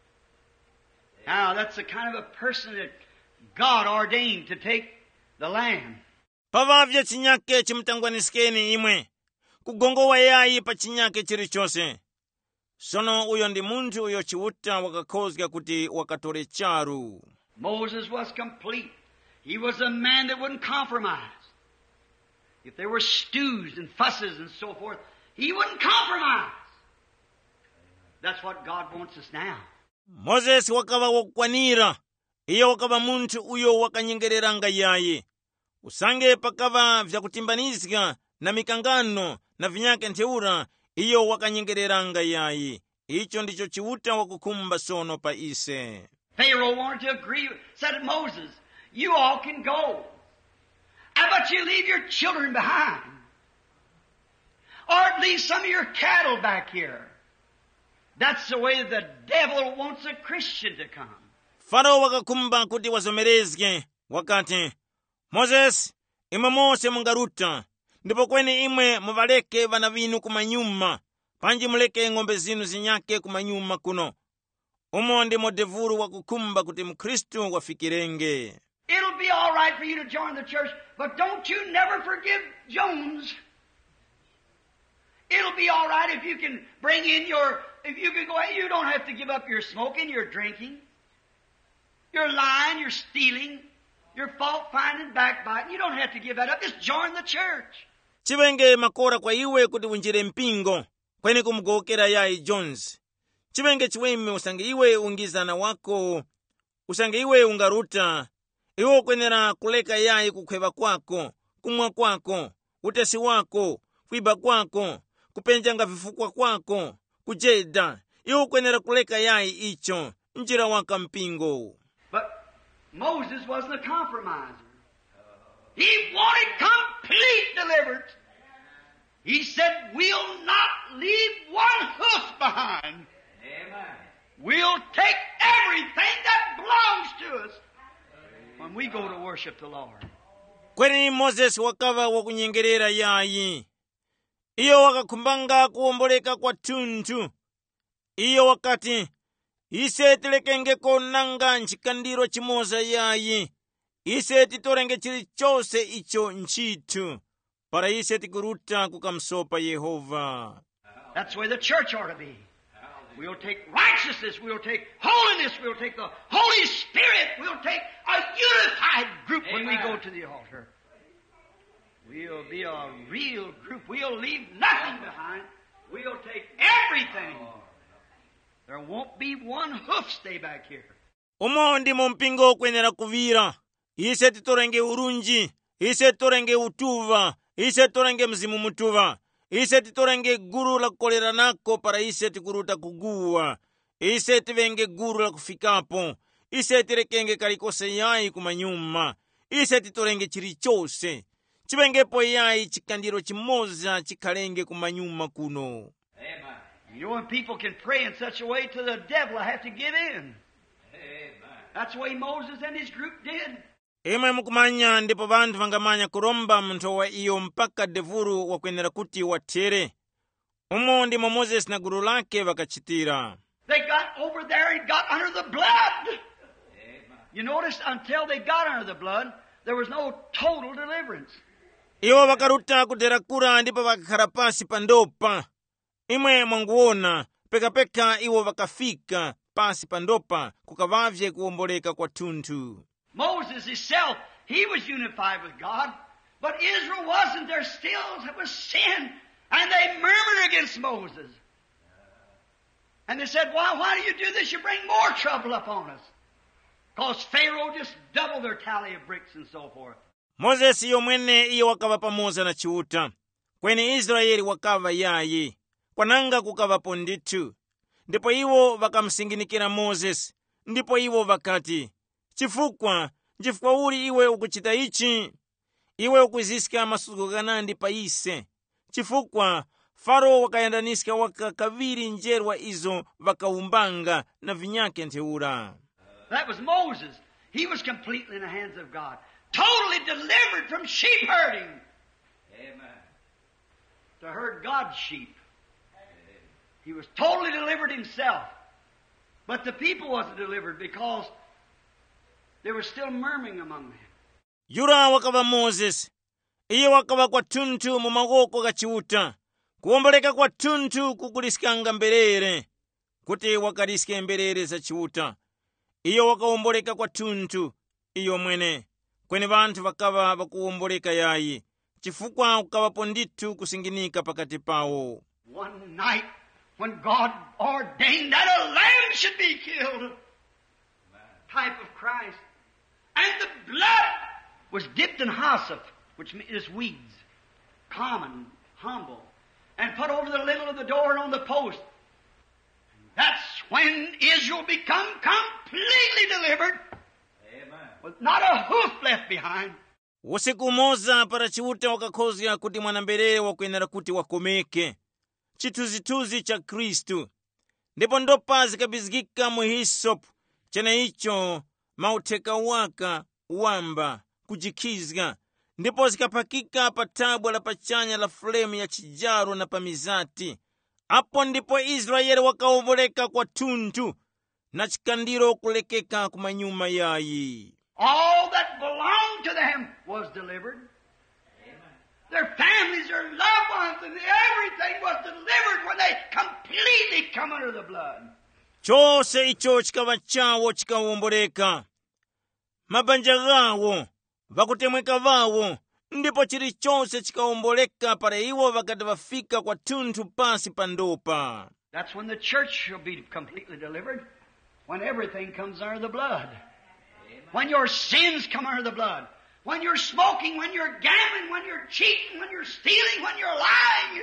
Now, that's the kind of a person that God ordained to take the land. pavavya chinyake chimutangwanisikeni imwe kugongowa yayi pa chinyake chilichonse. Sono uyo ndi munthu uyo chiwuta wakakhozga kuti wakatole charu. Moses was complete. He was a man that wouldn't compromise. If there were stews and fusses and so forth, he wouldn't compromise. That's what God wants us now. Moses wakava wokwanira. Iyo wakava munthu uyo wakanyengereranga yayi. Usange pakava vyakutimbanizika na mikangano na vinyake ntheura, iyo wakanyengereranga yayi. Icho ndicho chiwuta wakukhumba sono pa ise. Pharaoh wanted to agree, said to Moses, you all can go. But you leave your children behind. Or at least some of your cattle back here. That's the way the devil wants a Christian to come. Farao wakakhumba kuti wazomerezge, wakati, Moses, imwe mose mungaruta, ndipo kweni imwe muvaleke vana vinu kumanyuma, panji muleke ng'ombe zinu zinyake kumanyuma kuno. Umo ndimo devuru wakukhumba kuti mkristu wafikirenge. It'll be all right for you to join the church, but don't you never forgive Jones. It'll be all right if you can bring in your, if you can go out, you don't have to give up your smoking, your drinking, your lying, your stealing, your fault finding, backbiting. You don't have to give that up. Just join the church. Chivenge makora kwa iwe kuti unjire mpingo, kweni kumugokera yayi Jones. Chivenge chiweme usange iwe ungizana wako, usange iwe ungaruta, iwe kwenera kuleka yayi kukhweba kwako, kumwa kwako, utesi wako, kuiba kwako, kupenjanga vifukwa kwako, kujeda, iwe kwenera kuleka yayi icho, njira waka mpingo. But Moses wasn't a compromiser. He wanted complete deliverance. He said, we'll not leave one hoof behind. Amen. We'll take everything that belongs to us when we go to worship the Lord. Kweni Moses wakava wakunyengerera yayi. Iyo wakakhumbanga kuomboleka kwa thunthu. Iyo wakati, ise tilekengeko nanga nchikandiro chimoza yayi. Ise titorenge chilichonse icho nchithu. Para ise tikuruta kukamsopa Yehova. That's the way the church ought to be. We'll take righteousness, we'll take holiness, we'll take the Holy Spirit, we'll take a unified group when we go to the altar. We'll be a real group. We'll leave nothing behind. We'll take everything. There won't be one hoof stay back here. Umo ndimo mpingo kwenera kuvira. Ise titorenge urunji. Ise torenge utuva. Ise torenge mzimu mutuva. Ise titorenge guru la kukolera nako para ise tikuruta kuguwa. Ise tivenge guru la kufikapo. Ise tirekenge kalikose yayi kumanyuma. Ise titorenge chilichose. Chivengepo yayi chikandiro chimoza chikalenge kumanyuma kuno. Amen. You know, when people can pray in such a way to the devil, I have to give in. Amen. That's the way Moses and his group did. Imwe mukumanya ndipo vantu vangamanya kuromba mnthowa iyo mpaka devuru wakwenera kuti watere. Umo ndimo Moses na guru lake vakachitira. They got over there and got under the blood. Amen. You notice, until they got under the blood, there was no total deliverance. Iwo vakaruta kudera kura ndipo vakakhala pasi pandopa. Imwe mwanguona, pekapeka iwo vakafika pasi pandopa kukavavye kuomboleka kwa thunthu. Moses himself, he was unified with God, but Israel wasn't. There still was sin, and they murmured against Moses. And they said, why, why do you do this? You bring more trouble upon us. Because Pharaoh just doubled their tally of bricks and so forth. Moses iyo mwene iyo wakava pamoza na chiuta. Kweni Israeli wakava yayi. Kwananga kukava pondithu. Ndipo iwo vakamsinginikira Moses. Ndipo iwo vakati, chifukwa, chifukwa uli iwe ukuchita ichi. Iwe ukuzisika masuko ganandi pa ise. Chifukwa, Farao wakayandaniska waka kaviri njerwa izo vakaumbanga na vinyake ntheura. That was Moses. He was completely in the hands of God. Totally delivered from sheep herding. Amen. To herd God's sheep. He was totally delivered himself. But the people wasn't delivered because they were still murmuring among them. yura wakava moses iye wakava kwathunthu mu makoko kachiuta kuwomboleka kwathunthu kukulisikanga mberere kuti wakaliske mberere za chiuta iyo wakawomboleka kwathunthu iyo mwene kweni vanthu vakava vakuwomboleka yayi chifukwa kukavapo ndithu kusinginika pakati pawo. One night when God ordained that a lamb should be killed, type of Christ, and the blood was dipped in hyssop, which is weeds, common, humble, and put over the lintel of the door and on the post. And that's when Israel become completely delivered, Amen. with not a hoof left behind. usiku moza para chiuta wakakhozya kuti mwanamberere wakuyenera kuti wakomeke chithunzithunzi cha khristu ndipo ndopa zikabizikika mu hisopu chene icho mautheka waka wamba kujikhizga ndipo zikaphakika pa thabwa la pachanya la fulemu ya chijaro na pamizati. Apo ndipo Israeli wakawomboleka kwathunthu na chikandiro kulekeka kumanyuma yayi. All that belonged to them was delivered. Amen. Their families, their loved ones, and everything was delivered when they completely come under the blood. Chose icho chikava chawo chikawomboleka. Mabanja gawo, vakutemweka vawo, ndipo chilichonse chikawomboleka para iwo vakati vafika kwathunthu pansi pandopa. That's when the church shall be completely delivered, when everything comes under the blood. When your sins come under the blood. When you're smoking, when you're gambling, when you're cheating, when you're stealing, when you're lying.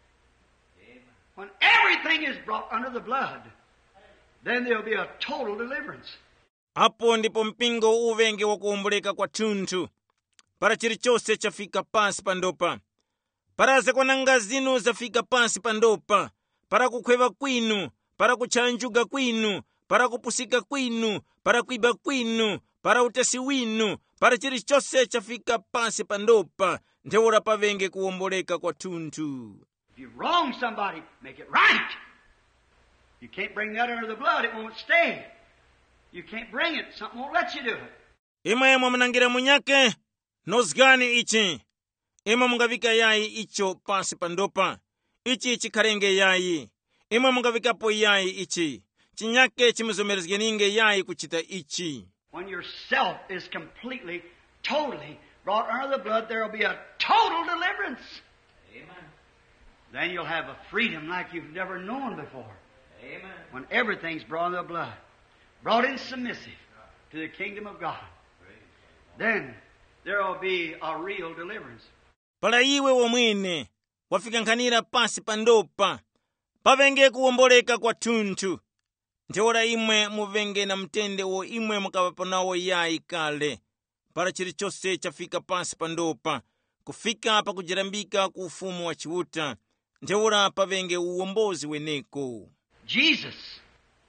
When everything is brought under the blood, then there'll be a total deliverance. Apo ndipo mpingo uvenge wakuwomboleka kwathunthu. Para chilichonse chafika pansi pandopa. Para zakwananga zinu zafika pansi pandopa. Para kukhweva kwinu, para kutchanjuga kwinu, para kupusika kwinu, para kuiba kwinu, para utesi winu, para chilichonse chafika pansi pandopa. Ntheura pavenge kuwomboleka kwathunthu. If you wrong somebody, make it right. You can't bring that under the blood, it won't stay. You can't bring it, something won't let you do it. Imwe mwamunangira munyake, nozgani ichi. Imwe mungavika yayi icho pansi pandopa. Ichi chikharenge yayi. Imwe mungavikapo yayi ichi. Chinyake chimuzomerezgeninge yayi kuchita ichi. When yourself is completely, totally brought under the blood, there will be a total deliverance. Amen. Then you'll have a freedom like you've never known before. Amen. When everything's brought under the blood, brought in submissive to the kingdom of God, then there will be a real deliverance. Pala iwe womwene, wafikankanira pansi pandopa. Pavenge kuwomboleka kwathunthu. Ntheura imwe muvenge na mtende wo imwe mukavaponawo yayi kale. Para chilichonse chafika pansi pandopa. Kufika pa kujirambika ku ufumu wa chiuta. Ntheura pavenge uwombozi weneko. Jesus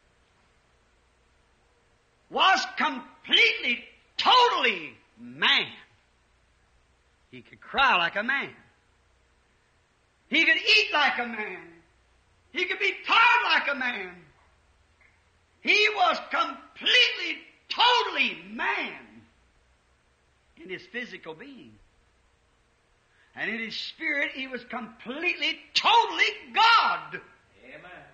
was completely, totally man. He could cry like a man. He could eat like a man. He could be tired like a man. He was completely, totally man in his physical being. And in his spirit, he was completely, totally God. Amen.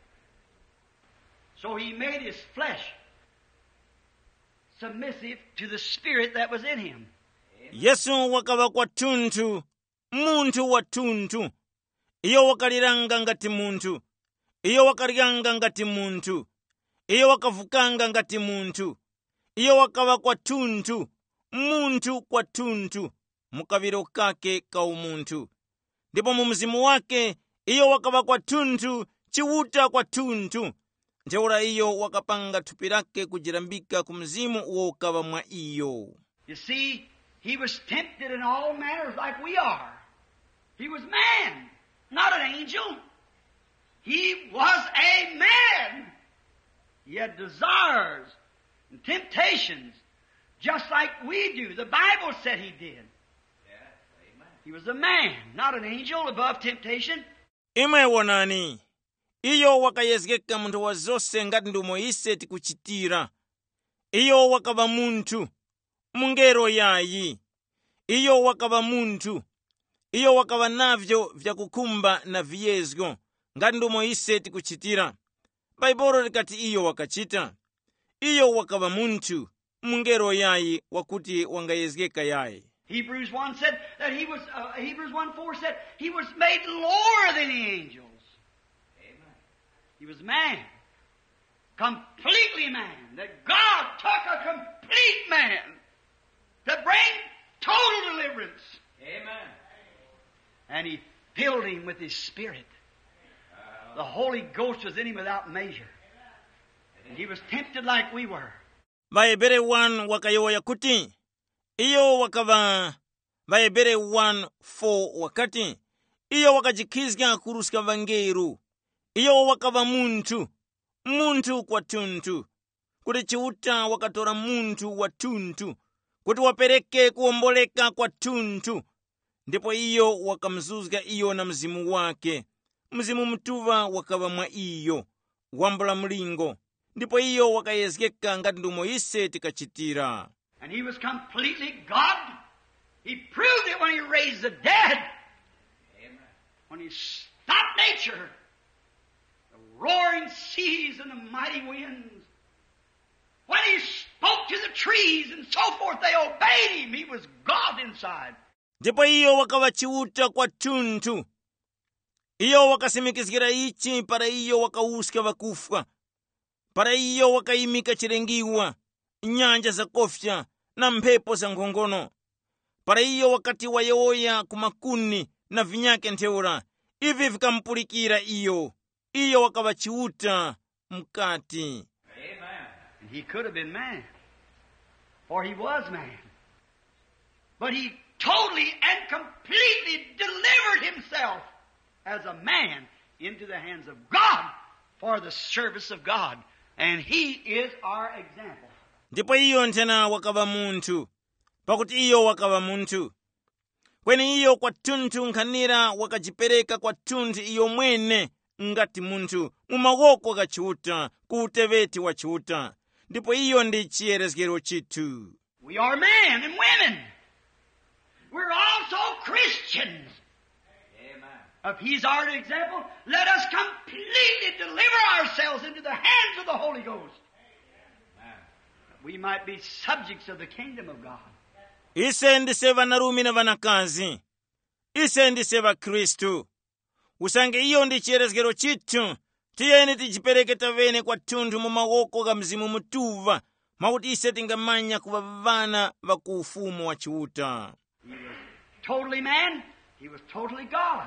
So he made his flesh submissive to the spirit that was in him. Yesu wakava kwathunthu, munthu wathunthu. Iyo wakaliranga ngati munthu. Iyo wakaryanga ngati munthu. Iyo wakavukanga ngati munthu. Iyo wakava kwathunthu, munthu kwathunthu, mukaviro kake ka umunthu. Ndipo mu mzimu wake, iyo wakava kwathunthu, chiuta kwathunthu. Ntheura iyo wakapanga thupi lake kujirambika ku mzimu wokava mwa iyo. You see, he was tempted in all manners like we are. He was man, not an angel. He was a man. He had desires and temptations, just like we do. The Bible said he did. Yes. Amen. He was a man, not an angel above temptation. Imwe wonani, iyo wakayezekeka munthu wa zonse ngati ndomwe ise tikuchitira. Iyo wakava munthu mungero yayi. Iyo wakava munthu. Iyo wakava navyo vyakukhumba na viyezgo ngati ndomwe ise tikuchitira. Baibulo likati iyo wakachita. Iyo wakava munthu mungero yayi wakuti wangayezekeka yayi. Hebrews one said that he was, uh, Hebrews one four said he was made lower than the angels. Amen. He was man. Completely man. That God took a complete man to bring total deliverance. Amen. And he filled him with his Spirit. The Holy Ghost was in him without measure. And he was tempted like we were. Vaebere one wakayoya kuti. Iyo wakava. Vaebere one four wakati. Iyo wakajikizga kuruska vangeru. Iyo wakava muntu. Muntu kwa tuntu. Kuti chiuta wakatora muntu wa tuntu. Kuti wapereke kuomboleka kwa tuntu. Ndipo iyo wakamzuzga iyo na mzimu wake. Mzimu mtuva wakava mwa iyo. Wambula mlingo. Ndipo iyo wakayezekeka ngati ndomwe ise tikachitira. And he was completely God. He proved it when he raised the dead. Amen. When he stopped nature. The roaring seas and the mighty winds. When he spoke to the trees and so forth, they obeyed him. He was God inside. Ndipo iyo wakava chiuta kwa tuntu. Iyo wakasimikizgira ichi para iyo wakauska vakufa. Para iyo wakaimika chirengiwa, nyanja za kofya na mphepo za ngongono. Para iyo wakati wayoya kumakuni na vinyake ntheura, ivi vikampulikira iyo. Iyo wakava chiuta mkati. Amen. And he could have been man. For he was man. But he totally and completely delivered himself as a man into the hands of God for the service of God. And he is our example. Ndipo iyo ntena wakava muntu. Pakuti iyo wakava muntu. Kweni iyo kwa tuntu nkhanira wakajipereka kwa tuntu iyo mwene ngati muntu. Mumawoko kachiuta kuuteveti wa chiuta. Ndipo iyo ndi chiyerezgero chitu. We are men and women. We're also Christians. Amen. If he's our example, let us completely deliver ourselves into the hands of the Holy Ghost. Amen. We might be subjects of the kingdom of God. Ise ndise vanarumi na vanakazi. Ise ndise va Kristu. Usange iyo ndi chiyerezgero chitu. Tiyeni tijipereke tavene kwa tuntu mumawoko ga mzimu mutuva. Mauti ise tingamanya kuva vana va kuufumu wa chiuta. He was totally man. He was totally God.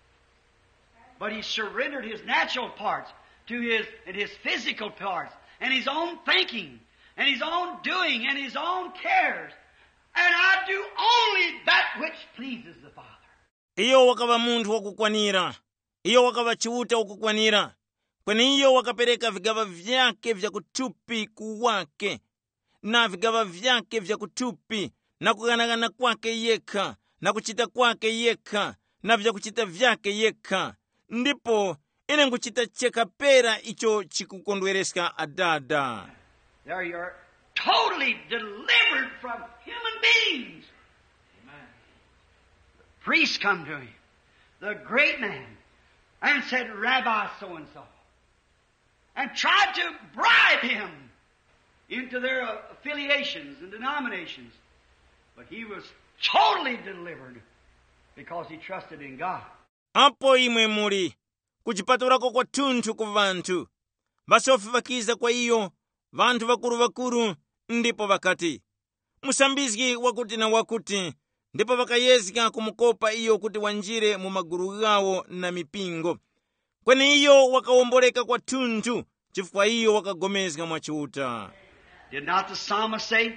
But he surrendered his natural parts to his, and his physical parts, and his own thinking, and his own doing, and his own cares. And I do only that which pleases the Father. Iyo wakava muntu wakukwanira. Iyo wakava chiuta wakukwanira. Kweni iyo wakapereka vigava vyake vya kutupi kuwake. Na vigava vyake vya kutupi. Na kuganagana kwake yeka. Na kuchita kwake yeka. Na vya kuchita vyake yeka. Ndipo ine nkuchita cheka pera icho chikukondwereska adada. There you are, totally delivered from human beings. Amen. The priest come to him, the great man, and said, Rabbi so-and-so. And tried to bribe him into their affiliations and denominations. But he was totally delivered because he trusted in God. Apo imwe muri, kuchipaturako kwa tuntu ku vantu. Vasofi vakiza kwa iyo, vantu vakuru vakuru, ndipo vakati. Musambizgi wakuti na wakuti, ndipo vakayezika kumukopa iyo kuti wanjire mu maguru gawo na mipingo. Kweni iyo wakawomboleka kwa tuntu, chifukwa iyo wakagomezga mwa chiuta. Did not the psalmist say,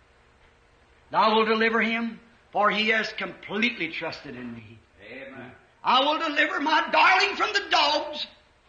Thou wilt deliver him, for he has completely trusted in me. Amen. I will deliver my darling from the dogs,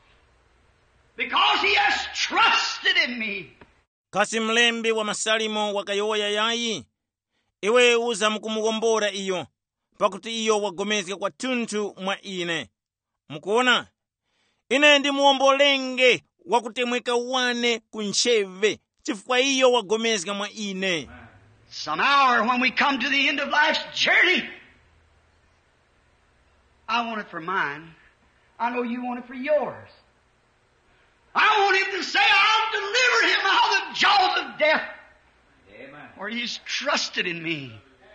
because he has trusted in me. Kasi mlembi wa masalimo wakayoya yayi, iwe uza mukumugombora iyo, pakuti iyo wagomezga kwa tuntu mwa ine. Mukuona? ine ndimuwombolenge wakutemweka wane ku ntcheve chifukwa iyo wagomezeka mwa ine. Some hour when we come to the end of life's journey, I want it for mine. I know you want it for yours. I want him to say, I'll deliver him out of the jaws of death. Amen. For he's trusted in me.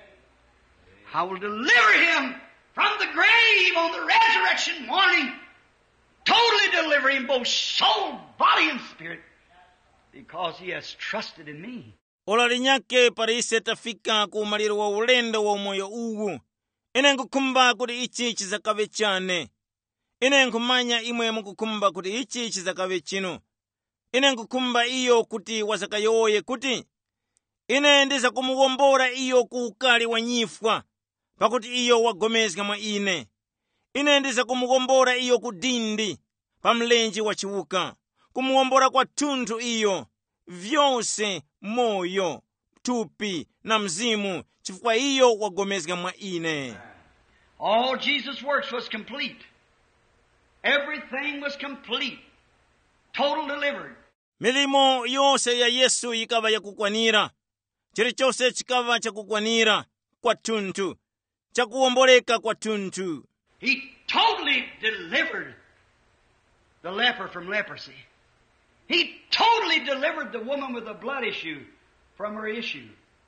I will deliver him from the grave on the resurrection morning. Totally deliver him both soul, body, and spirit. Because he has trusted in me. Ola linyake parise tafika ku maliro wa ulendo wa umoyo uwu. Ine nkukumba kuti ichi chizakave chane. Ine nkumanya imwe mukukumba kuti ichi chizakave chino. Ine nkukumba iyo kuti wazakayoye kuti ine ndiza kumugombora iyo ku ukali wa nyifwa pakuti iyo wagomezeka mwa ine. Ine ndiza kumugombora iyo ku dindi pa mlenji wa chiwuka. Kumugombora kwa tunthu iyo vyonse moyo, tupi na mzimu chifukwa iyo wagomezeka mwa ine. All Jesus' works was complete. Everything was complete. Total delivered. Milimo yose ya Yesu ikava yakukwanira. Chilichonse chikava chakukwanira kwa tunthu. Chakuwomboleka kwa tunthu. He totally delivered the leper from leprosy. He totally delivered the woman with the blood issue from her issue.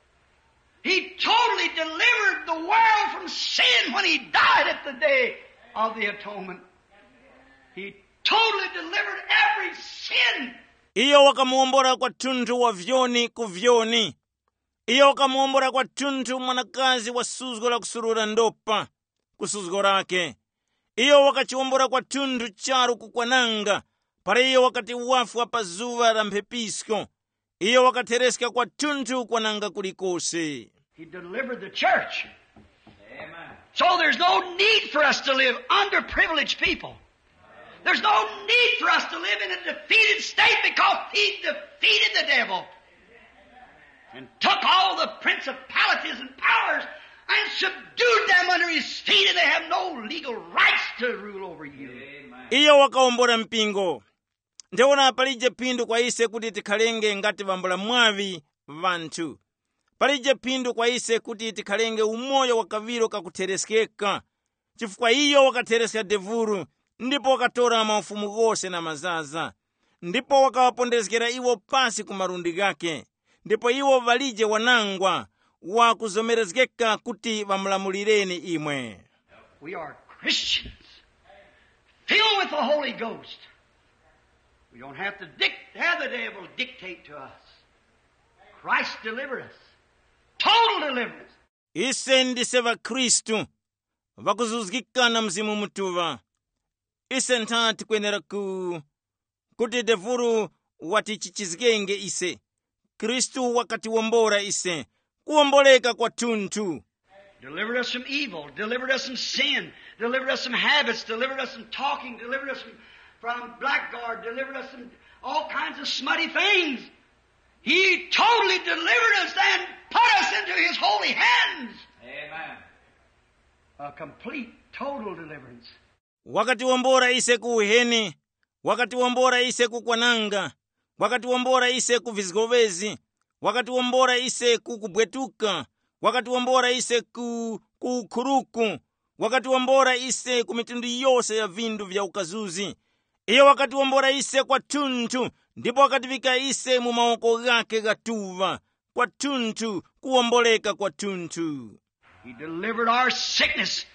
He totally delivered the world from sin when he died at the day of the atonement. He totally delivered every sin. Iyo wakamuombora kwa tunthu wa vyoni ku vyoni. Iyo wakamuombora kwa tunthu mwanakazi wa suzgo la kusurura ndopa ku suzgo lake. Iyo wakachiwombora kwa tunthu charu kukwananga pare iyo wakati wafu wa pazuva la mphepisko. Iyo wakatereska kwa tunthu kwananga kulikose. He delivered the church. Amen. So there's no need for us to live underprivileged people. There's no need for us to live in a defeated state because he defeated the devil and took all the principalities and powers and subdued them under his feet, and they have no legal rights to rule over you. Amen. Iyo wakaombora mpingo. Ndeona palije pindu kwa ise kuti tikhalenge ngati vambula mwavi vanthu. Palije pindu kwa ise kuti tikhalenge umoyo wakaviro kakutereskeka. Chifukwa iyo wakatereska devuru, ndipo wakatora maufumu gose na mazaza. Ndipo wakawapondezekera iwo pasi ku marundi gake. Ndipo iwo valije wanangwa wa kuzomerezekeka kuti vamulamulireni imwe. We are Christians, filled with the Holy Ghost. We don't have to dic- have the devil dictate to us. Christ delivered us. Total deliverance. Ise ndise va Kristu vakuzuzikika na mzimu mutuva. Ise ntati kwenera ku kuti devuru watichichizikenge ise. Kristu wakati wombora ise kuomboleka kwa tunthu. Delivered us from evil, delivered us from sin, delivered us from habits, delivered us from talking, delivered us from, from blackguard, delivered us from all kinds of smutty things. He totally delivered us and put us into his holy hands. Amen. A complete, total deliverance. Wakati wombora ise ku uheni, wakati wombora ise ku kwananga, wakati wombora ise ku vizgovezi, wakati wombora ise ku kubwetuka, wakati wombora ise ku kukhuruku, wakati wombora ise ku mitundu yose ya vindu vya ukazuzi. Iyo wakati wombora ise kwa tunthu, ndipo wakati vika ise mu maoko gake gatuva, kwa tunthu, kuomboleka kwa tunthu. He delivered our sickness.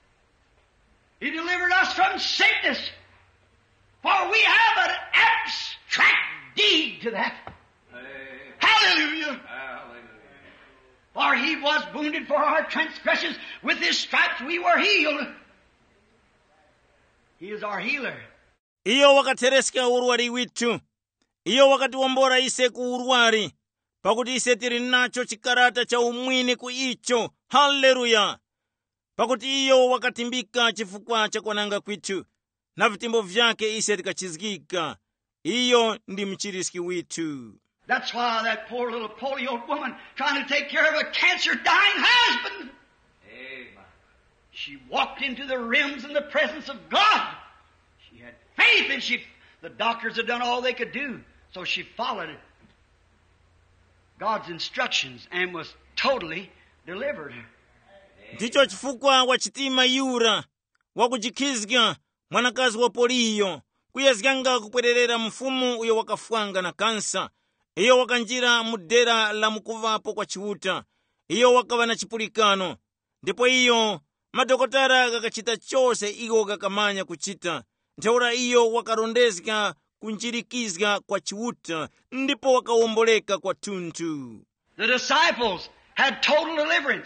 He delivered us from sickness. For we have an abstract deed to that. Amen. Hallelujah. Hallelujah. For he was wounded for our transgressions. With his stripes we were healed. He is our healer. Iyo wakatereska urwari witu. Iyo wakati wombora ise ku urwari. Pakuti ise tiri nacho chikarata cha umwini ku icho. Haleluya. Pakuti iyo wakatimbika chifukwa cha kwananga kwitu. Na vitimbo vyake ise tikachizgika. Iyo ndi mchiriski witu. That's why that poor little polio woman trying to take care of a cancer-dying husband. Amen. She walked into the realms in the presence of God. She had faith, and she, the doctors had done all they could do, so she followed God's instructions and was totally delivered. Ndicho chifukwa wachitima Yura wakujikhizga mwanakazi wa Poliyo kuyazikanga kupwererera mfumu uyo wakafwanga na kansa, iyo wakanjira mudera la mukuvapo kwa chiuta, iyo wakava na chipulikano, ndipo iyo madokotara kakachita chose iwo kakamanya kuchita. Ntheura iyo wakarondezeka kunjirikizga kwa chiuta, ndipo wakawomboleka kwa tunthu. The disciples had total deliverance.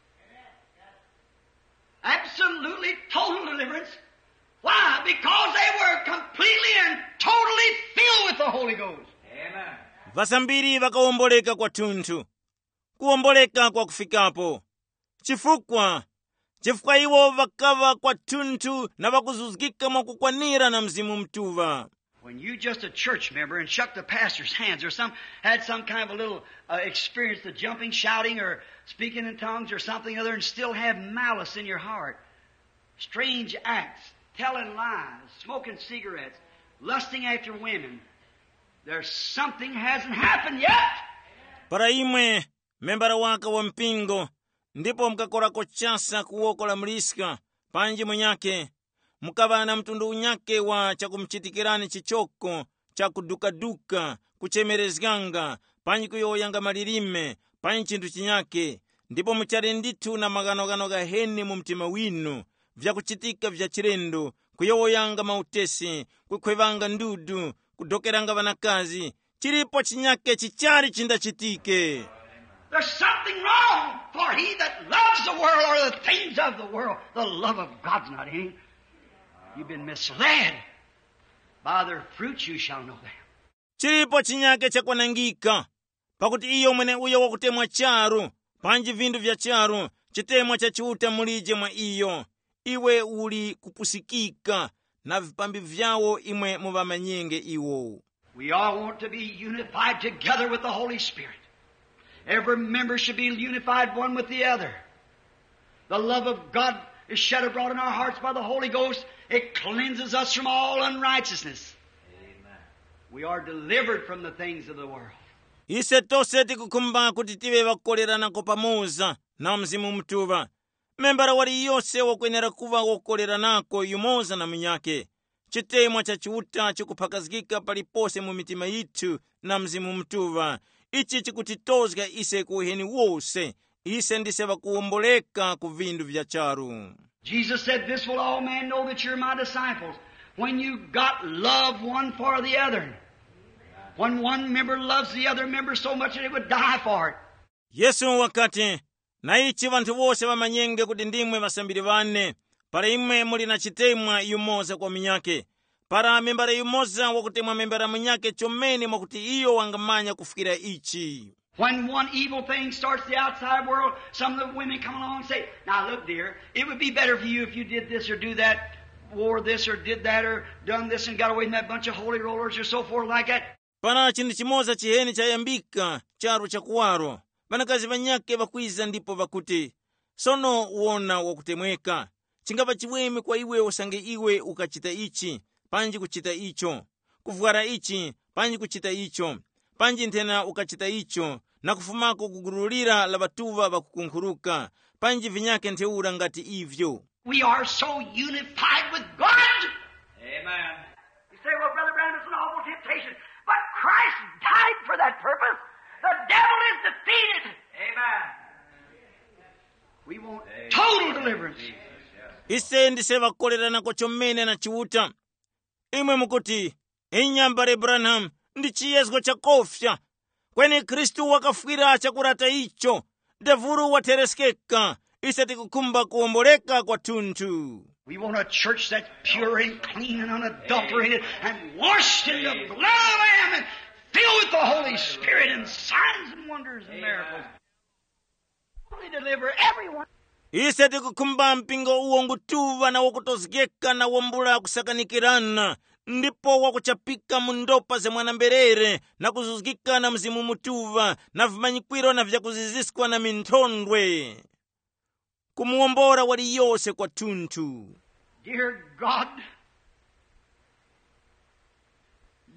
Absolutely total deliverance. Why? Because they were completely and totally filled with the Holy Ghost. Amen. Vasambiri vakawomboleka kwa tunthu. Kuwomboleka kwa kufikapo. Chifukwa, chifukwa iwo vakava kwa tunthu na vakuzuzgika mwakukwanira na Mzimu Mtuva. When you just a church member and shook the pastor's hands or some had some kind of a little uh, experience of jumping, shouting, or speaking in tongues or something other, and still have malice in your heart, strange acts, telling lies, smoking cigarettes, lusting after women, there's something hasn't happened yet. Para imwe membara waka wa mpingo ndipo mkakora kochasa kuwokola mliska panji mwenyake mukava na mtundu unyake wa chakumchitikirani chichoko chakudukaduka kuchemerezganga panji kuyoyanga malilime panji chintu chinyake, ndipo muchari ndithu na maganogano gaheni mu mtima winu vyakuchitika vya chilendo kuyoyanga mautesi kukwevanga ndudu kudokeranga vanakazi chilipo chinyake chichari chindachitike. There's something wrong, for he that loves the world or the things of the world, the love of God's not in him. You've been misled. By their fruits you shall know them. Chilipo chinyake chakwanangika, pakuti iyo mwene uyo wakutemwa charu, panji vindu vya charu, chitemwa cha chiuta mulije mwa iyo. Iwe uli kupusikika, na vipambi vyao imwe muvamanyenge iwo. We all want to be unified together with the Holy Spirit. Every member should be unified one with the other. The love of God is shed abroad in our hearts by the Holy Ghost. It cleanses us from all unrighteousness. Amen. We are delivered from the things of the world. Ise tose tikukumba kuti tive vakolerana pamoza na Mzimu Mtuva. Membara wali yose wakwenera kuva wakoleranako yumoza na mnyake. Chitemwa cha chiuta chikuphakazgika palipose mu mitima yitu na Mzimu Mtuva. Ichi chikutitozga ise kuheni wose. Ise ndise vakuomboleka ku vindu vya charu. Jesus said, "This will all men know that you're my disciples, when you got love one for the other." When one member loves the other member so much that it would die for it. Yesu wakati, na ichi vantu vose vamanyenge kuti ndimwe vasambiri vane, para imwe muli na chitemwa yumoza kwa minyake. Para membara yumoza wakutemwa membara minyake chomeni mwakuti iyo wangamanya kufikira ichi. When one evil thing starts the outside world, some of the women come along and say, "Now look dear, it would be better for you if you did this or do that, wore this or did that or done this and got away from that bunch of holy rollers or so forth like that." Pana chindu chimoza chiheni chayambika charu chakuwaro. Vanakazi vanyake vakwiza ndipo vakuti, sono uona wakutemweka. Chingava chiweme kwa iwe usange iwe ukachita ichi, panji kuchita icho. Kuvugara ichi, panji kuchita icho. Panji ntena ukachita icho, na kufumako kugurulira la vatuva vakukunkuruka. Panji vinyake nteura ngati ivyo. We are so unified with God. Amen. You say, "Well, Brother Branham, it's an awful temptation." But Christ died for that purpose. The devil is defeated. Amen. We want total deliverance. Ise ndise vakolerana kwa chomene na chiuta. Imwe mukuti, inyambare Branham, ndi chiyezgo cha kofya. Kweni Kristu wakafwira chakurata icho. Devuru watereskeka. Ise tikukumba kuomboleka kwa tuntu. We want a church that's pure and clean and unadulterated and washed in the blood of the Lamb and filled with the Holy Spirit and signs and wonders and miracles. Only deliver everyone. Ise tikukumba mpingo uwo ngutuva na wakutozgeka na wambula kusakanikirana. Ndipo wakuchapika mundopa ze mwanamberere na kuzuzgika na Mzimu Mutuva na vimanyikwiro na vyakuziziskwa na minthondwe. Kumuombora wali yose kwa tuntu. Dear God,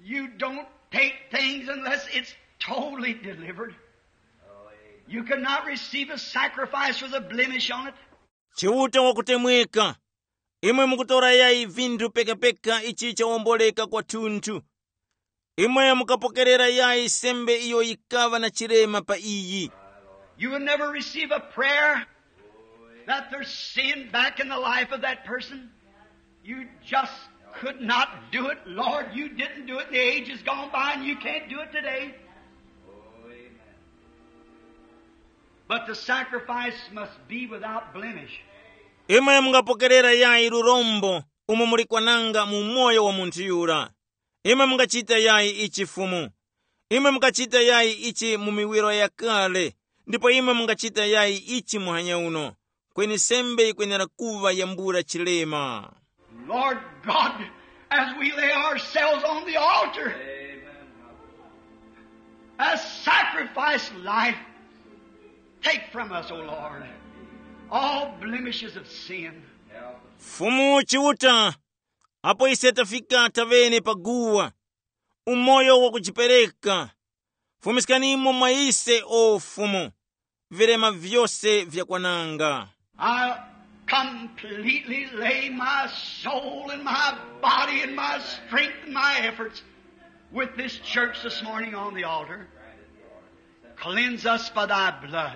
You don't take things unless it's totally delivered. You cannot receive a sacrifice with a blemish on it. chiuta wakutemweka imwe mukutora yayi vinthu pekapeka ichi chawomboleka kwathunthu. Imwe mukapokerera yayi sembe iyo ikava na chilema pa iyi. You will never receive a prayer that there's sin back in the life of that person. You just could not do it. Lord, you didn't do it. The age has gone by and you can't do it today. But the sacrifice must be without blemish. Imwe mungapokerera yayi lurombo umu muli kwananga mu moyo wa munthu yura. Imwe mungachita yayi ichi fumu. Imwe mungachita yayi ichi mu miwiro yakale. Ndipo imwe mungachita yayi ichi muhanya uno. Kweni sembe ikwenera kuva yambura chilema. Lord God, as we lay ourselves on the altar, as sacrifice life, take from us, O Lord, all blemishes of sin. Fumu chiuta, apo ise tafika tavene paguwa, umoyo wa kujipereka. Fumiskanimo mwa ise o fumu, virema vyose vya kwananga. I completely lay my soul and my body and my strength and my efforts with this church this morning on the altar. Cleanse us by thy blood.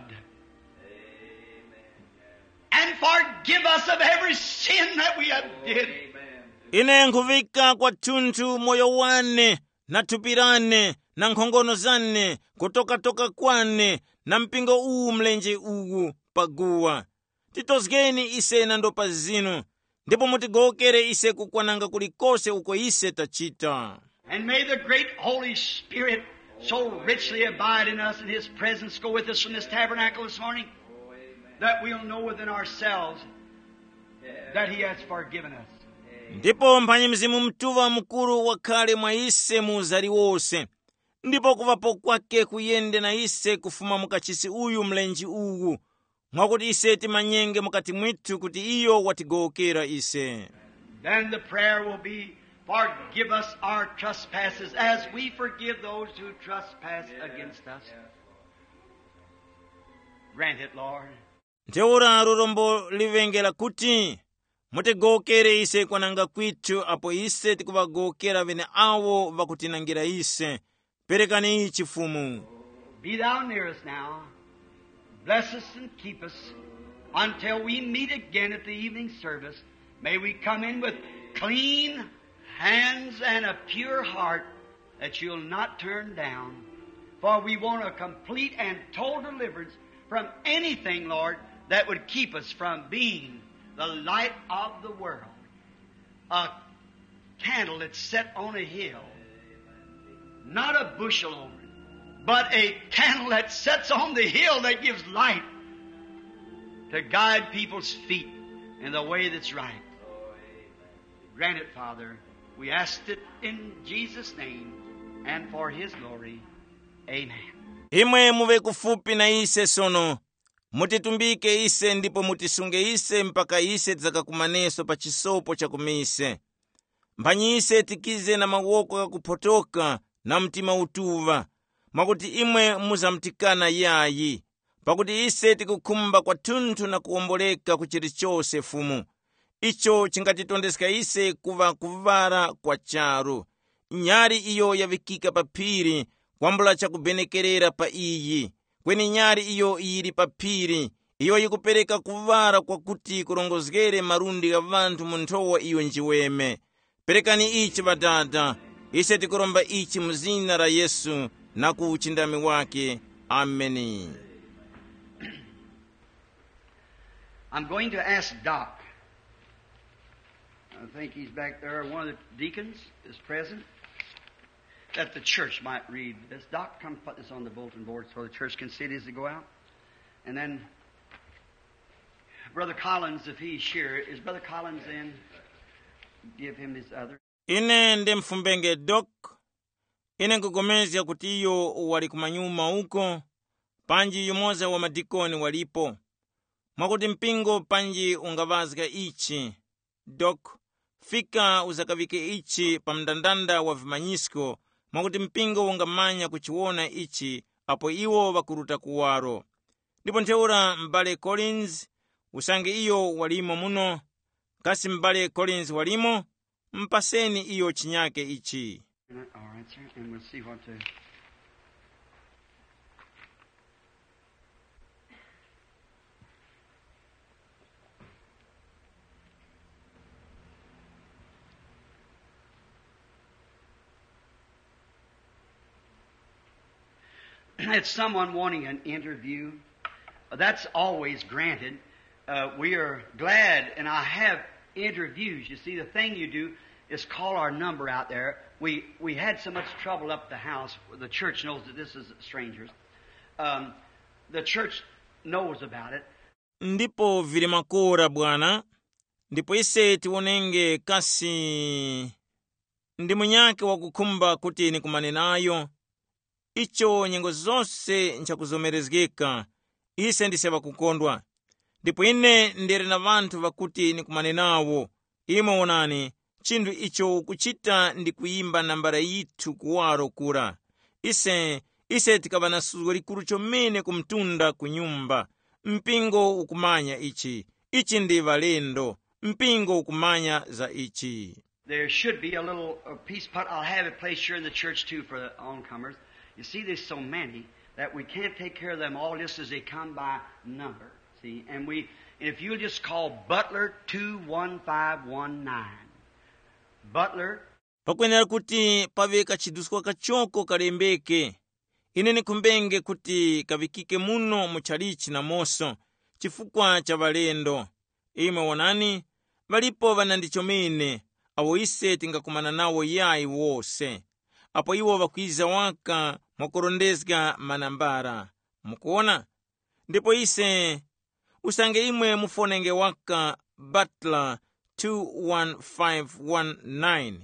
And forgive us of every sin that we have did. Ine nkuvika kwa tuntu moyo wane, na tupirane, na nkhongono zane, kutoka toka kwane, na mpingo uu mlenje uu paguwa. Titozgeni ise na ndopa zinu, ndipo mutigokere ise kukwananga kulikose uko ise tachita. And may the great Holy Spirit so richly abide in us and His presence go with us from this tabernacle this morning, that we'll know within ourselves that He has forgiven us. Ndipo mphanyi mzimu mtuva mkuru wakale mwa ise muuzali wose. Ndipo kuvapo kwake kuyende na ise kufuma mukachisi uyu mlenji uwu. Mwakuti ise timanyenge mukati mwitu kuti iyo watigokera ise. Then the prayer will be, forgive us our trespasses as we forgive those who trespass against us. Grant it, Lord. Nteura rurombo livengela kuti, mutigokere ise kwananga kwitu apo ise tikuvagokera vene awo vakutinangira ise. Perekani ichi fumu. Be thou near us now. Bless us and keep us until we meet again at the evening service. May we come in with clean hands and a pure heart that you'll not turn down. For we want a complete and total deliverance from anything, Lord, that would keep us from being the light of the world. A candle that's set on a hill. Not a bushel over it, but a candle that sets on the hill that gives light to guide people's feet in the way that's right. Grant it, Father. We asked it in Jesus' name and for His glory. Amen. Imwe muve kufupi na ise sono. Mutitumbike ise ndipo mutisunge ise mpaka ise dzakakumaneso pa chisopo cha kumise. Mphanyi ise tikize na mawoko kakupotoka na mtima utuva. Mwakuti imwe muzamtikana yayi. Pakuti ise tikukhumba kwa tunthu na kuomboleka kuchiri chose fumu. Icho chingatitondeseka ise kuva kuvara kwa charu. Nyari iyo yavikika pa phiri, kwambula chakubenekerera pa iyi. Kweni nyari iyo iyiri pa phiri, iyo yikupereka kuvara kwa kuti kurongozgere marundi ga vantu munthowa iyo njiweme. Perekani ichi badada, ise tikuromba ichi muzina la Yesu na kuuchindami wake. Ameni. I'm going to ask Doc. I think he's back there. One of the deacons is present. That the church might read this. Doc, come put this on the bulletin board so the church can see it as they go out. And then Brother Collins, if he's here, is Brother Collins in? Give him his other. Ine nde mfumbenge Doc. Ine nkugomezya kuti iyo wali kumanyuma uko. Panji yumoza wa madikoni walipo. Mwakuti mpingo panji ungavazga ichi. Doc, fika uzakavike ichi pa mndandanda wa vimanyisko mwakuti mpingo ungamanya kuchiona ichi apo iwo vakuruta kuwaro. Ndipo ntheura m'bale Collins usange iyo walimo muno, kasi m'bale Collins walimo, mpaseni iyo chinyake ichi. All right, sir, and we'll see what to... It's someone wanting an interview. That's always granted. Uh, we are glad, and I have interviews. You see, the thing you do is call our number out there. We we had so much trouble up the house. The church knows that this is strangers. Um, the church knows about it. Ndipo vili makora bwana. Ndipo ise tionenge kasi ndi munyake wakukhumba kuti ni kumanenayo. Icho nyengo zonse nchakuzomerezgeka, ise ndiseva kukondwa. Ndipo ine ndere na vantu vakuti ni kumanenawo, imo onani, chindu icho kuchita ndi kuimba nambara yithu kuwaro kura. Ise, ise tikavana suzo likuru chomene kumtunda kunyumba. Mpingo ukumanya ichi, ichi ndi valendo, mpingo ukumanya za ichi. There should be a little a piece put. I'll have it placed here in the church too for the oncomers. You see, there's so many that we can't take care of them all just as they come by number. See, and we, if you'll just call Butler two one five one nine. Butler. Pakwenera kuti paveka chiduskwa kachoko kalembeke. Ine nikumbenge kuti kavikike muno muchalichi na moso, chifukwa cha valendo. Ime wanani, valipo vanandichomene, awo ise tingakumana nawo yai wose. Apo iwo vakwiza waka mwakorondezga manambara. Mukuona? Ndipo ise usange imwe mufonenge waka Butler two one five one nine.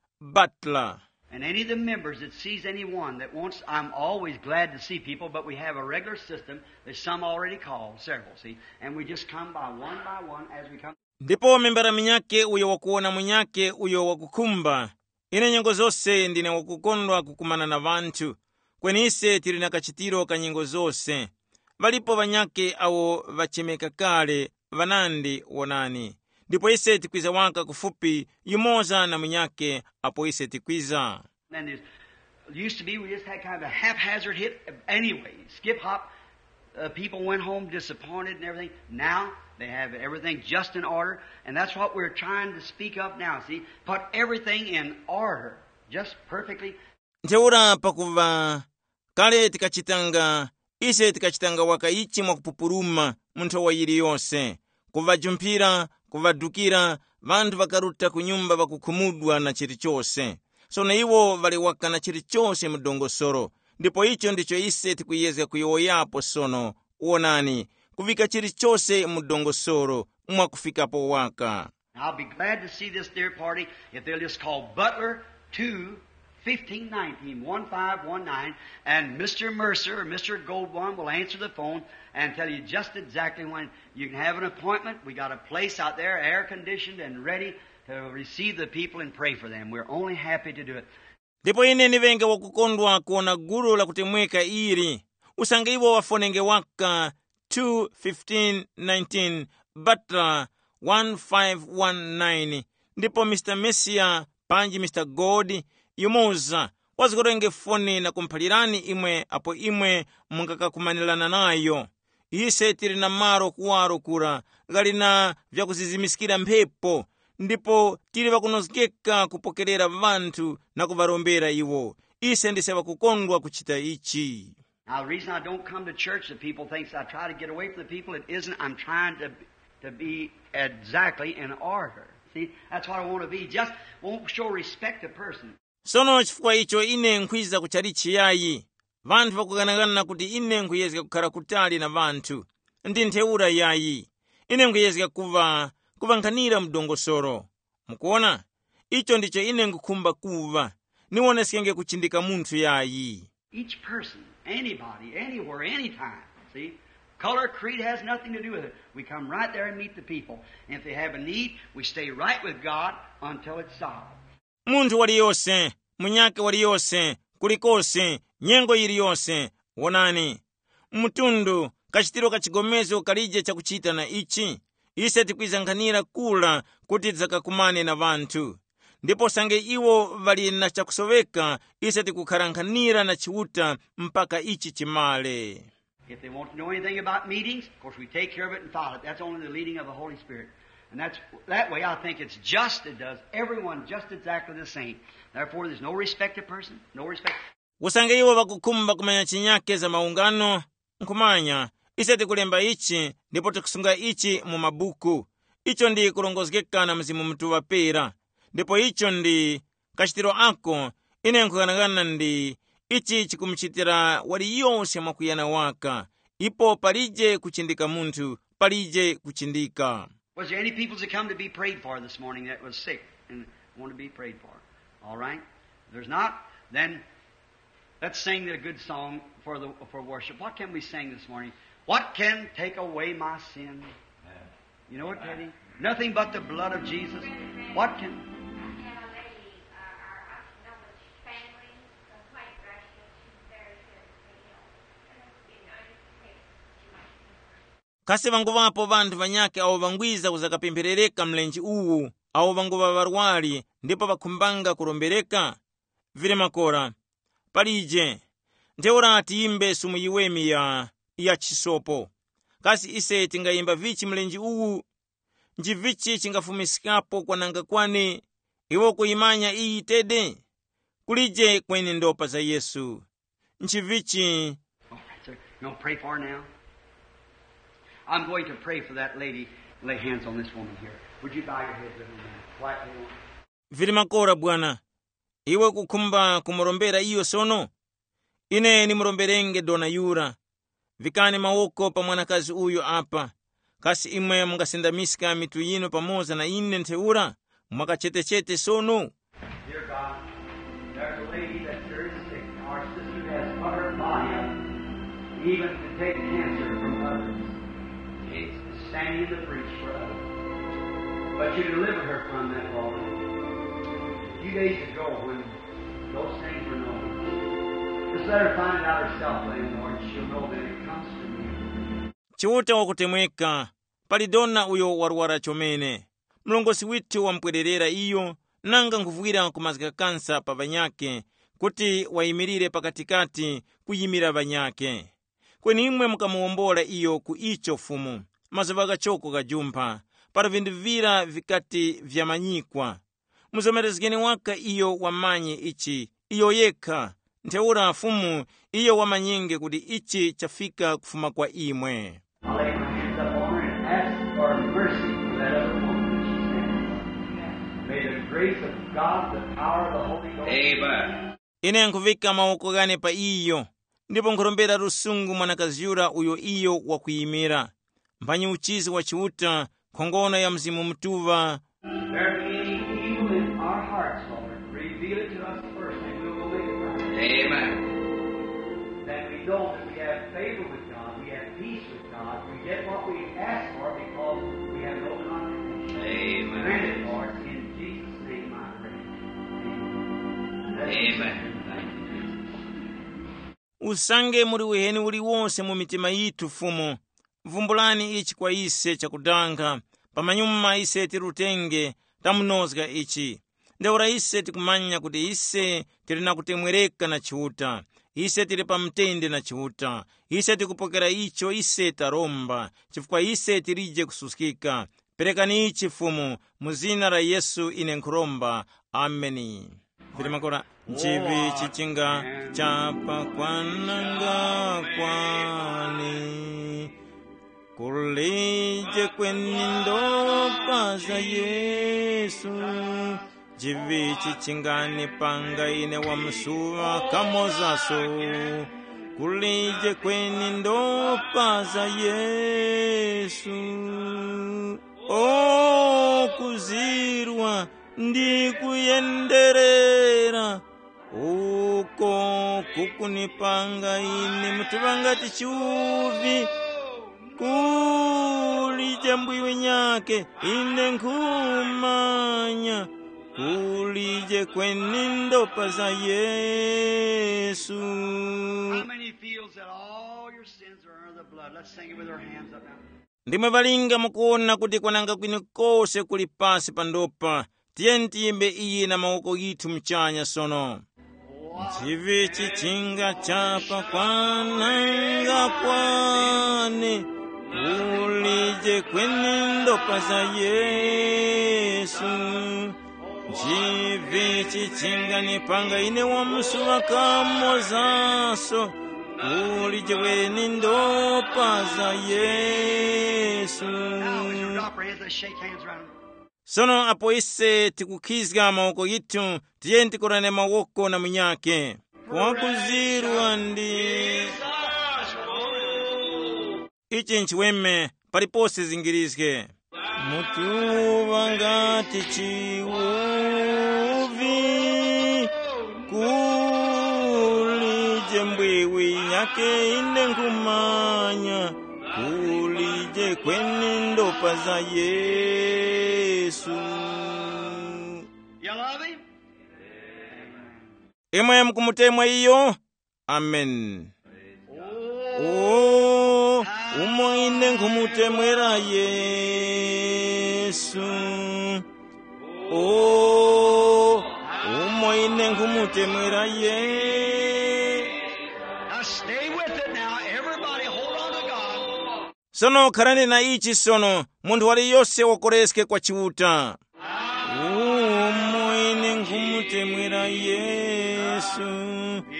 Butler. And any of the members that sees anyone that wants, I'm always glad to see people, but we have a regular system. There's some already called, several, see, and we just come by one by one as we come. Ndipo membera minyake uyo wakuona munyake uyo wakukumba. Ine nyengo zose ndine wakukondwa kukumana na vantu. Kweni ise tiri na kachitiro ka nyengo zose. Valipo vanyake awo vachemeka kale vanandi wonani. Ndipo ise tikwiza waka kufupi yumoza na munyake apo ise tikwiza. And it used to be we just had kind of a haphazard hit anyway. Skip hop. Uh, people went home disappointed and everything. Now they have everything just in order, and that's what we're trying to speak of now. See, put everything in order, just perfectly. Nteura pakuva kale tikachitanga, ise tikachitanga waka ichi mwakupupuruma muntu wa yiri yose. Kuva jumpira, kuva dukira, vantu vakaruta kunyumba vakukumudwa na chirichose. So na iwo vali waka na chirichose mdongosoro. Ndipo icho ndicho ise tikuyezga kuyoyapo sono, uonani, kuvika chirichose mdongosoro, mwa kufikapo waka. I'll be glad to see this dear party if they'll just call Butler two fifteen nineteen one five one nine, and Mister Mercer or Mister Goldbaum will answer the phone and tell you just exactly when you can have an appointment. We got a place out there, air conditioned and ready to receive the people and pray for them. We're only happy to do it. Ndipo ine nivenga wakukondwa kuona guru la kutemweka iri. Usange iwo wafonenge waka two fifteen nineteen Butler one five one nine. Ndipo Mister Messia panji Mister God yumoza wazikotenge foni na kumpalirani imwe apo imwe mungakakumanilana nayo. Ise tiri na maro kuwaro kura galina vya kuzizimisikira mphepo. Ndipo tiri vakunozgeka kupokelera vantu na kuvarombera iwo. Ise ndiseva kukondwa kuchita ichi. Now the reason I don't come to church, the people thinks I try to get away from the people. It isn't. I'm trying to to be exactly in order. See, that's what I want to be. Just won't show respect to person. Sono chifukwa icho ine nkwiza kuchalichi yayi. Vantu vakuganagana kuti ine nkuyezga kukhala kutali na vantu. Ndi ntheura yayi. Ine nkuyezga kuva kuvankanira mdongosoro. Mukuona? Icho ndicho ine nkukumba kuva. Niwone sikenge kuchindika muntu yayi. Each person, anybody, anywhere, anytime. See? Color, creed has nothing to do with it. We come right there and meet the people. And if they have a need, we stay right with God until it's solved. Muntu waliyonse, munyake waliyonse, kulikonse, nyengo iliyonse, wonani. Mtundu, kachitiro kachigomezo kalije chakuchita na ichi, ise tikwizankhanira kula kuti dzakakumane na vanthu. Ndipo sange iwo vali na chakusoveka, ise tikukharankanira na chiuta mpaka ichi chimale. If they want to know anything about meetings, of course we take care of it and follow it. That's only the leading of the Holy Spirit. And that's that way I think it's just, it does everyone just exactly the same. Therefore there's no respect of person, no respect. Usange iwo vakukumba kumanya chinyake za maungano, nkumanya, ise tikulemba ichi, ndipo tikusunga ichi mu mabuku. Icho ndi kulongozekeka na mzimu mtuwa pera. Ndipo icho ndi kachitiro ako, ine nkukanagana ndi ichi chikumuchitira waliyonse mwakuyana waka. Ipo palije kuchindika muntu, palije kuchindika. Was there any people that come to be prayed for this morning that was sick and want to be prayed for? All right. If there's not, then let's sing a good song for the for worship. What can we sing this morning? What can take away my sin? You know what, Teddy? Nothing but the blood of Jesus. What can... Kasi vanguvapo vanthu vanyake awo vangwiza kuzakapempherereka mlenji uwu, awo vanguva varwali, ndipo vakhumbanga kulombereka. Vile makora, palije, ntheura atiimbe sumu iwemi ya, ya chisopo. Kasi ise tingayimba vichi mlenji uwu, njivichi chingafumisikapo kwa nanga kwane, iwo kuimanya iyi tede, kulije kwenye ndopa za Yesu. Nchivichi. All right, sir. You want to pray for her now? I'm going to pray for that lady. Lay hands on this woman here. Would you bow your head with me now? Quietly. Vili makora bwana. Iwe kukumba kumurombera iyo sono. Ine ni muromberenge dona yura. Vikani mawoko pa mwanakazi uyo apa. Kasi imwe mungasindamisika mitu yino pamoza na ine nteura. Mwakachete-chete sono. Dear God, there's a lady that's very sick. Our sister has put her body up, even to take cancer from others. It's standing in the breach for others. But you delivered her from that, Lord. A few days ago when those things were known. Just let her find it out herself, Lord. She'll know that it comes from you. Chiuta wakutemweka, palidona uyo warwara chomene. Mlongosi witu wampwererera iyo, nanga nkuvwira kumazika kansa pa vanyake, kuti waimirire pakatikati kuyimira vanyake. Kweni imwe mukamuombola iyo ku icho fumu, mazavaga choko kajumpa, para vindivira vikati vyamanyikwa. Muzomerezgeni waka iyo wamanye ichi, iyo yeka, nteura fumu, iyo wamanyenge kudi ichi chafika kufuma kwa imwe. I'll lay my hands up on her and ask for mercy for that other woman that she's standing. May the grace of God, the power of the Holy Ghost. Amen. Ine nkuvika mauko gane pa iyo, ndipo nkurombera rusungu mwanakazi yura uyo iyo wakuyimira. Mpanyi uchizi wa chiuta, kongono ya mzimu mtuva. There be any evil in our hearts, Lord, reveal it to us first and we will make it right. Amen. That we know that we have favor with God, we have peace with God, we get what we ask for because we have no condemnation. Amen. Grant it, Lord, in Jesus' name I pray. Amen. Amen. Usange muri weheni uli wonse mu mitima yitu fumu. Vumbulani ichi kwa ise chakudanga, pamanyuma ise tirutenge, tamunozga ichi. Ndeura ise tikumanya kuti ise tirina kutemwereka na chiuta. Ise tiri pamtende na chiuta. Ise tikupokera icho ise taromba. Chifukwa ise tirije kususkika. Perekani ichi fumu, muzina la Yesu ine nkuromba. Ameni. Vile makora, nchivi chichinga, chapa kwananga kwani. Kulije kwenye ndopa za Yesu. Jivi chichingani panga ine wa msuwa kamozaso. Kulije kwenye ndopa za Yesu. O kuzirwa ndi kuyenderera. Uko kukunipanga ine mutuvanga tichuvi. kulije mbwiwi nyake ine nkumanya, kulije kweni ndopa za Yesu. How many feels that all your sins are under the blood? Let's sing it with our hands up now. Ndimwe valinga mukuona kuti kwananga kwinu kose kuli pasi pa ndopa. Tiyeni tiyimbe iyi na mawoko yitu mchanya sono. Chivi chichinga chapa kwananga kwane, kulije kweni ndopa za Yesu. Chivi chichinga nipanga ine wa msuwa kamo zaso, kulije kweni ndopa za Yesu. Now, as you drop your hands, let's shake hands around them. Sono apo ise tikukizga mawoko yitu, tiyeni tikorane mawoko na munyake. Kwa kuzirwa ndi ichi nchiweme palipose zingirizke. Mutuwa ngati chiuvi, kulije mbwiwi nyake ine nkumanya, kulije kweni ndopa za Yesu. You love him? Imwe mkumutemwa iyo? Amen. Oh, umo ine nkumutemwera Yesu. Oh, umo ine nkumutemwera Yesu. Now stay with it now. Everybody hold on to God. Sono karane na ichi sono, mundu wali yose wakoreske kwa chiuta. Umo ine nkumutemwera Yesu.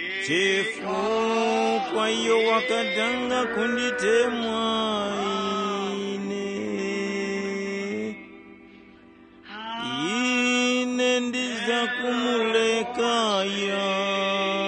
Chifukwa iyo wakadanga kunditemwa ine. Ine ndiza kumuleka ya.